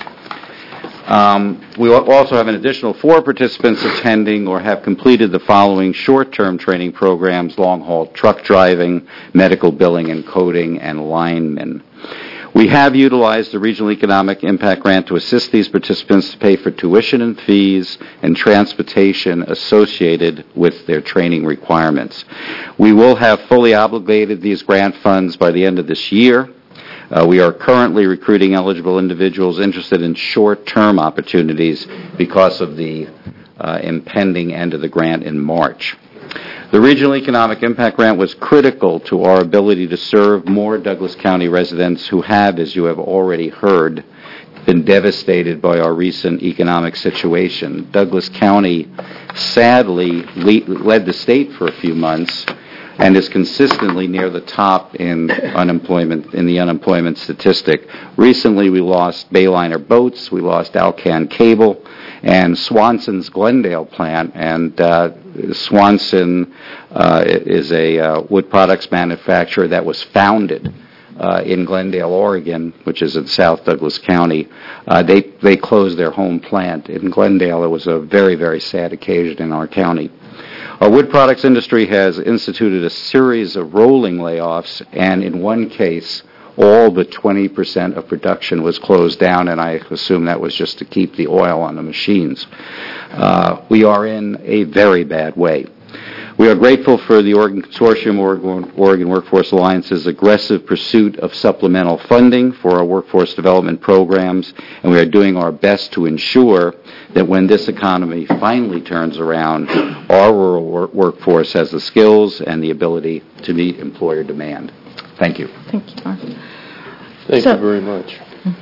Um, we also have an additional four participants attending or have completed the following short-term training programs: long-haul truck driving, medical billing and coding, and linemen. We have utilized the Regional Economic Impact Grant to assist these participants to pay for tuition and fees and transportation associated with their training requirements. We will have fully obligated these grant funds by the end of this year. Uh, we are currently recruiting eligible individuals interested in short-term opportunities because of the uh, impending end of the grant in March. The Regional Economic Impact Grant was critical to our ability to serve more Douglas County residents who have, as you have already heard, been devastated by our recent economic situation. Douglas County sadly le- led the state for a few months and is consistently near the top in unemployment, in the unemployment statistic. Recently, we lost Bayliner Boats, we lost Alcan Cable, and Swanson's Glendale plant. And uh, Swanson uh, is a uh, wood products manufacturer that was founded uh, in Glendale, Oregon, which is in South Douglas County. Uh, they they closed their home plant in Glendale. It was a very, very sad occasion in our county. Our wood products industry has instituted a series of rolling layoffs, and in one case, all but twenty percent of production was closed down, and I assume that was just to keep the oil on the machines. Uh, we are in a very bad way. We are grateful for the Oregon Consortium, Oregon, Oregon Workforce Alliance's aggressive pursuit of supplemental funding for our workforce development programs, and we are doing our best to ensure that when this economy finally turns around, our rural work- workforce has the skills and the ability to meet employer demand. Thank you. Thank you, Mark. Thank So- you very much.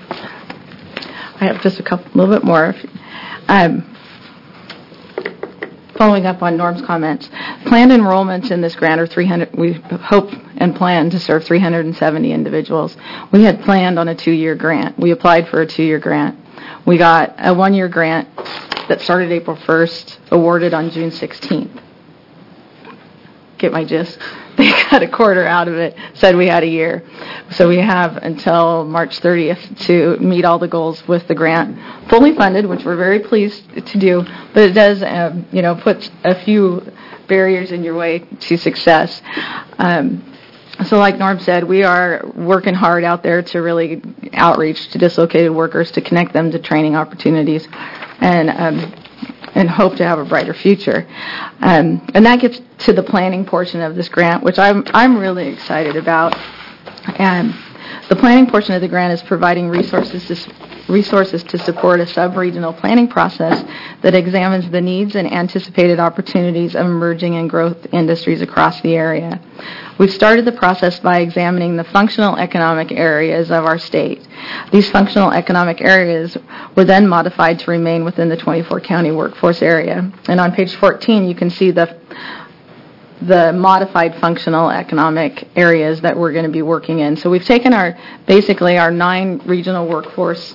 I have just a couple, a little bit more. Um, following up on Norm's comments, planned enrollments in this grant are three hundred. We hope and plan to serve three hundred seventy individuals. We had planned on a two-year grant. We applied for a two-year grant. We got a one-year grant that started April first, awarded on June sixteenth. Get my gist? They got a quarter out of it, said we had a year. So we have until March thirtieth to meet all the goals with the grant, fully funded, which we're very pleased to do, but it does, um, you know, put a few barriers in your way to success. Um, so like Norm said, we are working hard out there to really outreach to dislocated workers, to connect them to training opportunities, and um, and hope to have a brighter future. Um, and that gets to the planning portion of this grant, which I'm I'm really excited about. And the planning portion of the grant is providing resources to resources to support a sub-regional planning process that examines the needs and anticipated opportunities of emerging and growth industries across the area. We've started the process by examining the functional economic areas of our state. These functional economic areas were then modified to remain within the twenty-four county workforce area. And on page fourteen, you can see the the modified functional economic areas that we're going to be working in. So we've taken our, basically our nine regional workforce,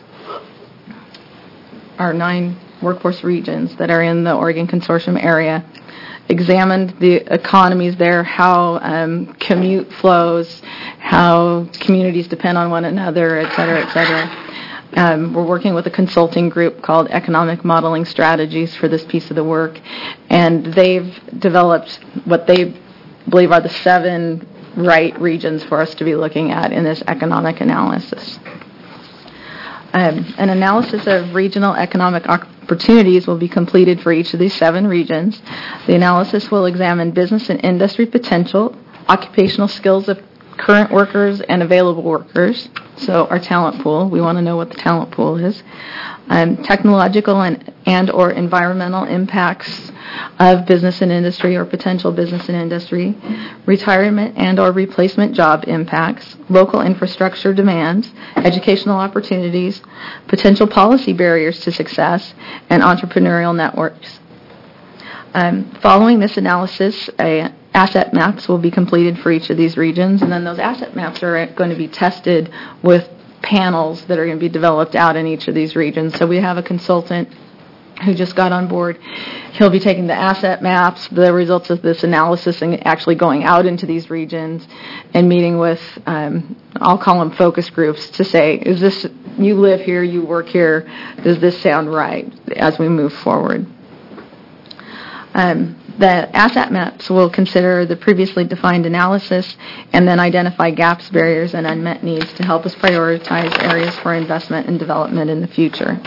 our nine workforce regions that are in the Oregon Consortium area, examined the economies there, how um, commute flows, how communities depend on one another, et cetera, et cetera. Um, we're working with a consulting group called Economic Modeling Strategies for this piece of the work, and they've developed what they believe are the seven right regions for us to be looking at in this economic analysis. Um, an analysis of regional economic opportunities will be completed for each of these seven regions. The analysis will examine business and industry potential, occupational skills of current workers and available workers, so our talent pool. We want to know what the talent pool is. Um, technological and, and or environmental impacts of business and industry or potential business and industry, retirement and or replacement job impacts, local infrastructure demands, educational opportunities, potential policy barriers to success, and entrepreneurial networks. Um, following this analysis, a asset maps will be completed for each of these regions, and then those asset maps are going to be tested with panels that are going to be developed out in each of these regions. So we have a consultant who just got on board. He'll be taking the asset maps, the results of this analysis, and actually going out into these regions and meeting with, um, I'll call them focus groups, to say, is this, you live here, you work here, does this sound right as we move forward? Um, the asset maps will consider the previously defined analysis and then identify gaps, barriers, and unmet needs to help us prioritize areas for investment and development in the future.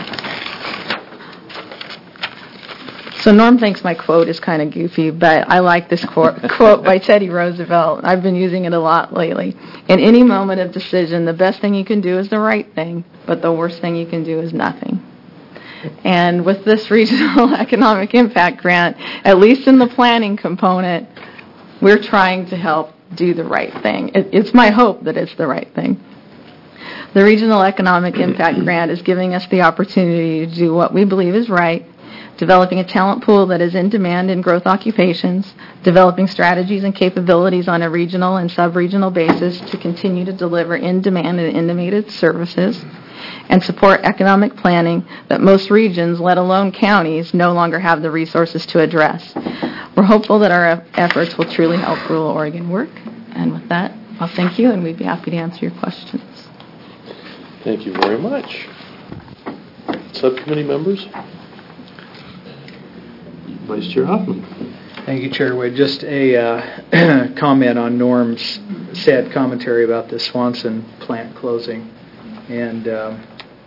So Norm thinks my quote is kind of goofy, but I like this quote, quote by Teddy Roosevelt. I've been using it a lot lately. In any moment of decision, the best thing you can do is the right thing, but the worst thing you can do is nothing. And with this regional economic impact grant, at least in the planning component, we're trying to help do the right thing. It, it's my hope that it's the right thing. The regional economic impact grant is giving us the opportunity to do what we believe is right, developing a talent pool that is in demand in growth occupations, developing strategies and capabilities on a regional and sub-regional basis to continue to deliver in-demand and in-demand services, and support economic planning that most regions, let alone counties, no longer have the resources to address. We're hopeful that our efforts will truly help rural Oregon work. And with that, I'll thank you, and we'd be happy to answer your questions. Thank you very much. Subcommittee members? Vice Chair Hoffman. Thank you, Chair Wade. Just a uh, comment on Norm's sad commentary about the Swanson plant closing. And, um,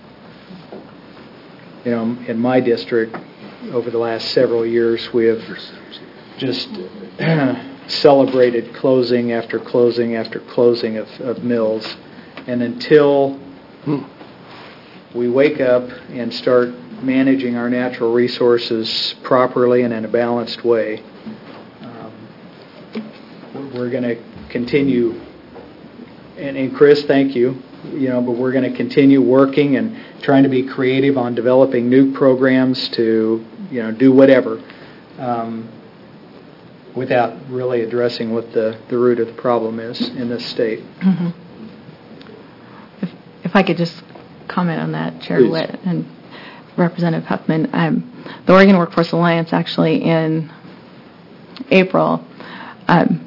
you know, in my district, over the last several years, we have just celebrated closing after closing after closing of, of mills. And until we wake up and start managing our natural resources properly and in a balanced way, um, we're going to continue. And, and Chris, thank you. You know, but we're going to continue working and trying to be creative on developing new programs to, you know, do whatever, um, without really addressing what the, the root of the problem is in this state. Mm-hmm. If, if I could just comment on that, Chair Please. Witt, and Representative Huffman. Um, the Oregon Workforce Alliance actually in April, um,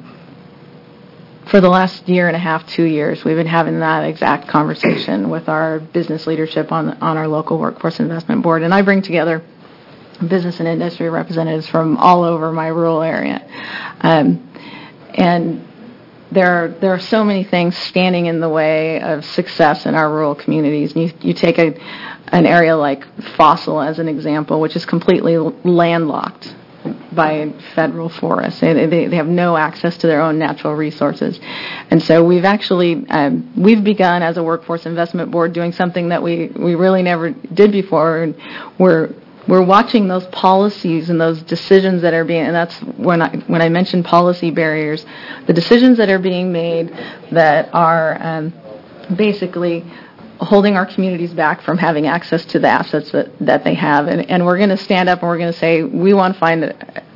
for the last year and a half, two years, we've been having that exact conversation with our business leadership on on our local Workforce Investment Board. And I bring together business and industry representatives from all over my rural area. Um, and there are, there are so many things standing in the way of success in our rural communities. And you, you take a, an area like Fossil as an example, which is completely landlocked by federal forests. They, they, they have no access to their own natural resources. And so we've actually, um, we've begun as a Workforce Investment Board doing something that we, we really never did before. And we're We're watching those policies and those decisions that are being, and that's when I when I mentioned policy barriers, the decisions that are being made that are um, basically holding our communities back from having access to the assets that, that they have. And, and we're going to stand up and we're going to say, we want to find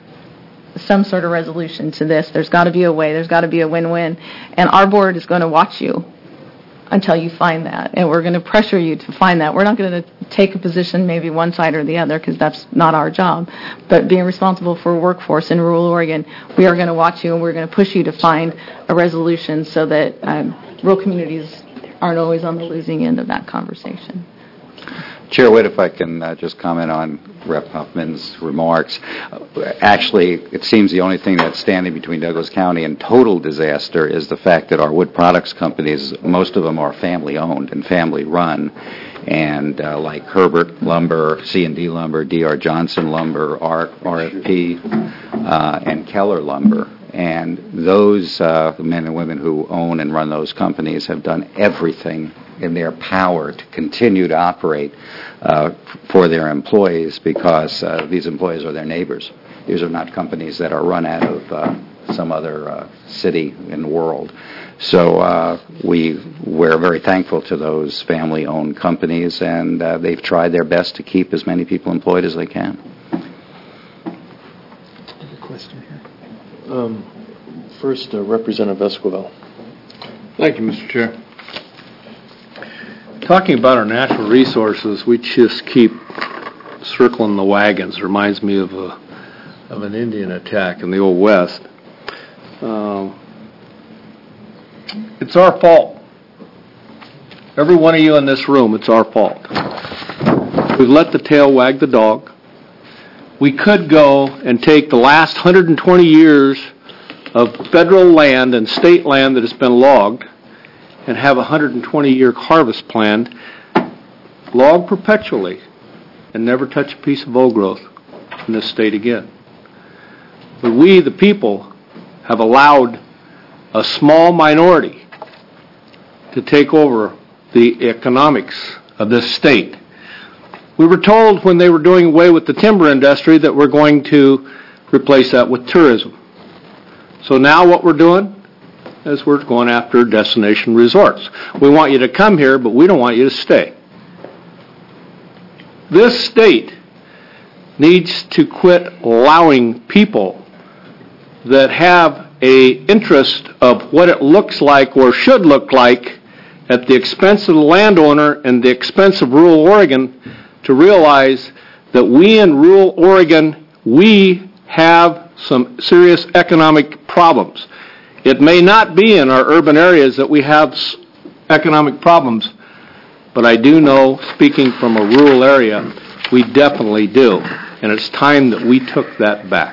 some sort of resolution to this. There's got to be a way. There's got to be a win-win. And our board is going to watch you until you find that, and we're going to pressure you to find that. We're not going to take a position, maybe one side or the other, because that's not our job. But being responsible for workforce in rural Oregon, we are going to watch you, and we're going to push you to find a resolution so that um, rural communities aren't always on the losing end of that conversation. Chair Witt, if I can uh, just comment on Rep Huffman's remarks. Uh, actually, it seems the only thing that's standing between Douglas County and total disaster is the fact that our wood products companies, most of them are family-owned and family-run, and uh, like Herbert Lumber, C and D Lumber, D R Johnson Lumber, R- RFP, uh, and Keller Lumber. And those uh, men and women who own and run those companies have done everything in their power to continue to operate uh, for their employees, because uh, these employees are their neighbors. These are not companies that are run out of uh, some other uh, city in the world. So uh, we, we're very thankful to those family-owned companies, and uh, they've tried their best to keep as many people employed as they can. Question here. Um, first, uh, Representative Esquivel. Thank you, Mister Chair. Talking about our natural resources, we just keep circling the wagons. It reminds me of a of an Indian attack in the Old West. Um, it's our fault. Every one of you in this room, it's our fault. We've let the tail wag the dog. We could go and take the last one hundred twenty years of federal land and state land that has been logged and have a one hundred twenty year harvest plan, log perpetually, and never touch a piece of old growth in this state again. But we, the people, have allowed a small minority to take over the economics of this state. We were told when they were doing away with the timber industry that we're going to replace that with tourism. So now what we're doing is we're going after destination resorts. We want you to come here, but we don't want you to stay. This state needs to quit allowing people that have a interest of what it looks like or should look like at the expense of the landowner and the expense of rural Oregon to realize that we in rural Oregon, we have some serious economic problems. It may not be in our urban areas that we have economic problems, but I do know, speaking from a rural area, we definitely do. And it's time that we took that back.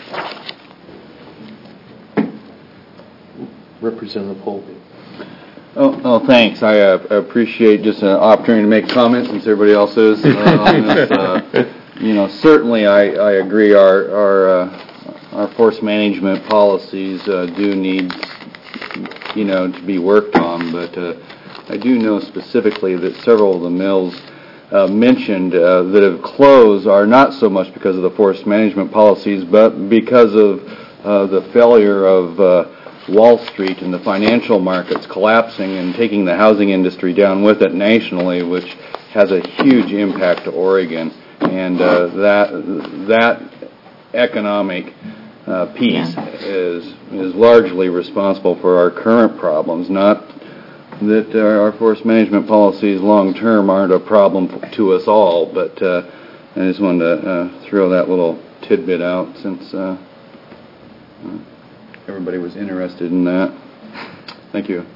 Representative Holby. Oh, oh, thanks. I uh, appreciate just an opportunity to make comments since everybody else is uh, on this. Uh, you know, certainly I, I agree our our uh, our forest management policies uh, do need, you know, to be worked on, but uh, I do know specifically that several of the mills uh, mentioned uh, that have closed are not so much because of the forest management policies, but because of uh, the failure of uh, Wall Street and the financial markets collapsing and taking the housing industry down with it nationally, which has a huge impact to Oregon. And uh, that that economic uh, piece Yeah. is is largely responsible for our current problems, not that uh, our forest management policies long-term aren't a problem f- to us all, but uh, I just wanted to uh, throw that little tidbit out since uh, uh, everybody was interested in that. Thank you.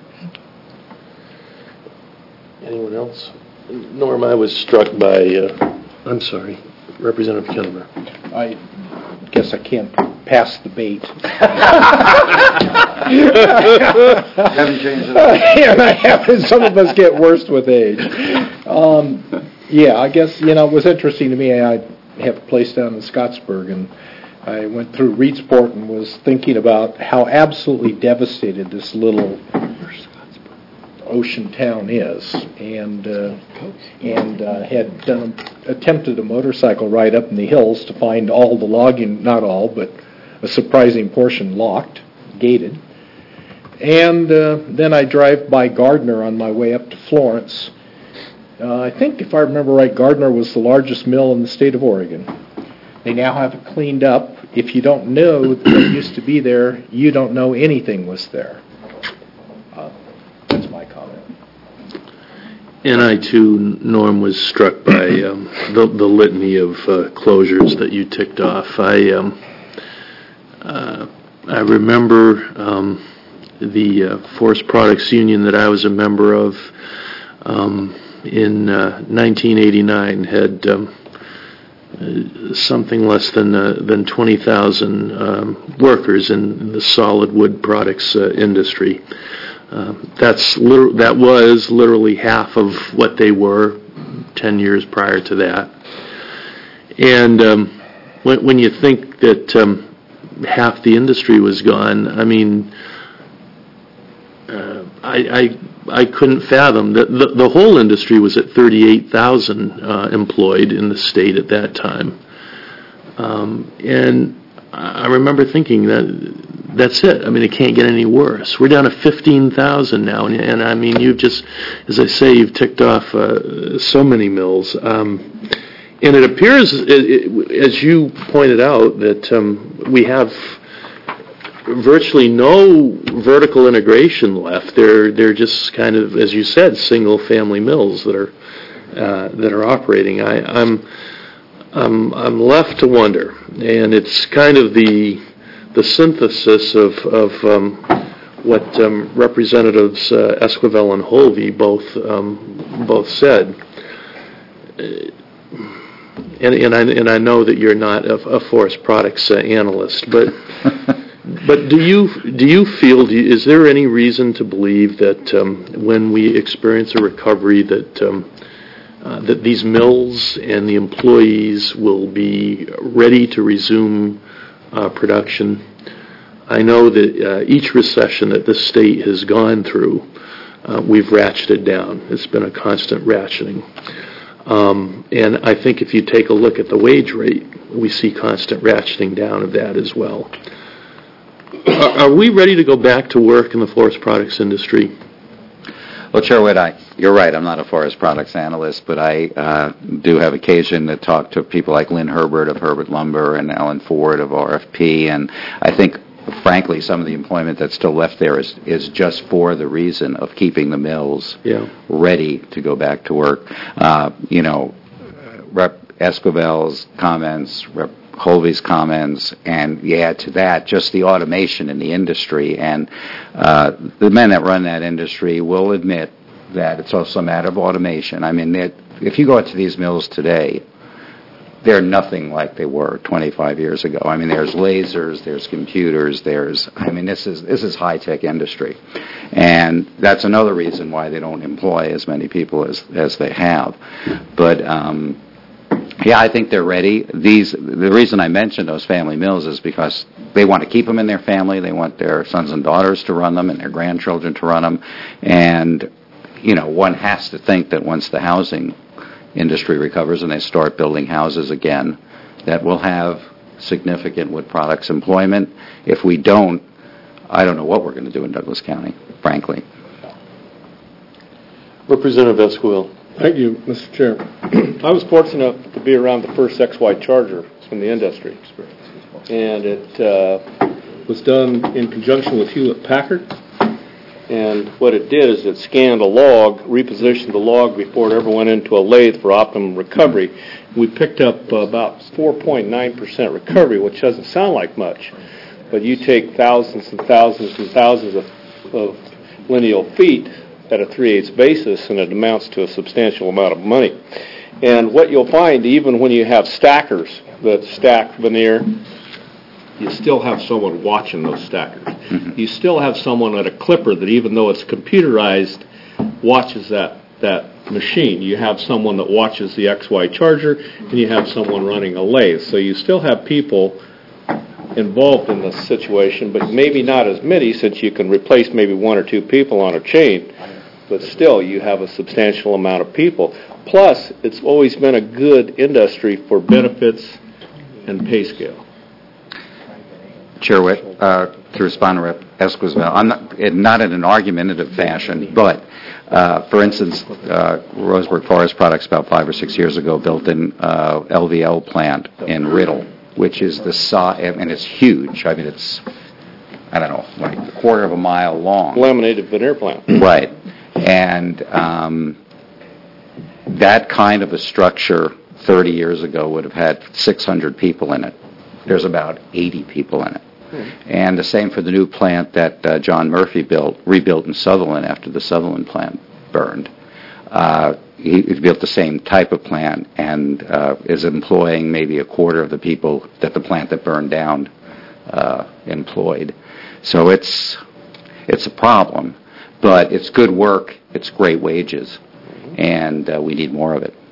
Anyone else? Norm, I was struck by, uh, I'm sorry, Representative Kilmer. I guess I can't pass the bait. Haven't changed it up. And I haven't. Some of us get worse with age. Um, yeah, I guess, you know, it was interesting to me. I have a place down in Scottsburg, and I went through Reedsport and was thinking about how absolutely devastated this little ocean town is, and uh, and uh, had done attempted a motorcycle ride up in the hills to find all the logging, not all, but a surprising portion locked, gated. And uh, then I drive by Gardner on my way up to Florence. Uh, I think, if I remember right, Gardner was the largest mill in the state of Oregon. They now have it cleaned up. If you don't know what used to be there, you don't know anything was there. Uh, that's my comment. And I, too, Norm, was struck by um, the, the litany of uh, closures that you ticked off. I um, uh, I remember um, the uh, Forest Products Union that I was a member of um, in uh, nineteen eighty-nine had um, uh, something less than uh, than twenty thousand um, workers in the solid wood products uh, industry. Um, that's liter- that was literally half of what they were ten years prior to that. And um, when, when you think that um, half the industry was gone, I mean, uh, I, I I couldn't fathom that the, the whole industry was at thirty-eight thousand uh, employed in the state at that time. Um, and I remember thinking that that's it. I mean, it can't get any worse. We're down to fifteen thousand now, and, and I mean, you've just, as I say, you've ticked off uh, so many mills. Um, and it appears, it, it, as you pointed out, that um, we have virtually no vertical integration left. They're they're just kind of, as you said, single-family mills that are uh, that are operating. I, I'm I'm I'm left to wonder, and it's kind of the the synthesis of, of um, what um, Representatives uh, Esquivel and Holvey both um, both said. And, and I and I know that you're not a, a forest products uh, analyst, but but do you do you feel do you, is there any reason to believe that um, when we experience a recovery that um, uh, that these mills and the employees will be ready to resume Uh, production? I know that uh, each recession that the state has gone through, uh, we've ratcheted down. It's been a constant ratcheting. Um, and I think if you take a look at the wage rate, we see constant ratcheting down of that as well. Are, are we ready to go back to work in the forest products industry? Well, Chair Witt, I, you're right. I'm not a forest products analyst, but I uh, do have occasion to talk to people like Lynn Herbert of Herbert Lumber and Ellen Ford of R F P, and I think, frankly, some of the employment that's still left there is, is just for the reason of keeping the mills yeah. ready to go back to work. Uh, you know, Rep Esquivel's comments, Rep Colby's comments, and you add to that just the automation in the industry. And uh, the men that run that industry will admit that it's also a matter of automation. I mean, if you go out to these mills today, they're nothing like they were twenty-five years ago. I mean, there's lasers, there's computers, there's, I mean, this is this is high-tech industry. And that's another reason why they don't employ as many people as, as they have. But, um, yeah, I think they're ready. These the reason I mentioned those family mills is because they want to keep them in their family. They want their sons and daughters to run them and their grandchildren to run them. And, you know, one has to think that once the housing industry recovers and they start building houses again, that we'll have significant wood products employment. If we don't, I don't know what we're going to do in Douglas County, frankly. Representative Esquivel. Thank you, Mister Chair. I was fortunate enough to be around the first X Y Charger in the industry, and it uh, was done in conjunction with Hewlett Packard And what it did is it scanned a log, repositioned the log before it ever went into a lathe for optimum recovery. We picked up uh, about four point nine percent recovery, which doesn't sound like much. But you take thousands and thousands and thousands of, of lineal feet at a three eighths basis, and it amounts to a substantial amount of money. And what you'll find, even when you have stackers that stack veneer, you still have someone watching those stackers. Mm-hmm. You still have someone at a clipper that, even though it's computerized, watches that, that machine. You have someone that watches the X Y charger, and you have someone running a lathe. So you still have people involved in this situation, but maybe not as many, since you can replace maybe one or two people on a chain. But still, you have a substantial amount of people. Plus, it's always been a good industry for benefits and pay scale. Chair Witt, uh, to respond to Representative Esquizmel, I'm not, not in an argumentative fashion, but uh, for instance, uh, Roseburg Forest Products about five or six years ago built an uh, L V L plant in Riddle, which is the size, and it's huge. I mean, it's, I don't know, like a quarter of a mile long. Laminated veneer plant. Right. And um, that kind of a structure thirty years ago would have had six hundred people in it. There's about eighty people in it. And the same for the new plant that uh, John Murphy built, rebuilt in Sutherland after the Sutherland plant burned. Uh, he, he built the same type of plant and uh, is employing maybe a quarter of the people that the plant that burned down uh, employed. So it's it's a problem, but it's good work, it's great wages, and uh, we need more of it.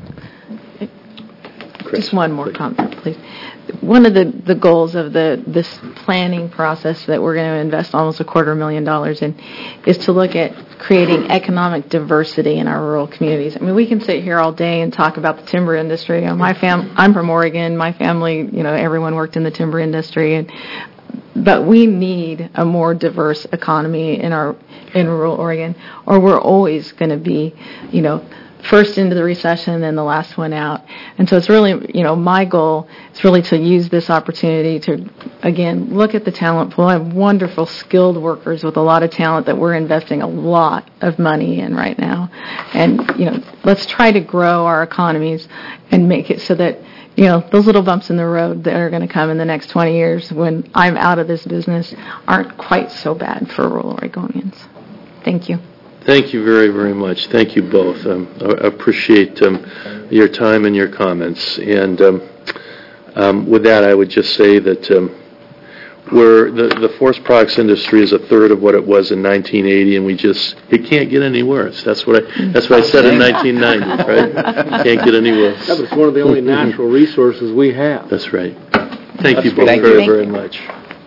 Just one more comment, please. One of the, the goals of the this planning process that we're going to invest almost a quarter million dollars in is to look at creating economic diversity in our rural communities. I mean, we can sit here all day and talk about the timber industry. You know, my fam, I'm from Oregon. My family, you know, everyone worked in the timber industry, and but we need a more diverse economy in our in rural Oregon, or we're always going to be, you know, first into the recession and the last one out. And so it's really, you know, my goal is really to use this opportunity to, again, look at the talent pool. I have wonderful skilled workers with a lot of talent that we're investing a lot of money in right now. And, you know, let's try to grow our economies and make it so that, you know, those little bumps in the road that are going to come in the next twenty years when I'm out of this business aren't quite so bad for rural Oregonians. Thank you. Thank you very, very much. Thank you both. Um, I appreciate um, your time and your comments. And um, um, with that, I would just say that um, we're, the, the forest products industry is a third of what it was in nineteen eighty, and we just, it can't get any worse. That's what I, that's what I said in nineteen ninety, right? Can't get any worse. That was one of the only natural resources we have. That's right. Thank That's you both Thank very, you. very much.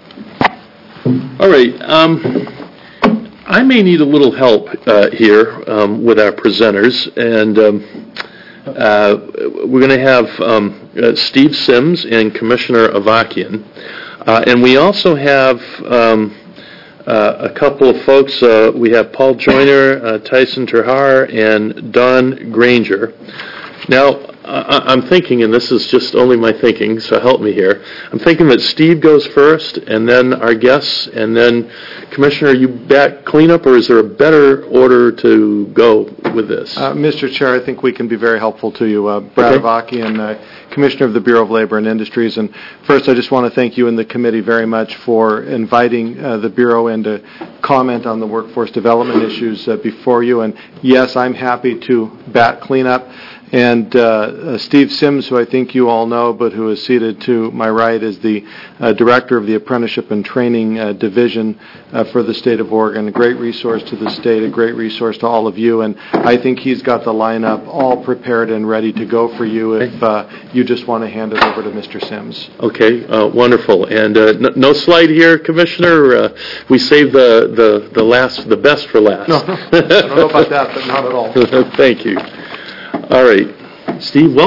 All right. Um, I may need a little help uh, here um, with our presenters, and um, uh, we're going to have um, uh, Steve Sims and Commissioner Avakian, uh, and we also have um, uh, a couple of folks. Uh, we have Paul Joyner, uh, Tyson Terhar, and Don Granger. Now, I- I'm thinking, and this is just only my thinking, so help me here. I'm thinking that Steve goes first, and then our guests, and then Commissioner, you back cleanup, or is there a better order to go with this? Uh, Mister Chair, I think we can be very helpful to you. Uh, Brad Okay. Avakian, uh, Commissioner of the Bureau of Labor and Industries. And first, I just want to thank you and the committee very much for inviting uh, the Bureau in to comment on the workforce development issues uh, before you. And yes, I'm happy to bat cleanup. And uh, uh, Steve Sims, who I think you all know, but who is seated to my right, is the uh, Director of the Apprenticeship and Training uh, Division uh, for the state of Oregon. A great resource to the state, a great resource to all of you. And I think he's got the lineup all prepared and ready to go for you if uh, you just want to hand it over to Mister Sims. Okay, uh, wonderful. And uh, no, no slide here, Commissioner. Uh, we saved the, the, the last, the best for last. No, I don't know about that, but not at all. Thank you. All right, Steve, welcome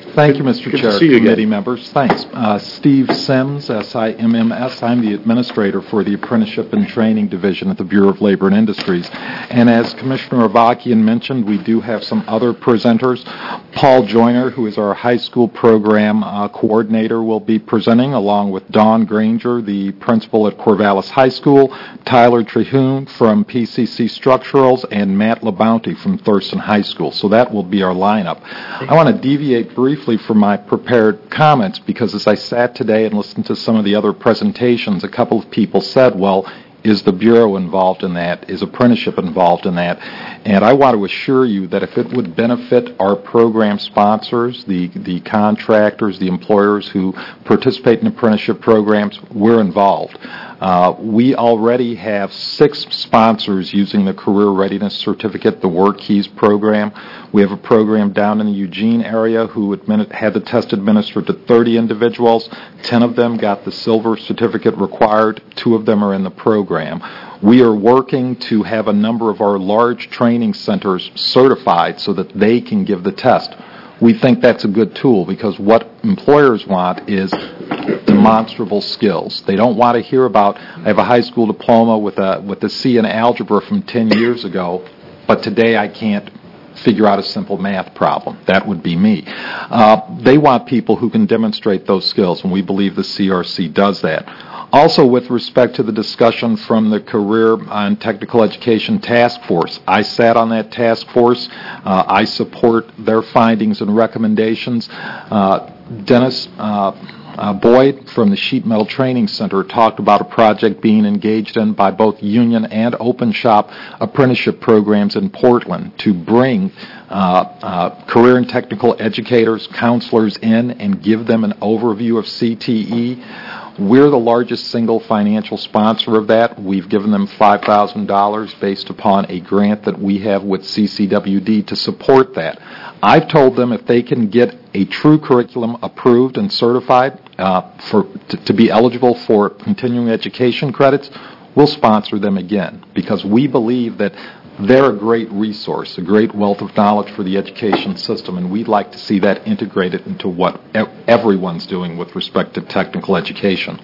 Thank you, Mister Good to Chair, see you again. committee members. Thanks. Uh, Steve Sims, S I M M S. I'm the administrator for the Apprenticeship and Training Division at the Bureau of Labor and Industries. And as Commissioner Avakian mentioned, we do have some other presenters. Paul Joyner, who is our high school program uh, coordinator, will be presenting, along with Dawn Granger, the principal at Corvallis High School, Tyler Trehune from P C C Structurals, and Matt LaBounty from Thurston High School. So that will be our lineup. I want to deviate briefly from my prepared comments because as I sat today and listened to some of the other presentations, a couple of people said, well, is the Bureau involved in that? Is apprenticeship involved in that? And I want to assure you that if it would benefit our program sponsors, the, the contractors, the employers who participate in apprenticeship programs, we're involved. Uh, we already have six sponsors using the Career Readiness Certificate, the WorkKeys program. We have a program down in the Eugene area who admin- had the test administered to thirty individuals. Ten of them got the silver certificate required. Two of them are in the program. We are working to have a number of our large training centers certified so that they can give the test. We think that's a good tool because what employers want is demonstrable skills. They don't want to hear about, I have a high school diploma with a with a C in algebra from ten years ago, but today I can't figure out a simple math problem. That would be me. Uh, they want people who can demonstrate those skills, and we believe the C R C does that. Also, with respect to the discussion from the Career and Technical Education Task Force, I sat on that task force. Uh, I support their findings and recommendations. Uh, Dennis uh, uh, Boyd from the Sheet Metal Training Center talked about a project being engaged in by both union and open shop apprenticeship programs in Portland to bring uh, uh, career and technical educators, counselors in and give them an overview of C T E. We're the largest single financial sponsor of that. We've given them five thousand dollars based upon a grant that we have with C C W D to support that. I've told them if they can get a true curriculum approved and certified uh, for to, to be eligible for continuing education credits, we'll sponsor them again because we believe that they're a great resource, a great wealth of knowledge for the education system, and we'd like to see that integrated into what everyone's doing with respect to technical education.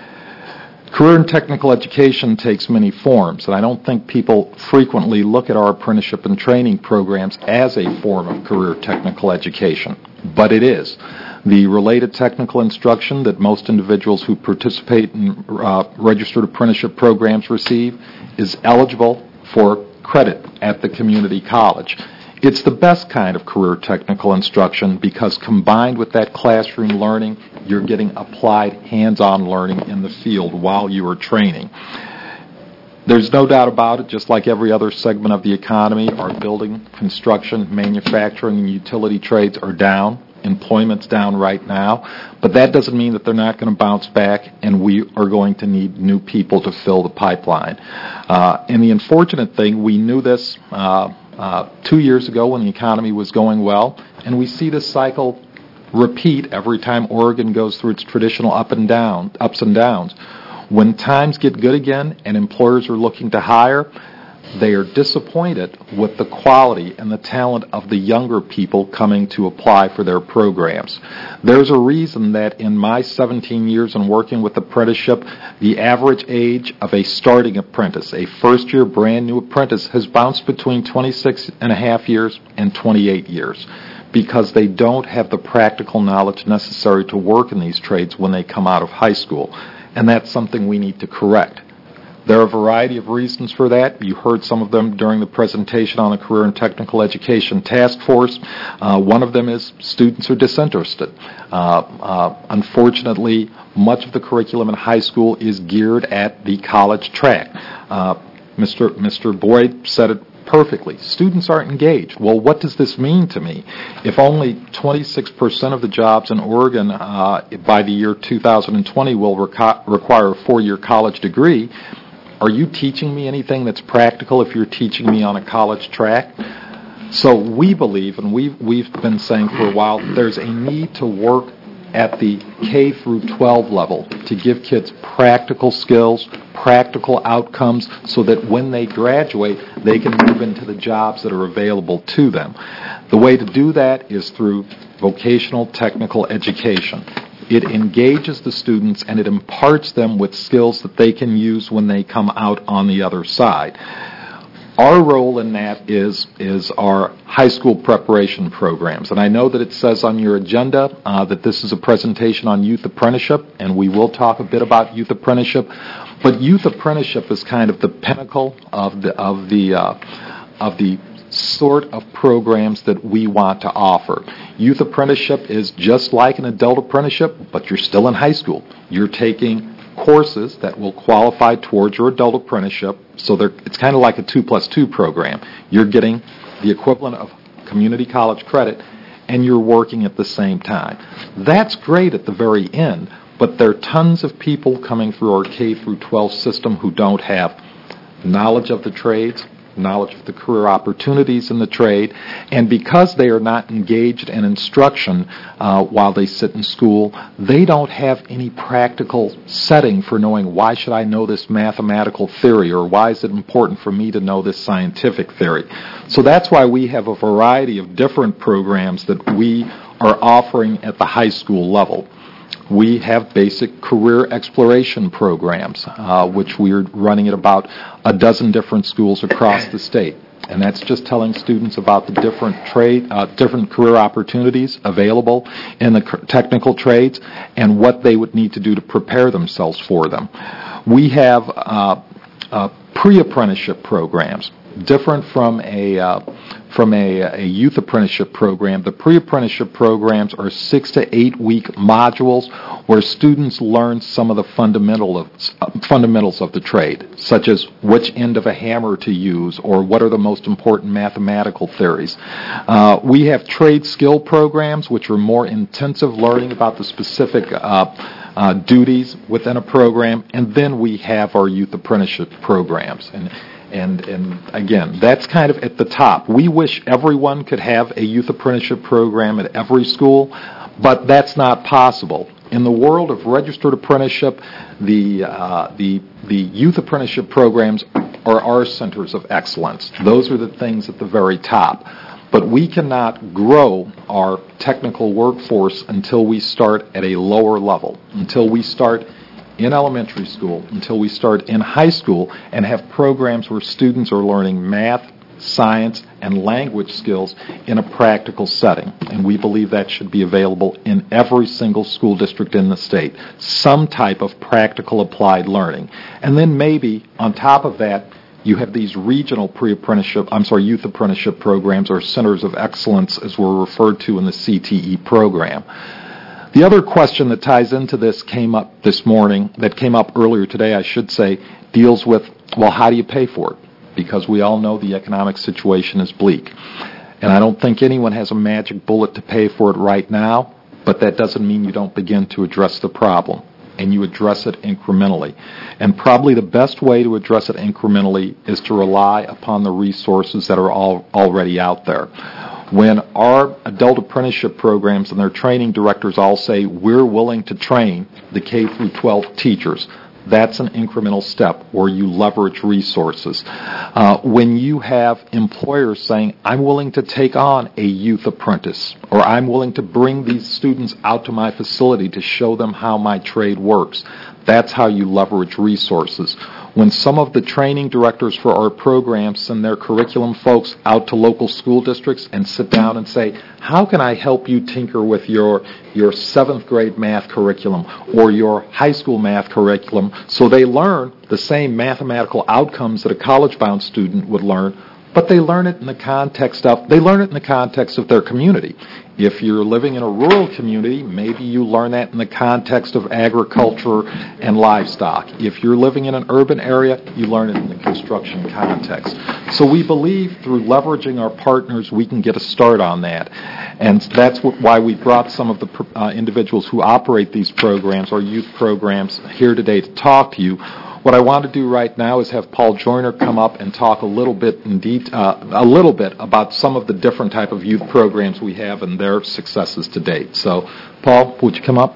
Career and technical education takes many forms, and I don't think people frequently look at our apprenticeship and training programs as a form of career technical education, but it is. The related technical instruction that most individuals who participate in uh, registered apprenticeship programs receive is eligible for credit at the community college. It's the best kind of career technical instruction because combined with that classroom learning, you're getting applied hands-on learning in the field while you are training. There's no doubt about it, just like every other segment of the economy, our building, construction, manufacturing, and utility trades are down. Employment's down right now, but that doesn't mean that they're not going to bounce back, and we are going to need new people to fill the pipeline. Uh, and the unfortunate thing, we knew this uh, uh, two years ago when the economy was going well, and we see this cycle repeat every time Oregon goes through its traditional up and down, ups and downs. When times get good again and employers are looking to hire, they are disappointed with the quality and the talent of the younger people coming to apply for their programs. There's a reason that in my seventeen years in working with apprenticeship, the average age of a starting apprentice, a first-year brand-new apprentice, has bounced between twenty-six and a half years and twenty-eight years because they don't have the practical knowledge necessary to work in these trades when they come out of high school. And that's something we need to correct. There are a variety of reasons for that. You heard some of them during the presentation on the Career and Technical Education Task Force. Uh, one of them is students are disinterested. Uh, uh, unfortunately, much of the curriculum in high school is geared at the college track. Uh, Mister Mister Boyd said it perfectly. Students aren't engaged. Well, what does this mean to me? If only twenty-six percent of the jobs in Oregon uh, by the year two thousand twenty will reco- require a four-year college degree, are you teaching me anything that's practical if you're teaching me on a college track? So we believe, and we've, we've been saying for a while, there's a need to work at the K through twelve level to give kids practical skills, practical outcomes, so that when they graduate, they can move into the jobs that are available to them. The way to do that is through vocational technical education. It engages the students and it imparts them with skills that they can use when they come out on the other side. Our role in that is is our high school preparation programs. And I know that it says on your agenda uh, that this is a presentation on youth apprenticeship, and we will talk a bit about youth apprenticeship. But youth apprenticeship is kind of the pinnacle of the of the uh, of the sort of programs that we want to offer. Youth apprenticeship is just like an adult apprenticeship, but you're still in high school. You're taking courses that will qualify towards your adult apprenticeship, so it's kind of like a two plus two program. You're getting the equivalent of community college credit, and you're working at the same time. That's great at the very end, but there are tons of people coming through our K through twelve system who don't have knowledge of the trades, knowledge of the career opportunities in the trade, and because they are not engaged in instruction uh, while they sit in school, they don't have any practical setting for knowing why should I know this mathematical theory, or why is it important for me to know this scientific theory. So that's why we have a variety of different programs that we are offering at the high school level. We have basic career exploration programs, uh, which we're running at about a dozen different schools across the state. And that's just telling students about the different trade, uh, different career opportunities available in the technical trades and what they would need to do to prepare themselves for them. We have uh, uh, pre-apprenticeship programs, different from a uh, from a, a youth apprenticeship program. The pre-apprenticeship programs are six to eight week modules where students learn some of the fundamental of, uh, fundamentals of the trade, such as which end of a hammer to use or what are the most important mathematical theories. Uh, we have trade skill programs, which are more intensive learning about the specific uh, uh, duties within a program, and then we have our youth apprenticeship programs. And And, and again, that's kind of at the top. We wish everyone could have a youth apprenticeship program at every school, but that's not possible. In the world of registered apprenticeship, the uh, the the youth apprenticeship programs are our centers of excellence. Those are the things at the very top. But we cannot grow our technical workforce until we start at a lower level, until we start in elementary school, until we start in high school and have programs where students are learning math, science, and language skills in a practical setting. And we believe that should be available in every single school district in the state, some type of practical applied learning. And then maybe on top of that, you have these regional pre-apprenticeship, I'm sorry, youth apprenticeship programs, or centers of excellence as we're referred to in the C T E program. The other question that ties into this came up this morning, that came up earlier today, I should say, deals with, well, how do you pay for it? Because we all know the economic situation is bleak. And I don't think anyone has a magic bullet to pay for it right now, but that doesn't mean you don't begin to address the problem, and you address it incrementally. And probably the best way to address it incrementally is to rely upon the resources that are all already out there. When our adult apprenticeship programs and their training directors all say we're willing to train the K through twelve teachers, that's an incremental step where you leverage resources. Uh, when you have employers saying, I'm willing to take on a youth apprentice, or I'm willing to bring these students out to my facility to show them how my trade works, that's how you leverage resources. When some of the training directors for our programs send their curriculum folks out to local school districts and sit down and say, how can I help you tinker with your your seventh grade math curriculum or your high school math curriculum so they learn the same mathematical outcomes that a college-bound student would learn, but they learn it in the context of they learn it in the context of their community. If you're living in a rural community, maybe you learn that in the context of agriculture and livestock. If you're living in an urban area, you learn it in the construction context. So we believe through leveraging our partners, we can get a start on that. And that's why we brought some of the uh, individuals who operate these programs, our youth programs, here today to talk to you. What I want to do right now is have Paul Joyner come up and talk a little bit in det- uh, a little bit about some of the different type of youth programs we have and their successes to date. So, Paul, would you come up?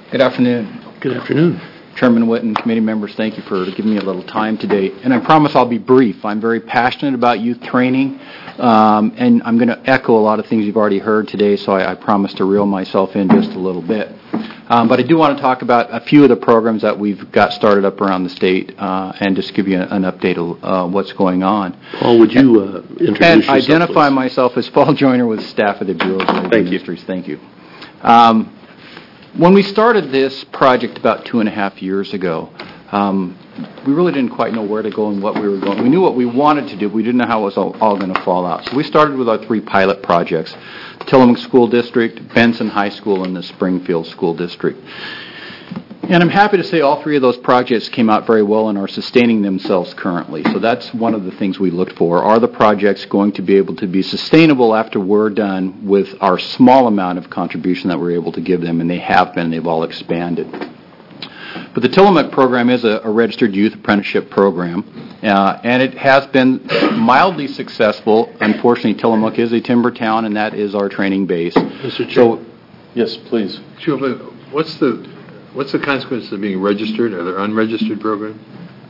Good afternoon. Good afternoon. Chairman Witten, committee members, thank you for giving me a little time today. And I promise I'll be brief. I'm very passionate about youth training, um, and I'm going to echo a lot of things you've already heard today, so I, I promise to reel myself in just a little bit. Um, but I do want to talk about a few of the programs that we've got started up around the state uh, and just give you an update of uh, what's going on. Paul, would you uh, introduce and yourself, identify please? myself as Paul Joyner with staff at the Bureau of Labor Thank you. Industries. Thank you. Um, when we started this project about two and a half years ago, um, we really didn't quite know where to go and what we were going. We knew what we wanted to do, but we didn't know how it was all, all going to fall out. So we started with our three pilot projects, Tillamook School District, Benson High School, and the Springfield School District. And I'm happy to say all three of those projects came out very well and are sustaining themselves currently. So that's one of the things we looked for. Are the projects going to be able to be sustainable after we're done with our small amount of contribution that we're able to give them? And they have been. They've all expanded. But the Tillamook program is a, a registered youth apprenticeship program, uh, and it has been mildly successful. Unfortunately, Tillamook is a timber town, and that is our training base. Mister Chair. So, yes, please. Sure, but what's the, what's the consequence of being registered? Are there unregistered programs?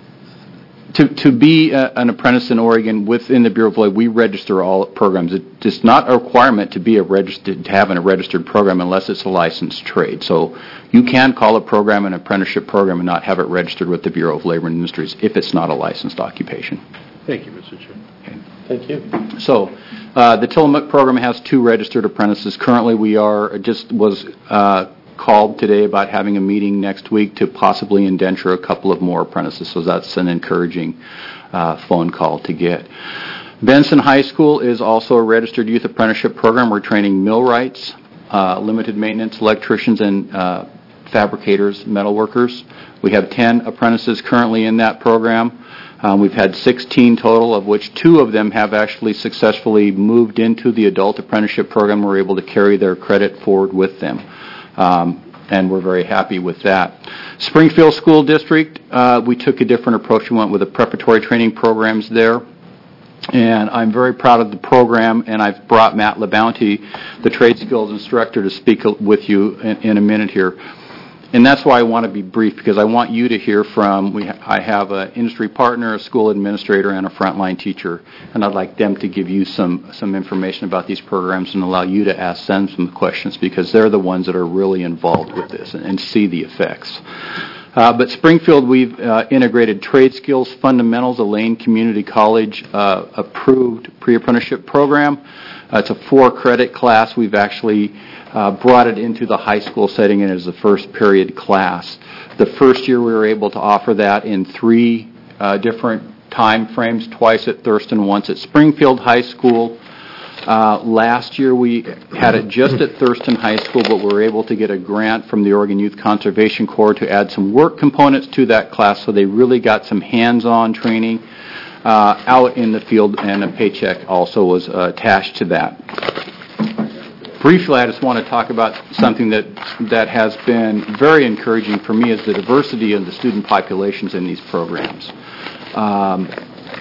To, to be a, an apprentice in Oregon within the Bureau of Labor, we register all programs. It's not a requirement to be a registered, to have a registered program unless it's a licensed trade. So you can call a program an apprenticeship program and not have it registered with the Bureau of Labor and Industries if it's not a licensed occupation. Thank you, Mister Chair. Okay. Thank you. So uh, the Tillamook program has two registered apprentices. Currently, we are just was uh, called today about having a meeting next week to possibly indenture a couple of more apprentices, so that's an encouraging uh, phone call to get. Benson High School is also a registered youth apprenticeship program. We're training millwrights, uh, limited maintenance electricians, and uh, fabricators, metal workers. We have ten apprentices currently in that program. Um, we've had sixteen total, of which two of them have actually successfully moved into the adult apprenticeship program. We're able to carry their credit forward with them. Um, and we're very happy with that. Springfield School District, uh, we took a different approach. We went with the preparatory training programs there. And I'm very proud of the program, and I've brought Matt LeBounty, the trade skills instructor, to speak with you in, in a minute here. And that's why I want to be brief, because I want you to hear from, we ha- I have an industry partner, a school administrator, and a frontline teacher, and I'd like them to give you some, some information about these programs and allow you to ask them some questions, because they're the ones that are really involved with this and, and see the effects. Uh, but Springfield, we've uh, integrated trade skills fundamentals, a Lane Community College uh, approved pre-apprenticeship program. Uh, it's a four-credit class. We've actually uh, brought it into the high school setting and as the first period class. The first year we were able to offer that in three uh, different time frames, twice at Thurston, once at Springfield High School. Uh, last year we had it just at Thurston High School, but we were able to get a grant from the Oregon Youth Conservation Corps to add some work components to that class, so they really got some hands-on training uh, out in the field, and a paycheck also was uh, attached to that. Briefly, I just want to talk about something that, that has been very encouraging for me, is the diversity of the student populations in these programs. Um,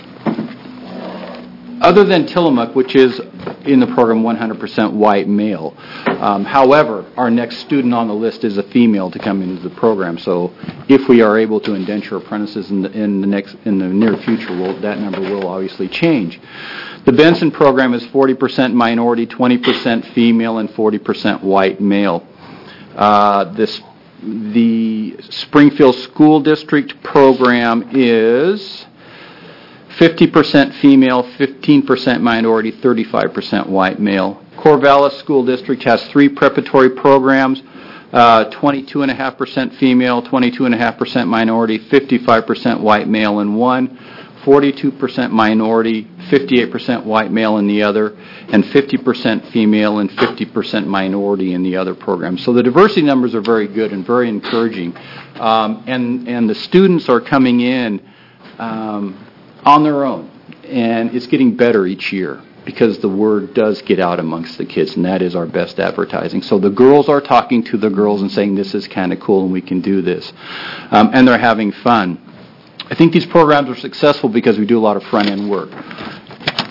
Other than Tillamook, which is in the program one hundred percent white male. Um, however, our next student on the list is a female to come into the program. So if we are able to indenture apprentices in the, in the next in the near future, well, that number will obviously change. The Benson program is forty percent minority, twenty percent female, and forty percent white male. Uh, this the Springfield School District program is fifty percent female, fifteen percent minority, thirty-five percent white male. Corvallis School District has three preparatory programs, uh, twenty-two point five percent female, twenty-two point five percent minority, fifty-five percent white male in one, forty-two percent minority, fifty-eight percent white male in the other, and fifty percent female and fifty percent minority in the other program. So the diversity numbers are very good and very encouraging. Um, and, and the students are coming in um, on their own, and it's getting better each year because the word does get out amongst the kids, and that is our best advertising. So the girls are talking to the girls and saying, this is kind of cool and we can do this. Um, and they're having fun. I think these programs are successful because we do a lot of front-end work.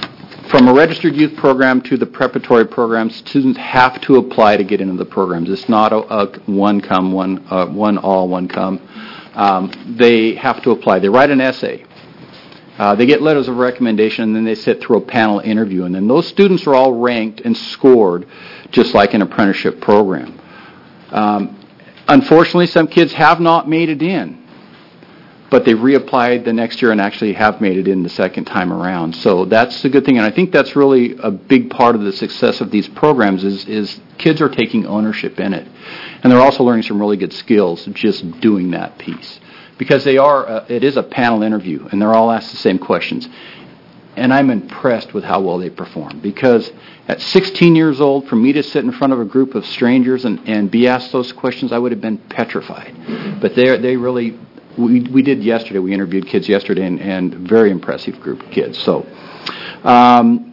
from a registered youth program to the preparatory program, students have to apply to get into the programs. It's not a, a one come, one, uh, one all, one come. Um, they have to apply. They write an essay. Uh, they get letters of recommendation, and then they sit through a panel interview. And then those students are all ranked and scored just like an apprenticeship program. Um, unfortunately, some kids have not made it in, but they reapplied the next year and actually have made it in the second time around. So that's a good thing, and I think that's really a big part of the success of these programs is, is kids are taking ownership in it. And they're also learning some really good skills just doing that piece. Because they are, uh, it is a panel interview, and they're all asked the same questions. And I'm impressed with how well they perform. Because at sixteen years old, for me to sit in front of a group of strangers and, and be asked those questions, I would have been petrified. But they they really, we we did yesterday, we interviewed kids yesterday, and, and very impressive group of kids. So, um,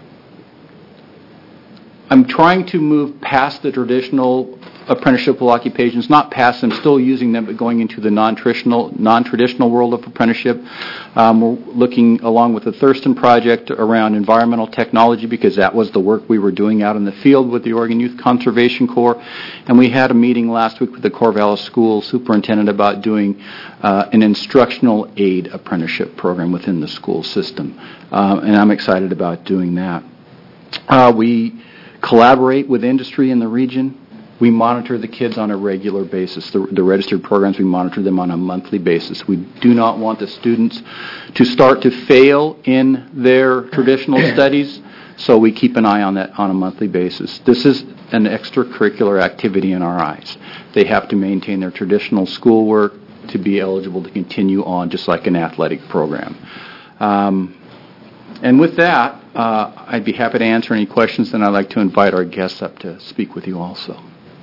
I'm trying to move past the traditional apprenticeship occupations, not past them, still using them, but going into the non-traditional non-traditional world of apprenticeship. Um, we're looking along with the Thurston Project around environmental technology because that was the work we were doing out in the field with the Oregon Youth Conservation Corps. And we had a meeting last week with the Corvallis School Superintendent about doing uh, an instructional aid apprenticeship program within the school system. Um, and I'm excited about doing that. Uh, we collaborate with industry in the region. We monitor the kids on a regular basis. The, the registered programs, we monitor them on a monthly basis. We do not want the students to start to fail in their traditional studies, so we keep an eye on that on a monthly basis. This is an extracurricular activity in our eyes. They have to maintain their traditional schoolwork to be eligible to continue on, just like an athletic program. Um, and with that, uh, I'd be happy to answer any questions, and I'd like to invite our guests up to speak with you also.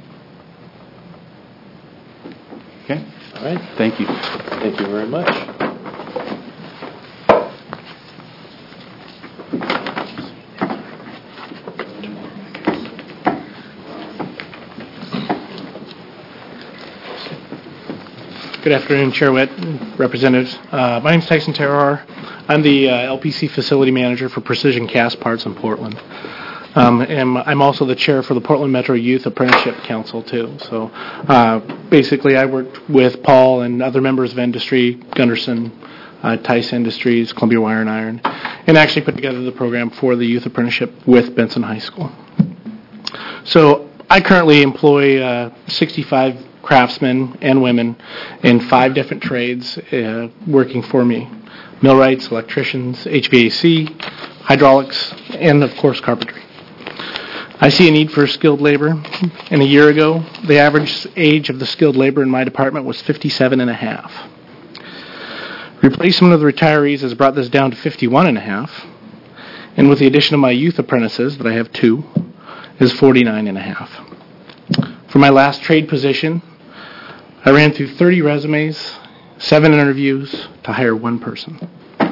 Okay. All right. Thank you. Thank you very much. Good afternoon, Chair Witt, representatives. Uh, my name is Tyson Terrar. I'm the uh, L P C facility manager for Precision Cast Parts in Portland. Um, and I'm also the chair for the Portland Metro Youth Apprenticeship Council, too. So uh, basically, I worked with Paul and other members of industry, Gunderson, uh, Tice Industries, Columbia Wire and Iron, and actually put together the program for the youth apprenticeship with Benson High School. So I currently employ uh, sixty-five craftsmen and women in five different trades uh, working for me. Millwrights, electricians, H V A C, hydraulics, and, of course, carpentry. I see a need for skilled labor, and a year ago, the average age of the skilled labor in my department was fifty-seven and a half. Replacement of the retirees has brought this down to fifty-one and a half, and with the addition of my youth apprentices, that I have two, is forty-nine and a half. For my last trade position, I ran through thirty resumes, seven interviews to hire one person.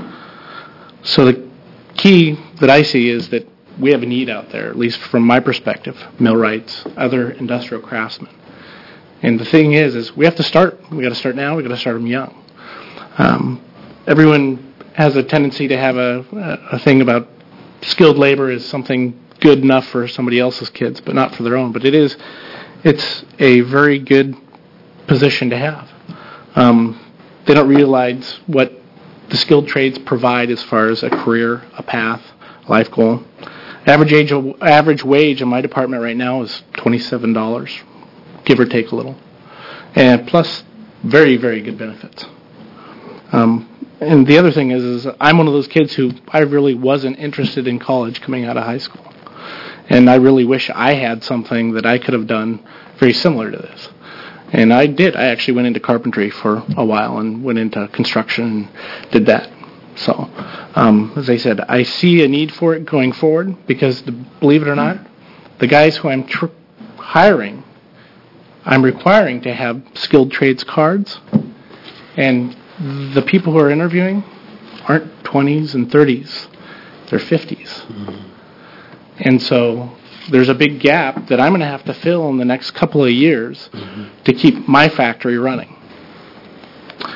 So the key that I see is that we have a need out there, at least from my perspective, millwrights, other industrial craftsmen. And the thing is, is we have to start. We got to start now. We got to start them young. Um, everyone has a tendency to have a, a thing about skilled labor is something good enough for somebody else's kids, but not for their own. But it is, it's a very good position to have. Um, they don't realize what the skilled trades provide as far as a career, a path, life goal. Average age, average wage in my department right now is twenty-seven dollars, give or take a little, and plus very, very good benefits. Um, and the other thing is, is I'm one of those kids who I really wasn't interested in college coming out of high school, and I really wish I had something that I could have done very similar to this. And I did. I actually went into carpentry for a while and went into construction and did that. So, um, as I said, I see a need for it going forward because, the, believe it or not, the guys who I'm tr- hiring, I'm requiring to have skilled trades cards, and the people who are interviewing aren't twenties and thirties, they're fifties. Mm-hmm. And so there's a big gap that I'm going to have to fill in the next couple of years mm-hmm. to keep my factory running.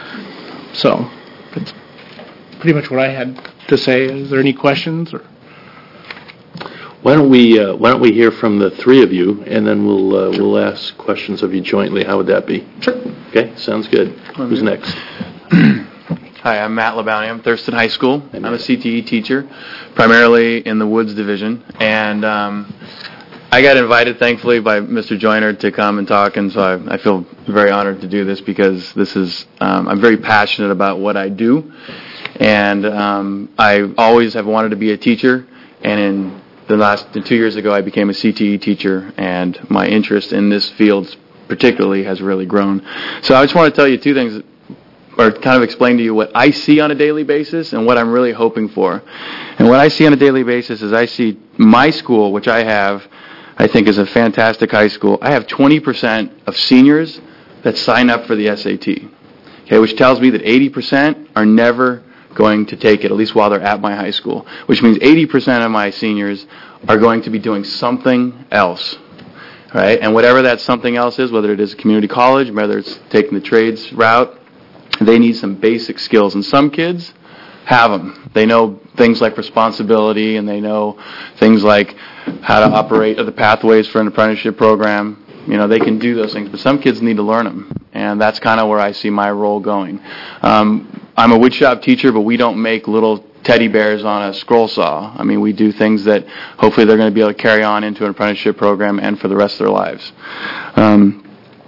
So that's pretty much what I had to say. Is there any questions? Or Why don't we, uh, why don't we hear from the three of you, and then we'll, uh, we'll ask questions of you jointly. How would that be? Sure. Okay, sounds good. Who's next? Hi, I'm Matt Labowny. I'm Thurston High School. I'm a C T E teacher, primarily in the Woods Division. And um, I got invited, thankfully, by Mister Joyner to come and talk, and so I, I feel very honored to do this because this is, um, I'm very passionate about what I do. And um, I always have wanted to be a teacher, and in the last two years ago, I became a C T E teacher, and my interest in this field particularly has really grown. So I just want to tell you two things, or kind of explain to you what I see on a daily basis and what I'm really hoping for. And what I see on a daily basis is I see my school, which I have, I think is a fantastic high school. I have twenty percent of seniors that sign up for the S A T, okay, which tells me that eighty percent are never going to take it, at least while they're at my high school, which means eighty percent of my seniors are going to be doing something else, right? And whatever that something else is, whether it is a community college, whether it's taking the trades route, they need some basic skills. And some kids have them. They know things like responsibility, and they know things like how to operate the pathways for an apprenticeship program. You know, they can do those things, but some kids need to learn them, and that's kind of where I see my role going. Um, I'm a woodshop teacher, but we don't make little teddy bears on a scroll saw. I mean, we do things that hopefully they're going to be able to carry on into an apprenticeship program and for the rest of their lives. Um,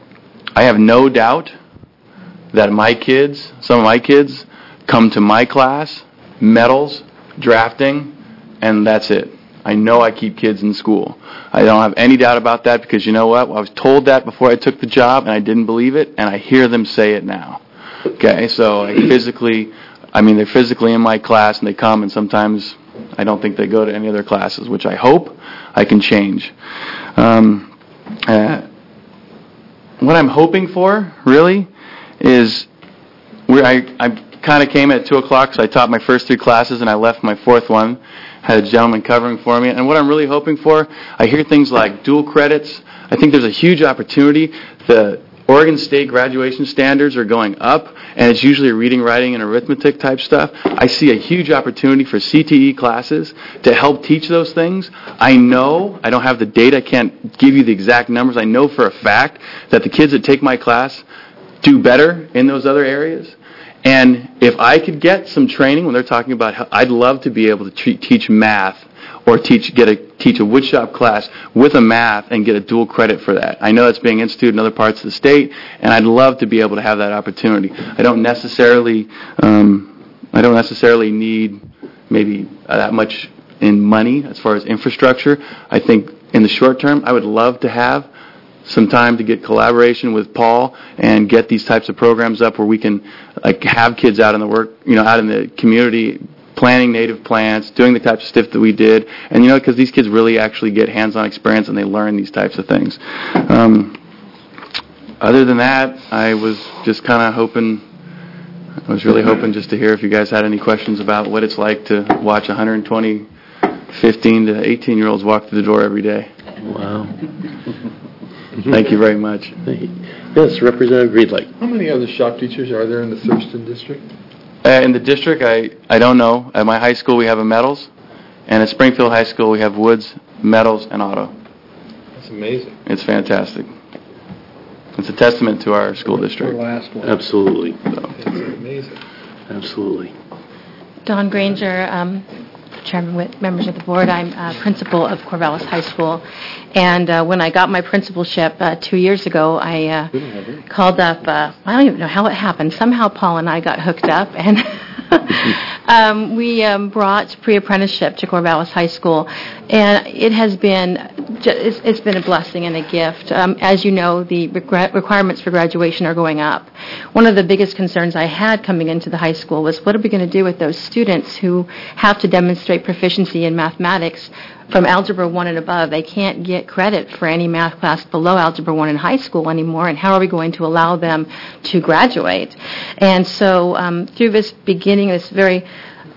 I have no doubt that my kids, some of my kids, come to my class, medals, drafting, and that's it. I know I keep kids in school. I don't have any doubt about that because you know what? Well, I was told that before I took the job, and I didn't believe it, and I hear them say it now. Okay, so I physically, I mean, they're physically in my class, and they come, and sometimes I don't think they go to any other classes, which I hope I can change. Um, uh, what I'm hoping for, really, is where I, I kind of came at two o'clock, so I taught my first three classes, and I left my fourth one. Had a gentleman covering for me. And what I'm really hoping for, I hear things like dual credits. I think there's a huge opportunity. The Oregon State graduation standards are going up, and it's usually reading, writing, and arithmetic type stuff. I see a huge opportunity for C T E classes to help teach those things. I know, I don't have the data, I can't give you the exact numbers. I know for a fact that the kids that take my class do better in those other areas. And if I could get some training when they're talking about how I'd love to be able to tre- teach math or teach get a teach a woodshop class with a math and get a dual credit for that. I know that's being instituted in other parts of the state, and I'd love to be able to have that opportunity. I don't necessarily um, I don't necessarily need maybe that much in money as far as infrastructure. I think in the short term, I would love to have some time to get collaboration with Paul and get these types of programs up where we can like have kids out in the work, you know, out in the community planting native plants, doing the types of stuff that we did, and you know, because these kids really actually get hands-on experience and they learn these types of things. Um, other than that, I was just kind of hoping, I was really hoping just to hear if you guys had any questions about what it's like to watch one hundred twenty fifteen to eighteen-year-olds walk through the door every day. Wow. Thank you very much. Yes, Representative Greenlight. How many other shop teachers are there in the Thurston district? Uh, in the district, I, I don't know. At my high school, we have a metals, and at Springfield High School, we have woods, metals, and auto. That's amazing. It's fantastic. It's a testament to our school district. The last one. Absolutely. So. It's amazing. Absolutely. Dawn Granger, um, Chairman Witt, members of the board. I'm uh, principal of Corvallis High School, and uh, when I got my principalship uh, two years ago, I uh, called up. Uh, I don't even know how it happened. Somehow Paul and I got hooked up, and um, we um, brought pre-apprenticeship to Corvallis High School, and it has been it's, it's been a blessing and a gift. Um, as you know, the requ- requirements for graduation are going up. One of the biggest concerns I had coming into the high school was, what are we going to do with those students who have to demonstrate proficiency in mathematics from Algebra one and above? They can't get credit for any math class below Algebra one in high school anymore, and how are we going to allow them to graduate? And so um, through this beginning, this very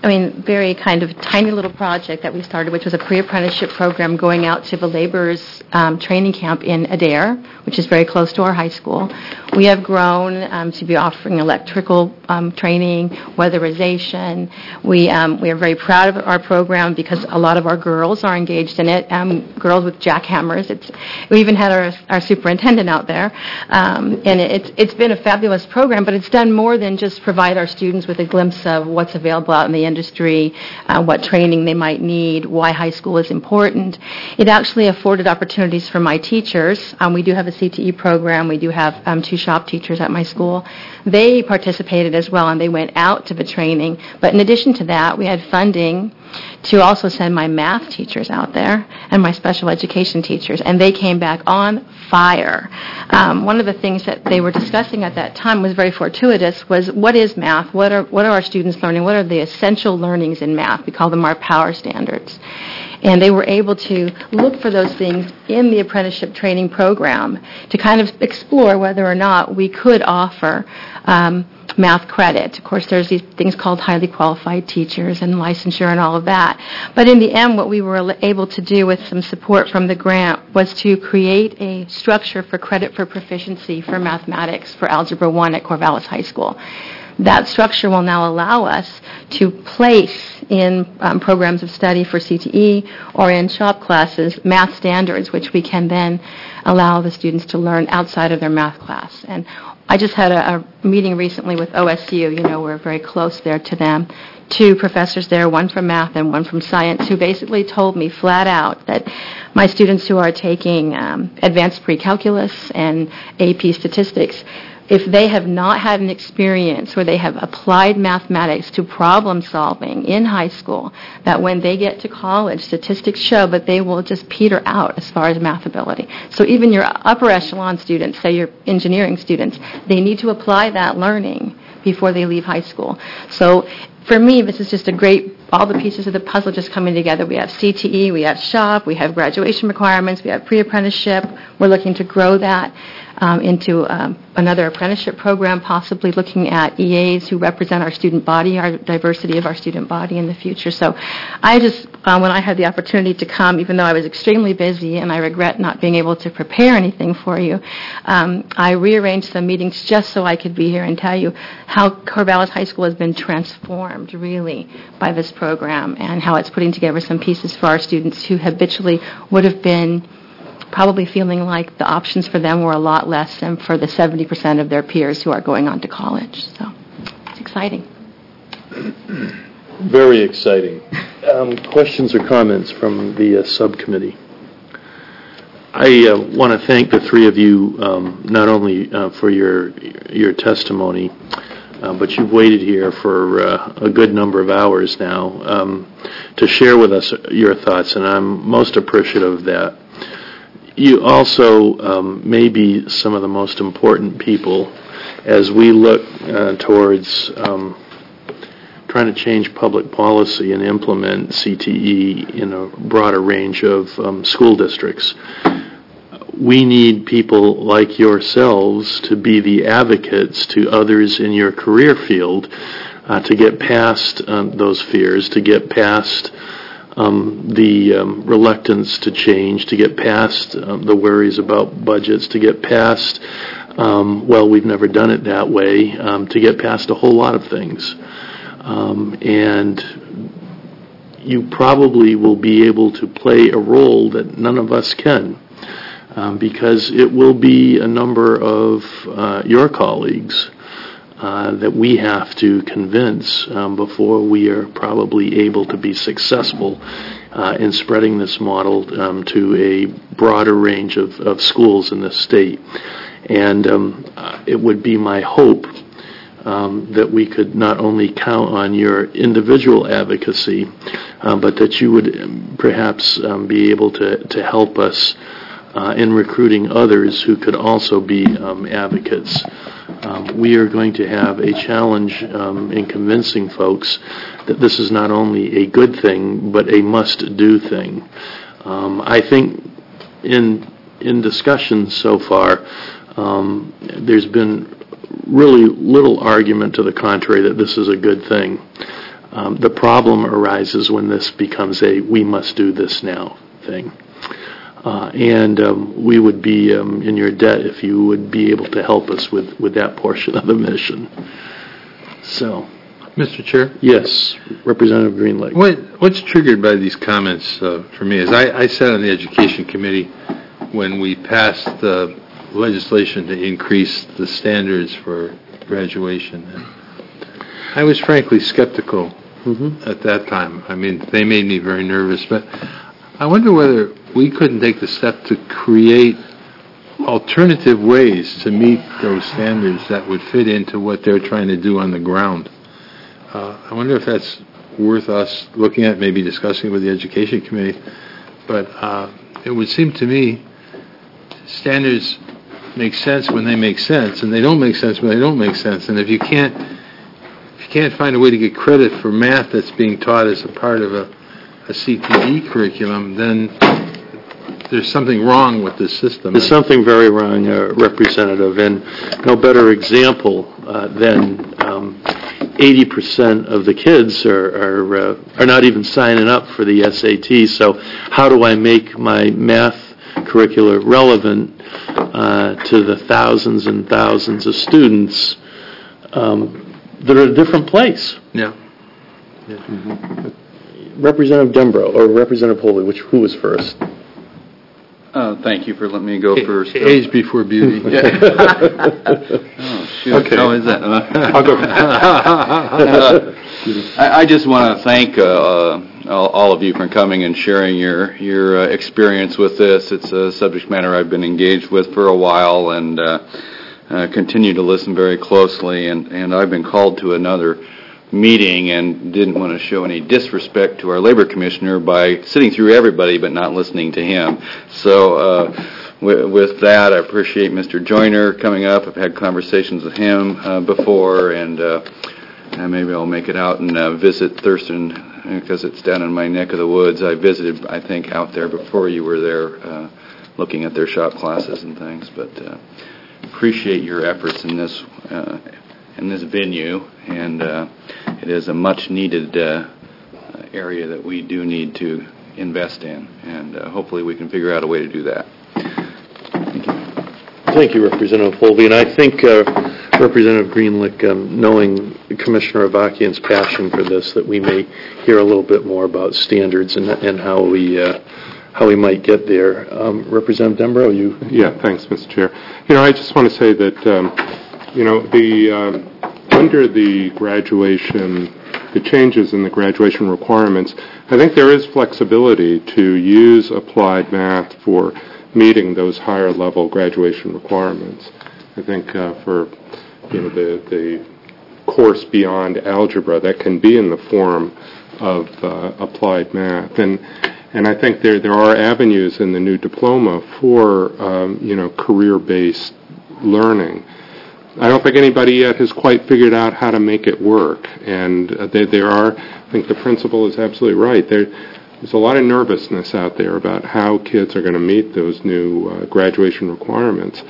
I mean, very kind of tiny little project that we started, which was a pre-apprenticeship program going out to the laborers um, training camp in Adair, which is very close to our high school. We have grown um, to be offering electrical um, training, weatherization. We um, we are very proud of our program because a lot of our girls are engaged in it. Um, girls with jackhammers. It's we even had our our superintendent out there, um, and it's it's been a fabulous program. But it's done more than just provide our students with a glimpse of what's available out in the industry, uh, what training they might need, why high school is important. It actually afforded opportunities for my teachers. Um, we do have a C T E program. We do have um, two shop teachers at my school. They participated as well, and they went out to the training. But in addition to that, we had funding to also send my math teachers out there and my special education teachers, and they came back on fire. Um, one of the things that they were discussing at that time was very fortuitous, was what is math? What are, what are our students learning? What are the essential learnings in math? We call them our power standards. And they were able to look for those things in the apprenticeship training program to kind of explore whether or not we could offer um, math credit. Of course, there's these things called highly qualified teachers and licensure and all of that. But in the end, what we were able to do with some support from the grant was to create a structure for credit for proficiency for mathematics for Algebra one at Corvallis High School. That structure will now allow us to place in um, programs of study for C T E or in shop classes math standards, which we can then allow the students to learn outside of their math class. And I just had a, a meeting recently with O S U. You know, we're very close there to them. Two professors there, one from math and one from science, who basically told me flat out that my students who are taking um, advanced pre-calculus and A P statistics, if they have not had an experience where they have applied mathematics to problem solving in high school, that when they get to college, statistics show that they will just peter out as far as math ability. So even your upper echelon students, say your engineering students, they need to apply that learning before they leave high school. So for me, this is just a great, all the pieces of the puzzle just coming together. We have C T E, we have shop, we have graduation requirements, we have pre-apprenticeship. We're looking to grow that um, into um, another apprenticeship program, possibly looking at E As who represent our student body, our diversity of our student body in the future. So I just, uh, when I had the opportunity to come, even though I was extremely busy and I regret not being able to prepare anything for you, um, I rearranged some meetings just so I could be here and tell you how Corvallis High School has been transformed, really, by this program and how it's putting together some pieces for our students who habitually would have been probably feeling like the options for them were a lot less than for the seventy percent of their peers who are going on to college. So it's exciting. Very exciting. Um, questions or comments from the uh, subcommittee? I uh, want to thank the three of you um, not only uh, for your your testimony, uh, but you've waited here for uh, a good number of hours now um, to share with us your thoughts, and I'm most appreciative of that. You also um, may be some of the most important people as we look uh, towards um, trying to change public policy and implement C T E in a broader range of um, school districts. We need people like yourselves to be the advocates to others in your career field uh, to get past um, those fears, to get past Um, the um, reluctance to change, to get past um, the worries about budgets, to get past, um, well, we've never done it that way, um, to get past a whole lot of things. Um, and you probably will be able to play a role that none of us can, um, because it will be a number of uh, your colleagues Uh, that we have to convince um, before we are probably able to be successful uh, in spreading this model um, to a broader range of, of schools in this state. And um, it would be my hope um, that we could not only count on your individual advocacy, uh, but that you would perhaps um, be able to, to help us uh, in recruiting others who could also be um, advocates. Um, we are going to have a challenge um, in convincing folks that this is not only a good thing, but a must-do thing. Um, I think in in discussions so far, um, there's been really little argument to the contrary that this is a good thing. Um, the problem arises when this becomes a we must do this now thing. Uh, and um, we would be um, in your debt if you would be able to help us with, with that portion of the mission. So, Mister Chair? Yes, Representative Greenlake. What, what's triggered by these comments uh, for me is I, I sat on the Education Committee when we passed the legislation to increase the standards for graduation. And I was frankly skeptical mm-hmm. at that time. I mean, they made me very nervous, but I wonder whether we couldn't take the step to create alternative ways to meet those standards that would fit into what they're trying to do on the ground. Uh, I wonder if that's worth us looking at, maybe discussing with the Education Committee. But uh, it would seem to me standards make sense when they make sense, and they don't make sense when they don't make sense. And if you can't, if you can't find a way to get credit for math that's being taught as a part of a, a C T E curriculum, then there's something wrong with this system. There's something very wrong, uh, Representative, and no better example uh, than um, eighty percent of the kids are are, uh, are not even signing up for the S A T. So how do I make my math curricula relevant uh, to the thousands and thousands of students um, that are at a different place? Yeah. yeah. Mm-hmm. Representative Dembro, or Representative Holvey, which who was first? Uh, thank you for letting me go first. Age before beauty. Yeah. Oh, shoot. Okay. How is that? I'll go. uh, I, I just want to thank uh, all, all of you for coming and sharing your your uh, experience with this. It's a subject matter I've been engaged with for a while and uh, uh, continue to listen very closely. And, and I've been called to another meeting and didn't want to show any disrespect to our labor commissioner by sitting through everybody but not listening to him. So uh, w- with that, I appreciate Mister Joyner coming up. I've had conversations with him uh, before, and, uh, and maybe I'll make it out and uh, visit Thurston because it's down in my neck of the woods. I visited, I think, out there before you were there uh, looking at their shop classes and things, but uh, appreciate your efforts in this uh, in this venue, and uh, it is a much-needed uh, area that we do need to invest in, and uh, hopefully we can figure out a way to do that. Thank you. Thank you, Representative Holvey, and I think uh, Representative Greenlick, um, knowing Commissioner Avakian's passion for this, that we may hear a little bit more about standards and, and how we uh, how we might get there. Um, Representative Dembro, you? Yeah, thanks, Mister Chair. You know, I just want to say that um, You know, the um, under the graduation, the changes in the graduation requirements, I think there is flexibility to use applied math for meeting those higher level graduation requirements. I think uh, for you know the the course beyond algebra that can be in the form of uh, applied math, and and I think there there are avenues in the new diploma for um, you know career-based learning. I don't think anybody yet has quite figured out how to make it work, and uh, there, there are, I think the principal is absolutely right, there, there's a lot of nervousness out there about how kids are going to meet those new uh, graduation requirements.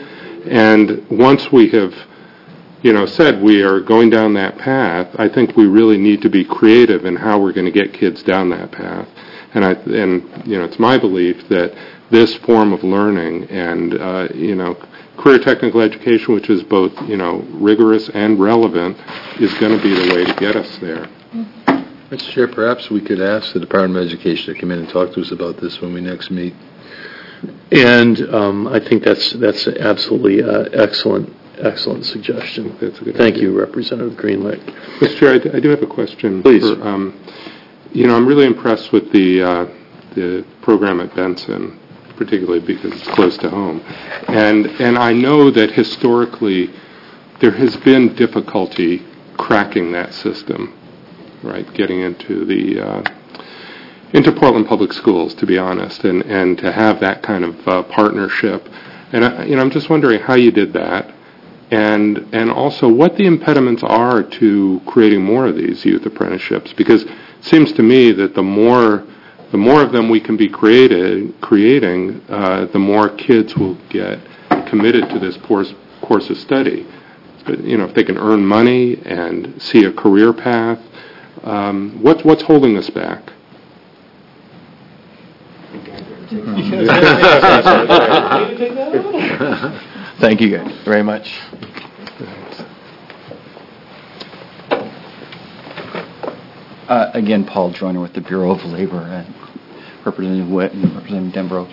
And once we have, you know, said we are going down that path, I think we really need to be creative in how we're going to get kids down that path. And, I, and you know, it's my belief that this form of learning and, uh, you know, career technical education, which is both, you know, rigorous and relevant, is going to be the way to get us there. Mister Chair, perhaps we could ask the Department of Education to come in and talk to us about this when we next meet. And um, I think that's that's absolutely uh, excellent, excellent suggestion. That's a good Thank idea. you, Representative Greenlake. Mister Chair, I do, I do have a question. Please. For, um, you know, I'm really impressed with the uh, the program at Benson, particularly because it's close to home. And and I know that historically there has been difficulty cracking that system, right, getting into the uh, into Portland Public Schools, to be honest, and, and to have that kind of uh, partnership. And I, you know, I'm just wondering how you did that, and and also what the impediments are to creating more of these youth apprenticeships, because it seems to me that the more The more of them we can be created, creating, uh, the more kids will get committed to this course, course of study. But, you know, if they can earn money and see a career path, Um, what, what's holding us back? Thank you guys very much. Uh, again, Paul Joyner with the Bureau of Labor and Representative Witt and Representative Denbrough.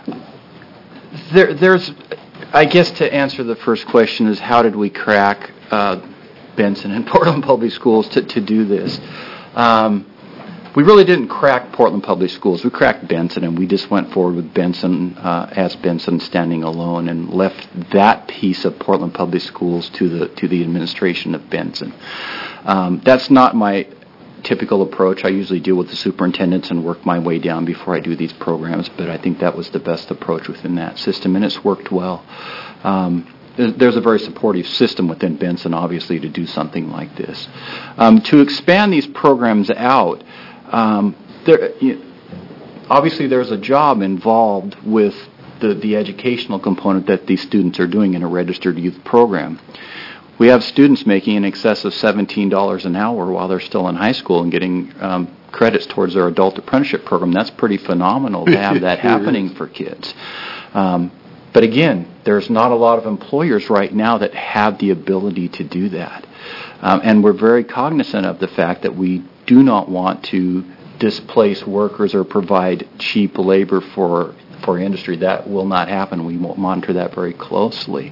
There, there's, I guess to answer the first question is how did we crack uh, Benson and Portland Public Schools to, to do this? Um, we really didn't crack Portland Public Schools. We cracked Benson, and we just went forward with Benson uh, as Benson standing alone and left that piece of Portland Public Schools to the to the administration of Benson. Um, that's not my typical approach. I usually deal with the superintendents and work my way down before I do these programs, but I think that was the best approach within that system, and it's worked well. Um, there's a very supportive system within Benson, obviously, to do something like this. Um, to expand these programs out, um, there, you, obviously there's a job involved with the, the educational component that these students are doing in a registered youth program. We have students making in excess of seventeen dollars an hour while they're still in high school and getting um, credits towards their adult apprenticeship program. That's pretty phenomenal to have that happening for kids. Um, but again, there's not a lot of employers right now that have the ability to do that. Um, and we're very cognizant of the fact that we do not want to displace workers or provide cheap labor for, for industry. That will not happen. We will monitor that very closely.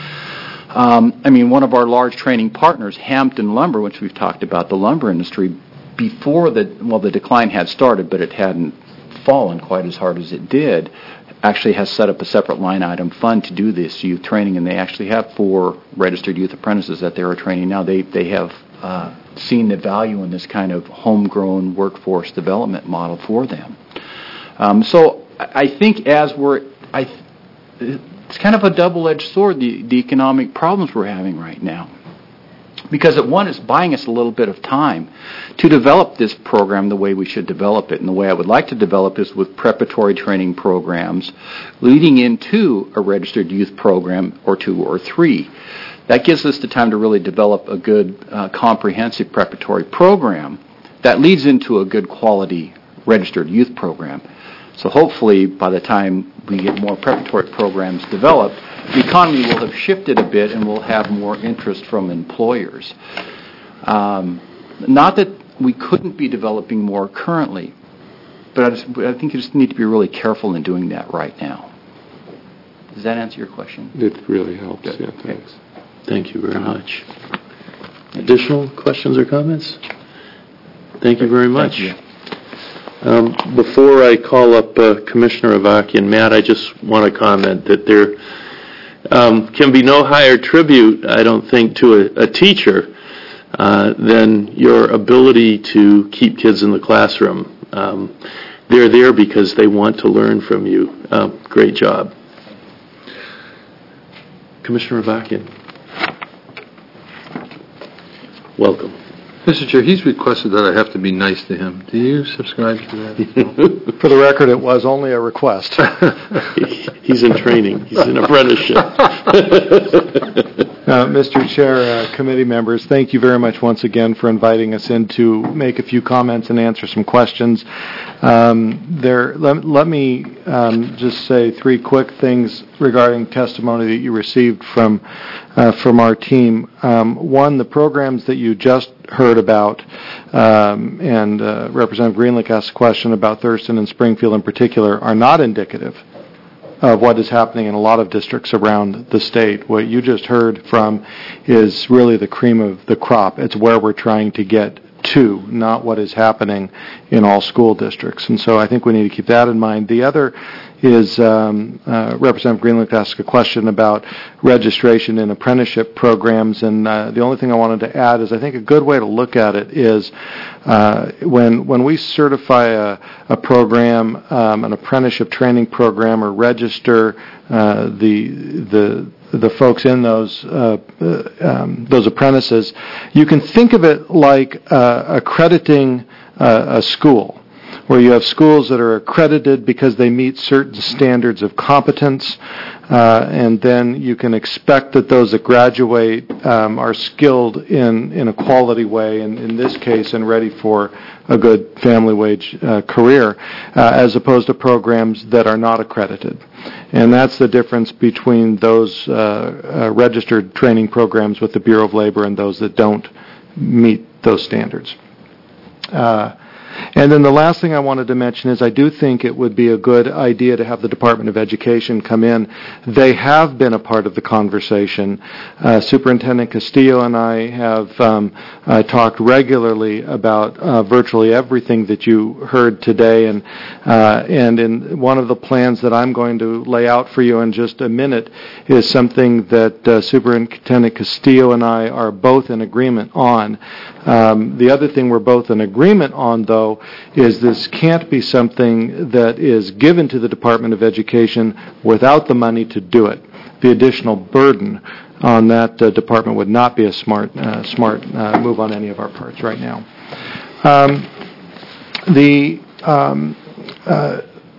Um, I mean, one of our large training partners, Hampton Lumber, which we've talked about, the lumber industry, before the, well, the decline had started, but it hadn't fallen quite as hard as it did, actually has set up a separate line item fund to do this youth training, and they actually have four registered youth apprentices that they are training now. They, they have uh, seen the value in this kind of homegrown workforce development model for them. Um, so I think as we're... I. It's kind of a double-edged sword, the, the economic problems we're having right now. Because at one, it's buying us a little bit of time to develop this program the way we should develop it. And the way I would like to develop is with preparatory training programs leading into a registered youth program or two or three. That gives us the time to really develop a good, uh, comprehensive preparatory program that leads into a good quality registered youth program. So hopefully, by the time we get more preparatory programs developed, the economy will have shifted a bit and we'll have more interest from employers. Um, not that we couldn't be developing more currently, but I, just, I think you just need to be really careful in doing that right now. Does that answer your question? It really helps. Good. Yeah, thanks. Thank you very much. Additional questions or comments? Thank you very much. Thank you. Um, before I call up uh, Commissioner Avakian, Matt, I just want to comment that there um, can be no higher tribute, I don't think, to a, a teacher uh, than your ability to keep kids in the classroom. Um, they're there because they want to learn from you. Uh, great job. Commissioner Avakian. Welcome. Mister Chair, he's requested that I have to be nice to him. Do you subscribe to that? For the record, it was only a request. He's in training. He's in apprenticeship. uh, Mister Chair, uh, committee members, thank you very much once again for inviting us in to make a few comments and answer some questions. Um, there, let, let me um, just say three quick things regarding testimony that you received from uh, from our team. Um, one, the programs that you just heard about, um, and uh, Representative Greenlick asked a question about Thurston and Springfield in particular, are not indicative of what is happening in a lot of districts around the state. What you just heard from is really the cream of the crop. It's where we're trying to get to, not what is happening in all school districts. And so I think we need to keep that in mind. The other is um, uh, Representative Greenlick asked a question about registration in apprenticeship programs, and uh, the only thing I wanted to add is I think a good way to look at it is uh, when when we certify a, a program, um, an apprenticeship training program, or register uh, the the the folks in those uh, um, those apprentices, you can think of it like uh, accrediting uh, a school. where you have schools that are accredited because they meet certain standards of competence, uh, and then you can expect that those that graduate um, are skilled in, in a quality way, and in this case, and ready for a good family wage uh, career, uh, as opposed to programs that are not accredited. And that's the difference between those uh, uh, registered training programs with the Bureau of Labor and those that don't meet those standards. Uh, And then the last thing I wanted to mention is I do think it would be a good idea to have the Department of Education come in. They have been a part of the conversation. Uh, Superintendent Castillo and I have um, uh, talked regularly about uh, virtually everything that you heard today, and uh, and in one of the plans that I'm going to lay out for you in just a minute is something that uh, Superintendent Castillo and I are both in agreement on. Um, the other thing we're both in agreement on, though, is this can't be something that is given to the Department of Education without the money to do it. The additional burden on that uh, department would not be a smart, uh, smart uh, move on any of our parts right now. Um, the um, uh,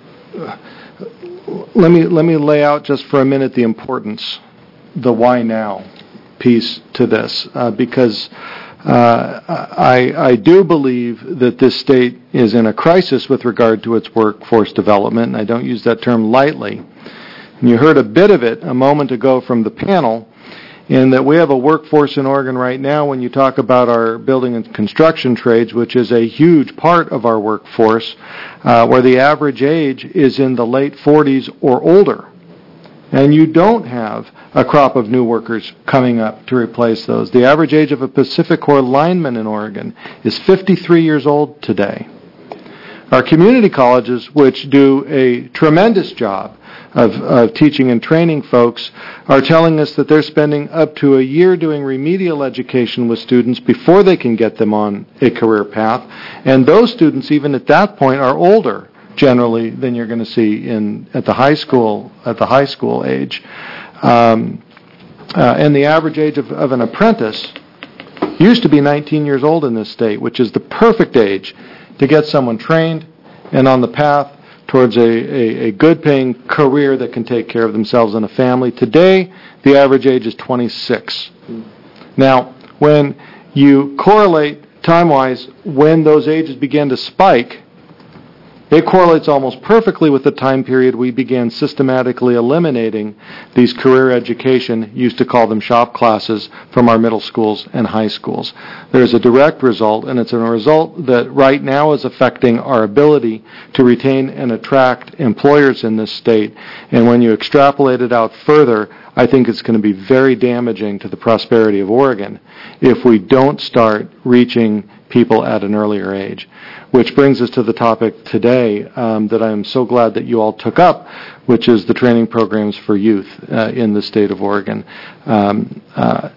let me let me lay out just for a minute the importance, the why now piece to this, uh, because. Uh, I, I do believe that this state is in a crisis with regard to its workforce development, and I don't use that term lightly. And you heard a bit of it a moment ago from the panel, in that we have a workforce in Oregon right now when you talk about our building and construction trades, which is a huge part of our workforce, uh, where the average age is in the late forties or older. And you don't have a crop of new workers coming up to replace those. The average age of a Pacific Corps lineman in Oregon is fifty-three years old today. Our community colleges, which do a tremendous job of, of teaching and training folks, are telling us that they're spending up to a year doing remedial education with students before they can get them on a career path. And those students, even at that point, are older generally than you're going to see in at the high school at the high school age, um, uh, and the average age of, of an apprentice used to be nineteen years old in this state, which is the perfect age to get someone trained and on the path towards a, a, a good-paying career that can take care of themselves and a family. Today, the average age is twenty-six. Now, when you correlate time-wise when those ages began to spike, it correlates almost perfectly with the time period we began systematically eliminating these career education, used to call them shop classes, from our middle schools and high schools. There's a direct result, and it's a result that right now is affecting our ability to retain and attract employers in this state. And when you extrapolate it out further, I think it's going to be very damaging to the prosperity of Oregon if we don't start reaching people at an earlier age. Which brings us to the topic today um, that I am so glad that you all took up, which is the training programs for youth uh, in the state of Oregon. Um, uh,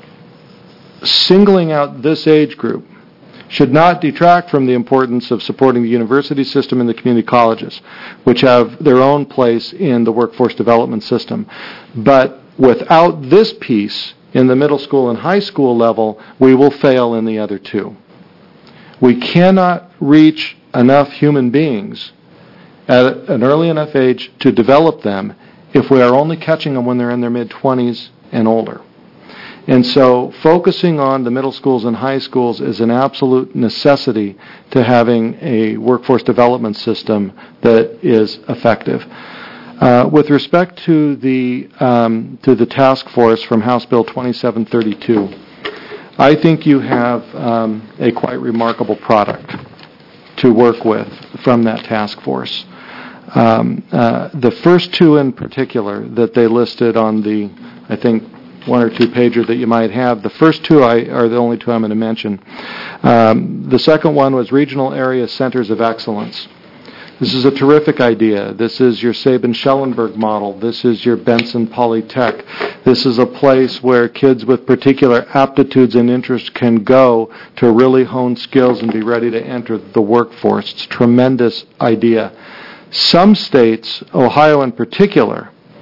singling out this age group should not detract from the importance of supporting the university system and the community colleges, which have their own place in the workforce development system. But without this piece in the middle school and high school level, we will fail in the other two. We cannot reach enough human beings at an early enough age to develop them if we are only catching them when they're in their mid-twenties and older. And so focusing on the middle schools and high schools is an absolute necessity to having a workforce development system that is effective. Uh, with respect to the um, to the task force from House Bill twenty-seven thirty-two, I think you have um, a quite remarkable product to work with from that task force. Um, uh, the first two in particular that they listed on the, I think, one or two pager that you might have, the first two I, are the only two I'm going to mention. Um, the second one was Regional Area Centers of Excellence. This is a terrific idea. This is your Sabin-Schellenberg model. This is your Benson Polytech. This is a place where kids with particular aptitudes and interests can go to really hone skills and be ready to enter the workforce. It's a tremendous idea. Some states, Ohio in particular,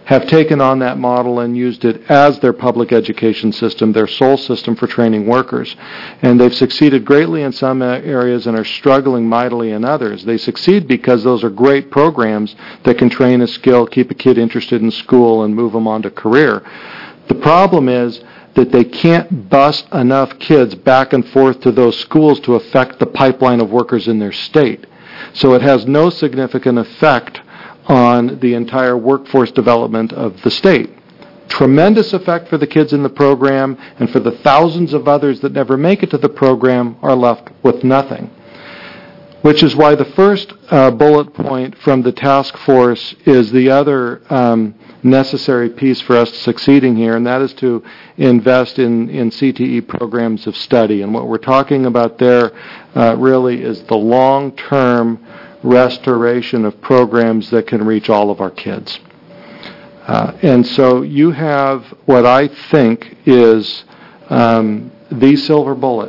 have taken on that model and used it as their public education system, their sole system for training workers. And they've succeeded greatly in some areas and are struggling mightily in others. They succeed because those are great programs that can train a skill, keep a kid interested in school, and move them on to career. The problem is that they can't bus enough kids back and forth to those schools to affect the pipeline of workers in their state. So it has no significant effect on the entire workforce development of the state. Tremendous effect for the kids in the program, and for the thousands of others that never make it to the program are left with nothing. Which is why the first uh, bullet point from the task force is the other um, necessary piece for us succeeding here, and that is to invest in, in C T E programs of study. And what we're talking about there uh, really is the long-term restoration of programs that can reach all of our kids. Uh, and so you have what I think is um, the silver bullet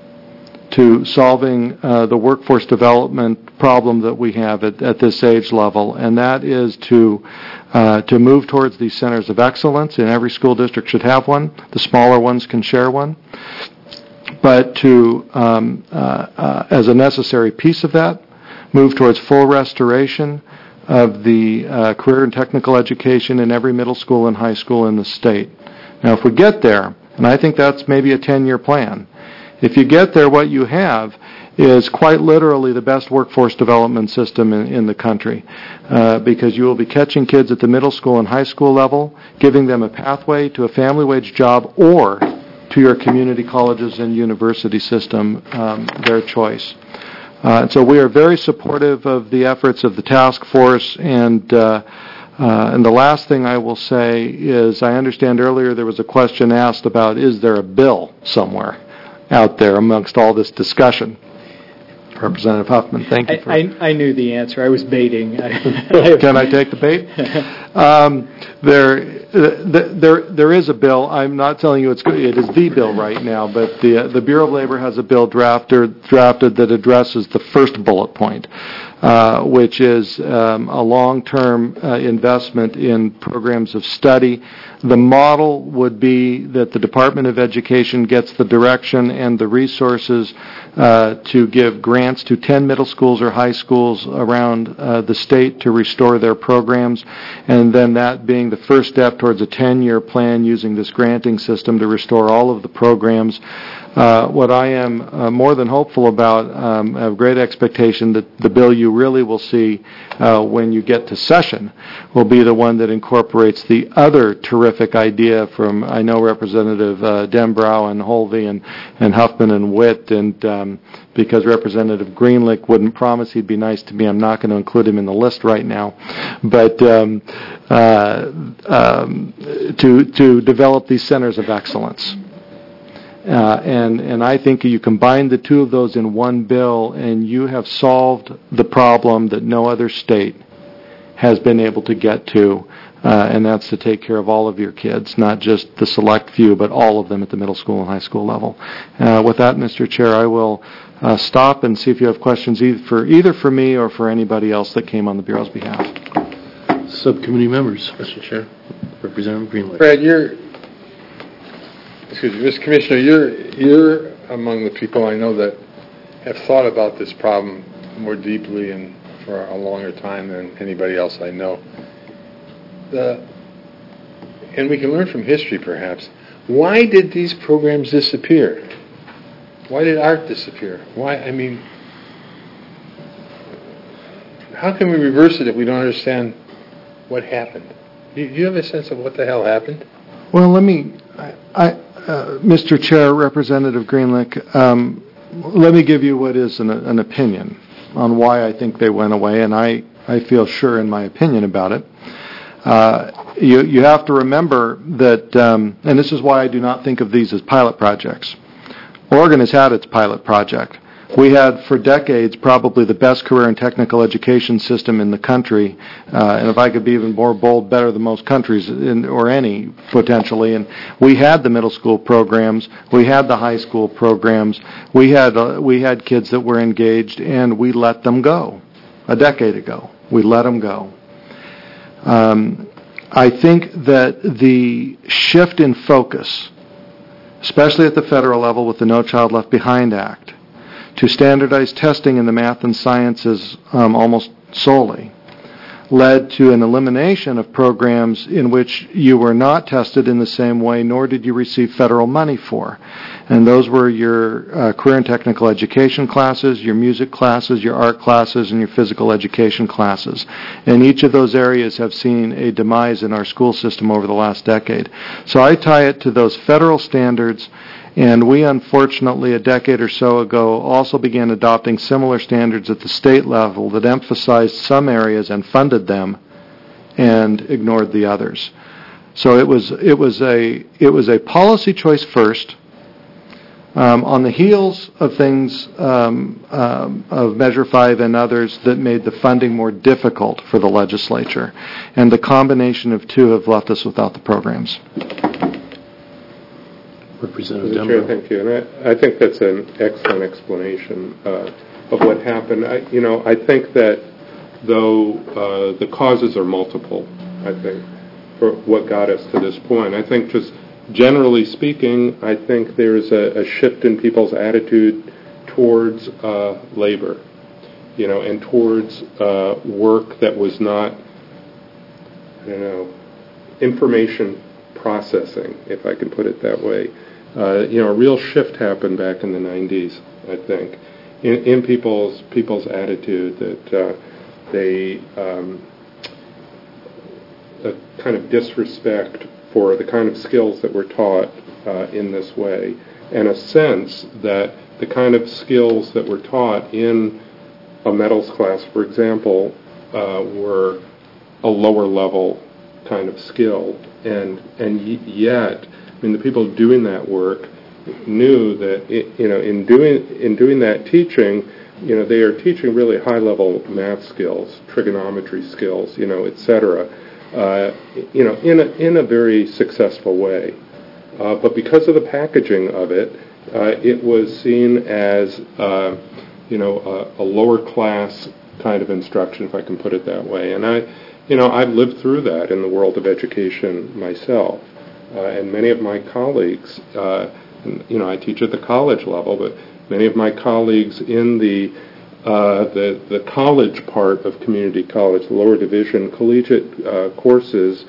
to solving uh, the workforce development problem that we have at, at this age level, and that is to uh, to move towards these centers of excellence. And every school district should have one. The smaller ones can share one. But to, um, uh, uh, as a necessary piece of that, move towards full restoration of the uh, career and technical education in every middle school and high school in the state. Now, if we get there, and I think that's maybe a ten-year plan, if you get there, what you have is quite literally the best workforce development system in, in the country, uh, because you will be catching kids at the middle school and high school level, giving them a pathway to a family wage job or to your community colleges and university system, um, their choice. Uh, and so we are very supportive of the efforts of the task force. And uh, uh, and the last thing I will say is, I understand earlier there was a question asked about, is there a bill somewhere out there amongst all this discussion? Representative Huffman, thank you for... I, I, I knew the answer. I was baiting. Can I take the bait? Um, there, there, there is a bill. I'm not telling you it's good. It is the bill right now, but the the Bureau of Labor has a bill drafted drafted that addresses the first bullet point, uh, which is um, a long-term uh, investment in programs of study. The model would be that the Department of Education gets the direction and the resources uh, to give grants to ten middle schools or high schools around uh, the state to restore their programs, and then that being the first step towards a ten-year plan using this granting system to restore all of the programs. Uh, what I am uh, more than hopeful about, um, I have great expectation that the bill you really will see uh, when you get to session will be the one that incorporates the other terrific idea from, I know, Representative uh, Denbrow and Holvey and, and Huffman and Witt, and um, because Representative Greenlick wouldn't promise he'd be nice to me, I'm not going to include him in the list right now, but um, uh, um, to, to develop these centers of excellence. Uh, and, and I think you combine the two of those in one bill, and you have solved the problem that no other state has been able to get to, uh, and that's to take care of all of your kids, not just the select few, but all of them at the middle school and high school level. Uh, with that, Mister Chair, I will uh, stop and see if you have questions either for, either for me or for anybody else that came on the Bureau's behalf. Subcommittee members, Mister Chair. Representative Greenlight. Fred, you're... Excuse me, Mister Commissioner, you're you're among the people I know that have thought about this problem more deeply and for a longer time than anybody else I know. The, and we can learn from history, perhaps. Why did these programs disappear? Why did art disappear? Why? I mean, how can we reverse it if we don't understand what happened? Do you have a sense of what the hell happened? Well, let me, I, I, uh, Mister Chair, Representative Greenlick, um, let me give you what is an, an opinion on why I think they went away, and I, I feel sure in my opinion about it. Uh, you, you have to remember that, um, and this is why I do not think of these as pilot projects. Oregon has had its pilot project. We had for decades probably the best career and technical education system in the country, uh, and if I could be even more bold, better than most countries, in, or any potentially. And we had the middle school programs, we had the high school programs, we had uh, we had kids that were engaged, and we let them go. A decade ago, we let them go. Um, I think that the shift in focus, especially at the federal level with the No Child Left Behind Act, to standardize testing in the math and sciences um, almost solely, led to an elimination of programs in which you were not tested in the same way, nor did you receive federal money for. And those were your uh, career and technical education classes, your music classes, your art classes, and your physical education classes. And each of those areas have seen a demise in our school system over the last decade. So I tie it to those federal standards. And we, unfortunately, a decade or so ago, also began adopting similar standards at the state level that emphasized some areas and funded them and ignored the others. So it was it was a it was a policy choice first, um, on the heels of things um, um, of Measure five and others that made the funding more difficult for the legislature. And the combination of two have left us without the programs. Representative Mister Chair, Denbrough. thank you. And I, I think that's an excellent explanation uh, of what happened. I, you know, I think that though uh, the causes are multiple, I think, for what got us to this point. I think just generally speaking, I think there's a, a shift in people's attitude towards uh, labor, you know, and towards uh, work that was not, I don't know, information processing, if I can put it that way. Uh, you know, a real shift happened back in the nineties, I think, in, in people's people's attitude that uh, they um, a kind of disrespect for the kind of skills that were taught uh, in this way, and a sense that the kind of skills that were taught in a metals class, for example, uh, were a lower level kind of skill, and and y- yet, I mean, the people doing that work knew that it, you know, in doing in doing that teaching, you know, they are teaching really high level math skills, trigonometry skills, you know, et cetera, uh, you know, in a in a very successful way. Uh, but because of the packaging of it, uh, it was seen as uh, you know a, a lower class kind of instruction, if I can put it that way, and I. You know, I've lived through that in the world of education myself, uh, and many of my colleagues, uh, and, you know, I teach at the college level, but many of my colleagues in the uh, the the college part of community college, the lower division collegiate uh, courses,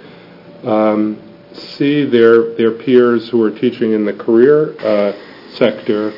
um, see their their peers who are teaching in the career uh, sector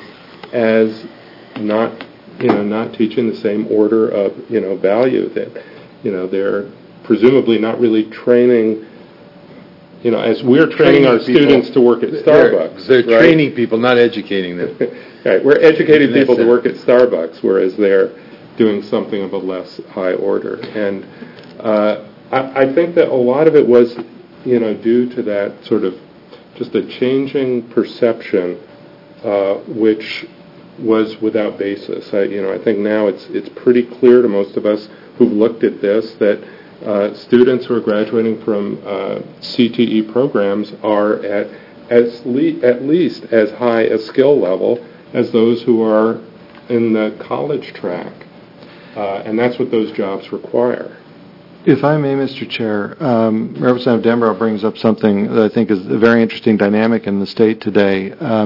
as not, you know, not teaching the same order of, you know, value that, you know, they're presumably not really training, you know, as we're training, training our people. Students to work at Starbucks. They're, they're right? training people, not educating them. Right, we're educating people to work at Starbucks, whereas they're doing something of a less high order. And uh, I, I think that a lot of it was, you know, due to that sort of just a changing perception, uh, which was without basis. I, you know, I think now it's it's pretty clear to most of us who've looked at this that Uh, students who are graduating from uh, C T E programs are at as le- at least as high a skill level as those who are in the college track, uh, and that's what those jobs require. If I may, Mister Chair, um, Representative Denbrough brings up something that I think is a very interesting dynamic in the state today. Um,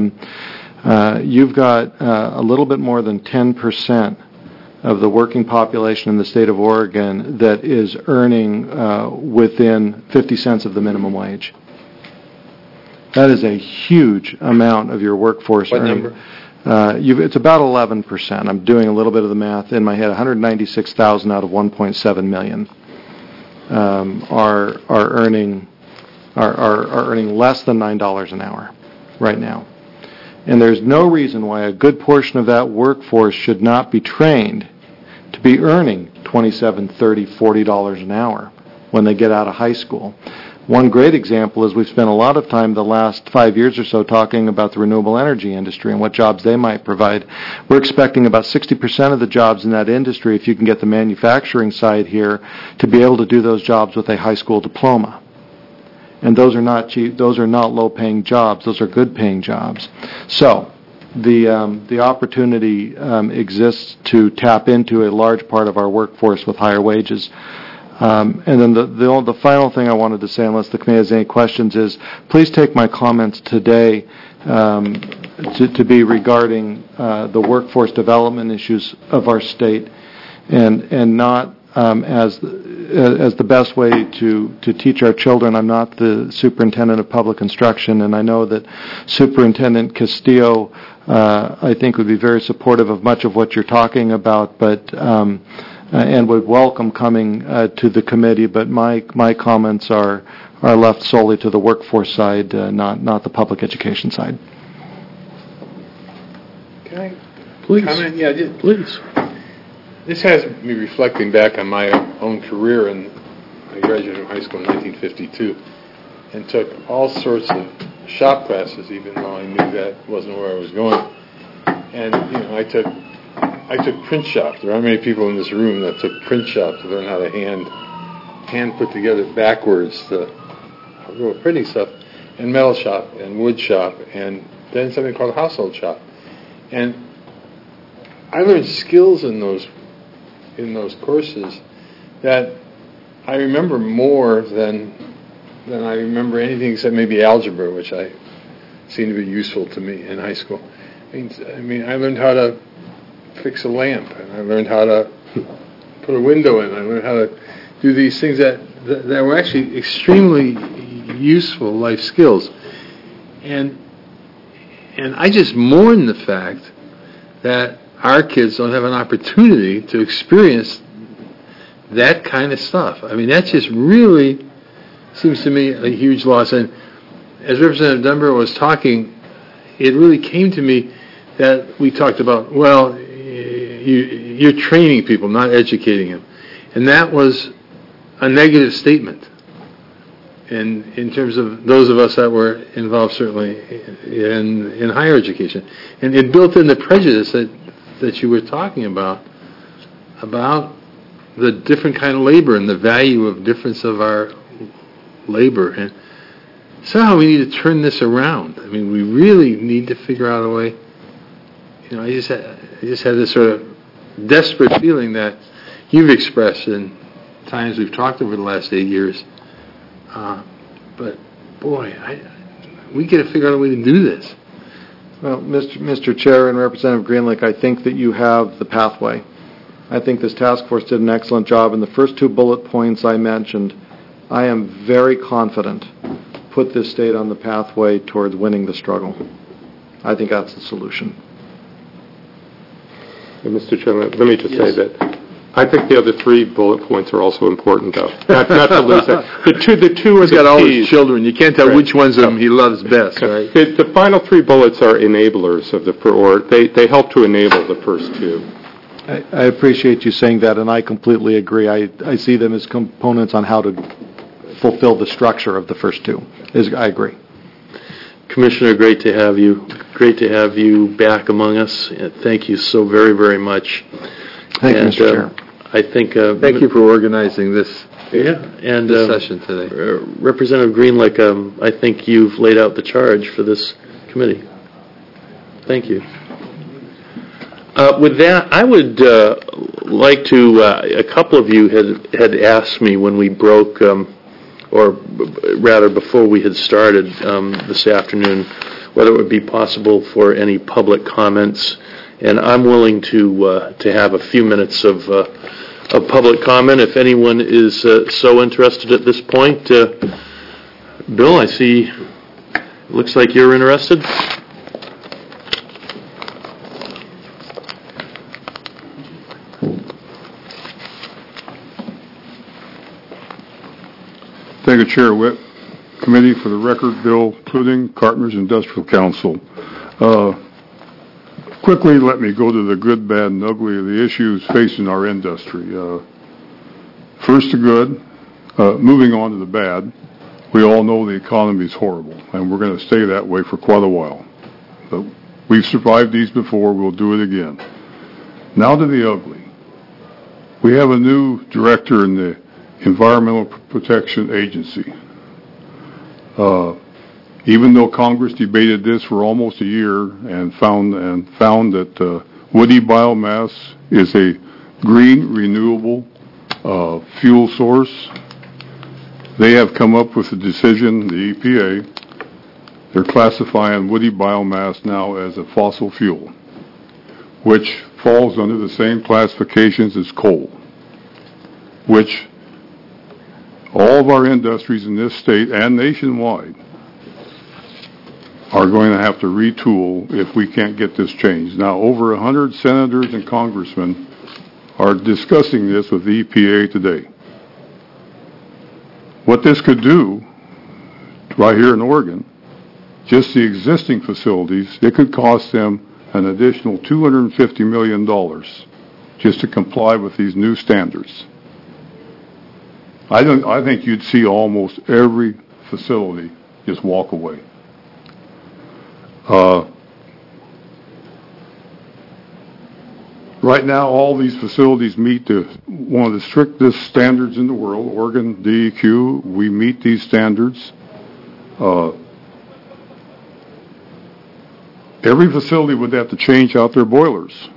uh, you've got uh, a little bit more than ten percent of the working population in the state of Oregon that is earning uh, within fifty cents of the minimum wage. That is a huge amount of your workforce What earning. number? Uh, you've, it's about eleven percent. I'm doing a little bit of the math in my head. one hundred ninety-six thousand out of one point seven million um, are are earning are, are are earning less than nine dollars an hour right now. And there's no reason why a good portion of that workforce should not be trained to be earning twenty-seven, thirty, forty dollars an hour when they get out of high school. One great example is we've spent a lot of time the last five years or so talking about the renewable energy industry and what jobs they might provide. We're expecting about sixty percent of the jobs in that industry, if you can get the manufacturing side here, to be able to do those jobs with a high school diploma. And those are not cheap, those are not low-paying jobs. Those are good-paying jobs. So the um, the opportunity um, exists to tap into a large part of our workforce with higher wages. Um, and then the, the the final thing I wanted to say, unless the committee has any questions, is please take my comments today um, to, to be regarding uh, the workforce development issues of our state, and and not um, as as the best way to, to teach our children. I'm not the superintendent of public instruction, and I know that Superintendent Castillo, uh, I think, would be very supportive of much of what you're talking about, but um, uh, and would welcome coming uh, to the committee. But my my comments are are left solely to the workforce side, uh, not not the public education side. Can I Please. comment? Yeah, just, Please. This has me reflecting back on my own career. And I graduated from high school in nineteen fifty-two and took all sorts of shop classes, even though I knew that wasn't where I was going. And, you know, I took I took print shop. There aren't many people in this room that took print shop to learn how to hand hand put together backwards the printing stuff, and metal shop and wood shop, and then something called household shop. And I learned skills in those in those courses that I remember more than than I remember anything except maybe algebra, which I seemed to be useful to me in high school. I mean, I mean, I learned how to fix a lamp, and I learned how to put a window in. I learned how to do these things that that, that were actually extremely useful life skills. And and I just mourn the fact that our kids don't have an opportunity to experience that kind of stuff. I mean, that just really seems to me a huge loss. And as Representative Dunbar was talking, it really came to me that we talked about, well, you, you're training people, not educating them. And that was a negative statement in in terms of those of us that were involved, certainly, in in higher education. And it built in the prejudice that that you were talking about, about the different kind of labor and the value of difference of our labor. And somehow we need to turn this around. I mean, we really need to figure out a way. You know, I just had, I just had this sort of desperate feeling that you've expressed in times we've talked over the last eight years. Uh, but, boy, I, we got to figure out a way to do this. Well, Mister Mister Chair and Representative Greenlick, I think that you have the pathway. I think this task force did an excellent job. And the first two bullet points I mentioned, I am very confident, put this state on the pathway towards winning the struggle. I think that's the solution. And Mister Chairman, let me just Yes. say that I think the other three bullet points are also important, though. Not, not to lose that. The two, the two are He's the got all his keys. children. You can't tell Right. which ones of them he loves best, right? The, the final three bullets are enablers of the, fir- or they, they help to enable the first two. I, I appreciate you saying that, and I completely agree. I, I see them as components on how to fulfill the structure of the first two. Is I agree. Commissioner, great to have you. Great to have you back among us. Uh, Thank you so very, very much. Thank you, And, Mister uh, Chair. I think... Uh, Thank you for organizing this, Yeah, and this uh, session today. uh, Representative Greenlick, um, I think you've laid out the charge for this committee. Thank you. Uh, with that, I would uh, like to, uh, a couple of you had, had asked me when we broke, um, or b- rather before we had started um, this afternoon, whether it would be possible for any public comments, and I'm willing to uh, to have a few minutes of, uh, of public comment if anyone is uh, so interested at this point. Uh, Bill, I see, looks like you're interested. Thank you, Chair Witt. Committee, for the record, Bill Pluting, Carpenters Industrial Council. Uh, quickly, let me go to the good, bad, and ugly of the issues facing our industry. Uh, first, the good. Uh, moving on to the bad. We all know the economy is horrible, and we're going to stay that way for quite a while. But we've survived these before. We'll do it again. Now to the ugly. We have a new director in the Environmental Protection Agency. Uh, even though Congress debated this for almost a year and found and found that uh, woody biomass is a green, renewable uh, fuel source. They have come up with a decision, the E P A, they're classifying woody biomass now as a fossil fuel, which falls under the same classifications as coal, which all of our industries in this state and nationwide are going to have to retool if we can't get this changed. Now, over one hundred senators and congressmen are discussing this with the E P A today. What this could do, right here in Oregon, just the existing facilities, it could cost them an additional two hundred fifty million dollars just to comply with these new standards. I don't. I think you'd see almost every facility just walk away. Uh, right now, all these facilities meet the, one of the strictest standards in the world, Oregon D E Q. We meet these standards. Uh, every facility would have to change out their boilers.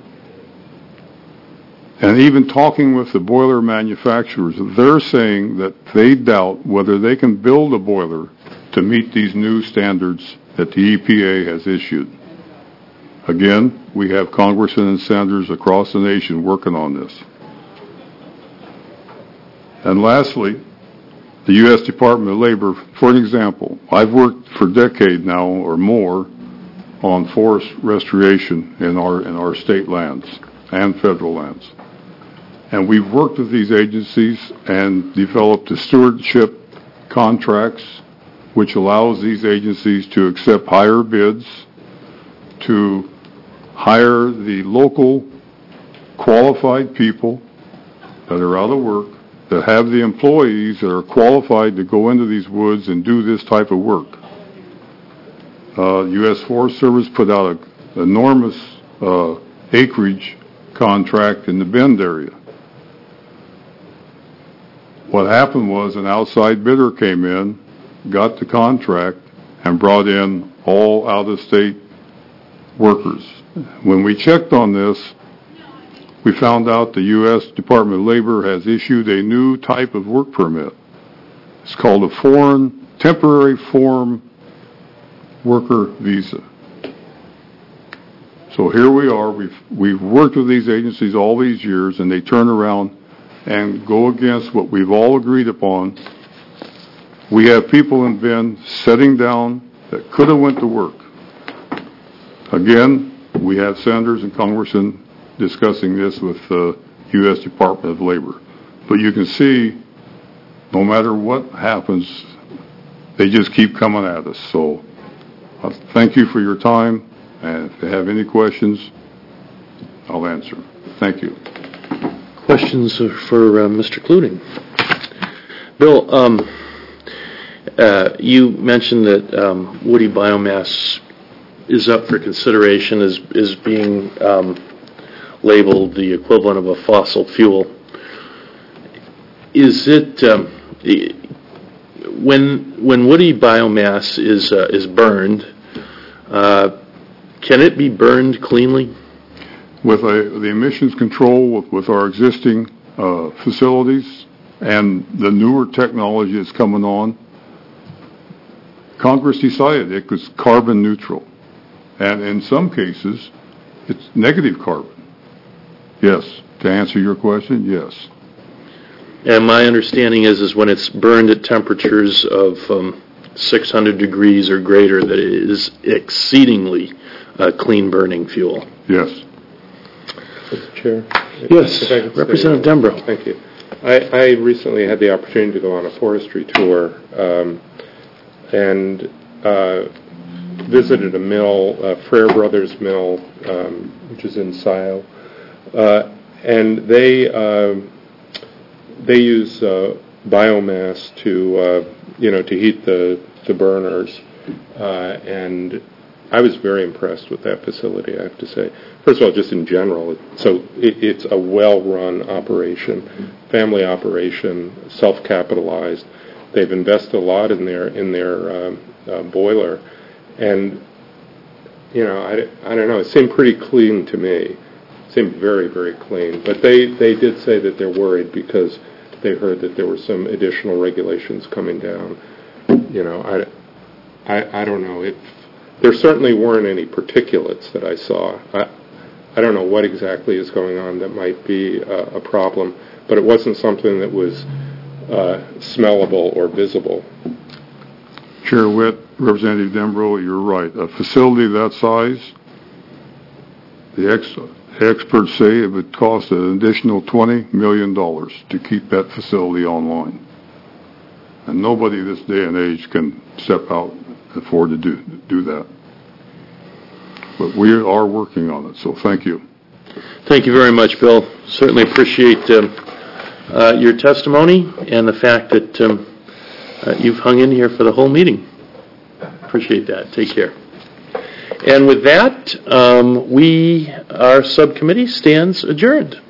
And even talking with the boiler manufacturers, they're saying that they doubt whether they can build a boiler to meet these new standards that the E P A has issued. Again, we have congressmen and senators across the nation working on this. And lastly, the U S Department of Labor, for an example, I've worked for a decade now or more on forest restoration in our in our state lands and federal lands. And we've worked with these agencies and developed the stewardship contracts, which allows these agencies to accept higher bids, to hire the local qualified people that are out of work, that have the employees that are qualified to go into these woods and do this type of work. Uh, U S Forest Service put out an enormous uh, acreage contract in the Bend area. What happened was an outside bidder came in, got the contract, and brought in all out-of-state workers. When we checked on this, we found out the U S Department of Labor has issued a new type of work permit. It's called a foreign, temporary foreign worker visa. So here we are, we've, we've worked with these agencies all these years, and they turn around and go against what we've all agreed upon. We have people in Bend sitting down that could have went to work. Again, we have senators and congressmen discussing this with the U S Department of Labor. But you can see, no matter what happens, they just keep coming at us. So uh, thank you for your time, and if you have any questions, I'll answer. Thank you. Questions for uh, Mister Cluting? Bill, um, uh, you mentioned that um, woody biomass is up for consideration as, as being um, labeled the equivalent of a fossil fuel. Is it, um, when when woody biomass is uh, is burned, uh, can it be burned cleanly? With a, the emissions control with, with our existing uh, facilities and the newer technology that's coming on, Congress decided it was carbon neutral. And in some cases, it's negative carbon. Yes. To answer your question, yes. And my understanding is, is when it's burned at temperatures of um, six hundred degrees or greater, that it is exceedingly uh, clean burning fuel. Yes. Mister Chair? Yes, If I could say- Representative Dembro. Thank you. I, I recently had the opportunity to go on a forestry tour um, and uh, visited a mill, uh, Frere Brothers Mill, um, which is in Scioto, uh, and they uh, they use uh, biomass to uh, you know to heat the the burners, uh, and I was very impressed with that facility, I have to say. First of all, just in general, it, so it, it's a well-run operation, family operation, self-capitalized. They've invested a lot in their in their um, uh, boiler, and you know, I, I don't know. It seemed pretty clean to me. It seemed very very clean. But they they did say that they're worried because they heard that there were some additional regulations coming down. You know, I, I, I don't know. It, there certainly weren't any particulates that I saw. I, I don't know what exactly is going on that might be a, a problem, but it wasn't something that was uh, smellable or visible. Chair Witt, Representative Dembro, you're right. A facility that size, the ex, experts say it would cost an additional twenty million dollars to keep that facility online. And nobody this day and age can step out and afford to do, do that. But we are working on it, so thank you. Thank you very much, Bill. Certainly appreciate um, uh, your testimony and the fact that um, uh, you've hung in here for the whole meeting. Appreciate that. Take care. And with that, um, we, our subcommittee stands adjourned.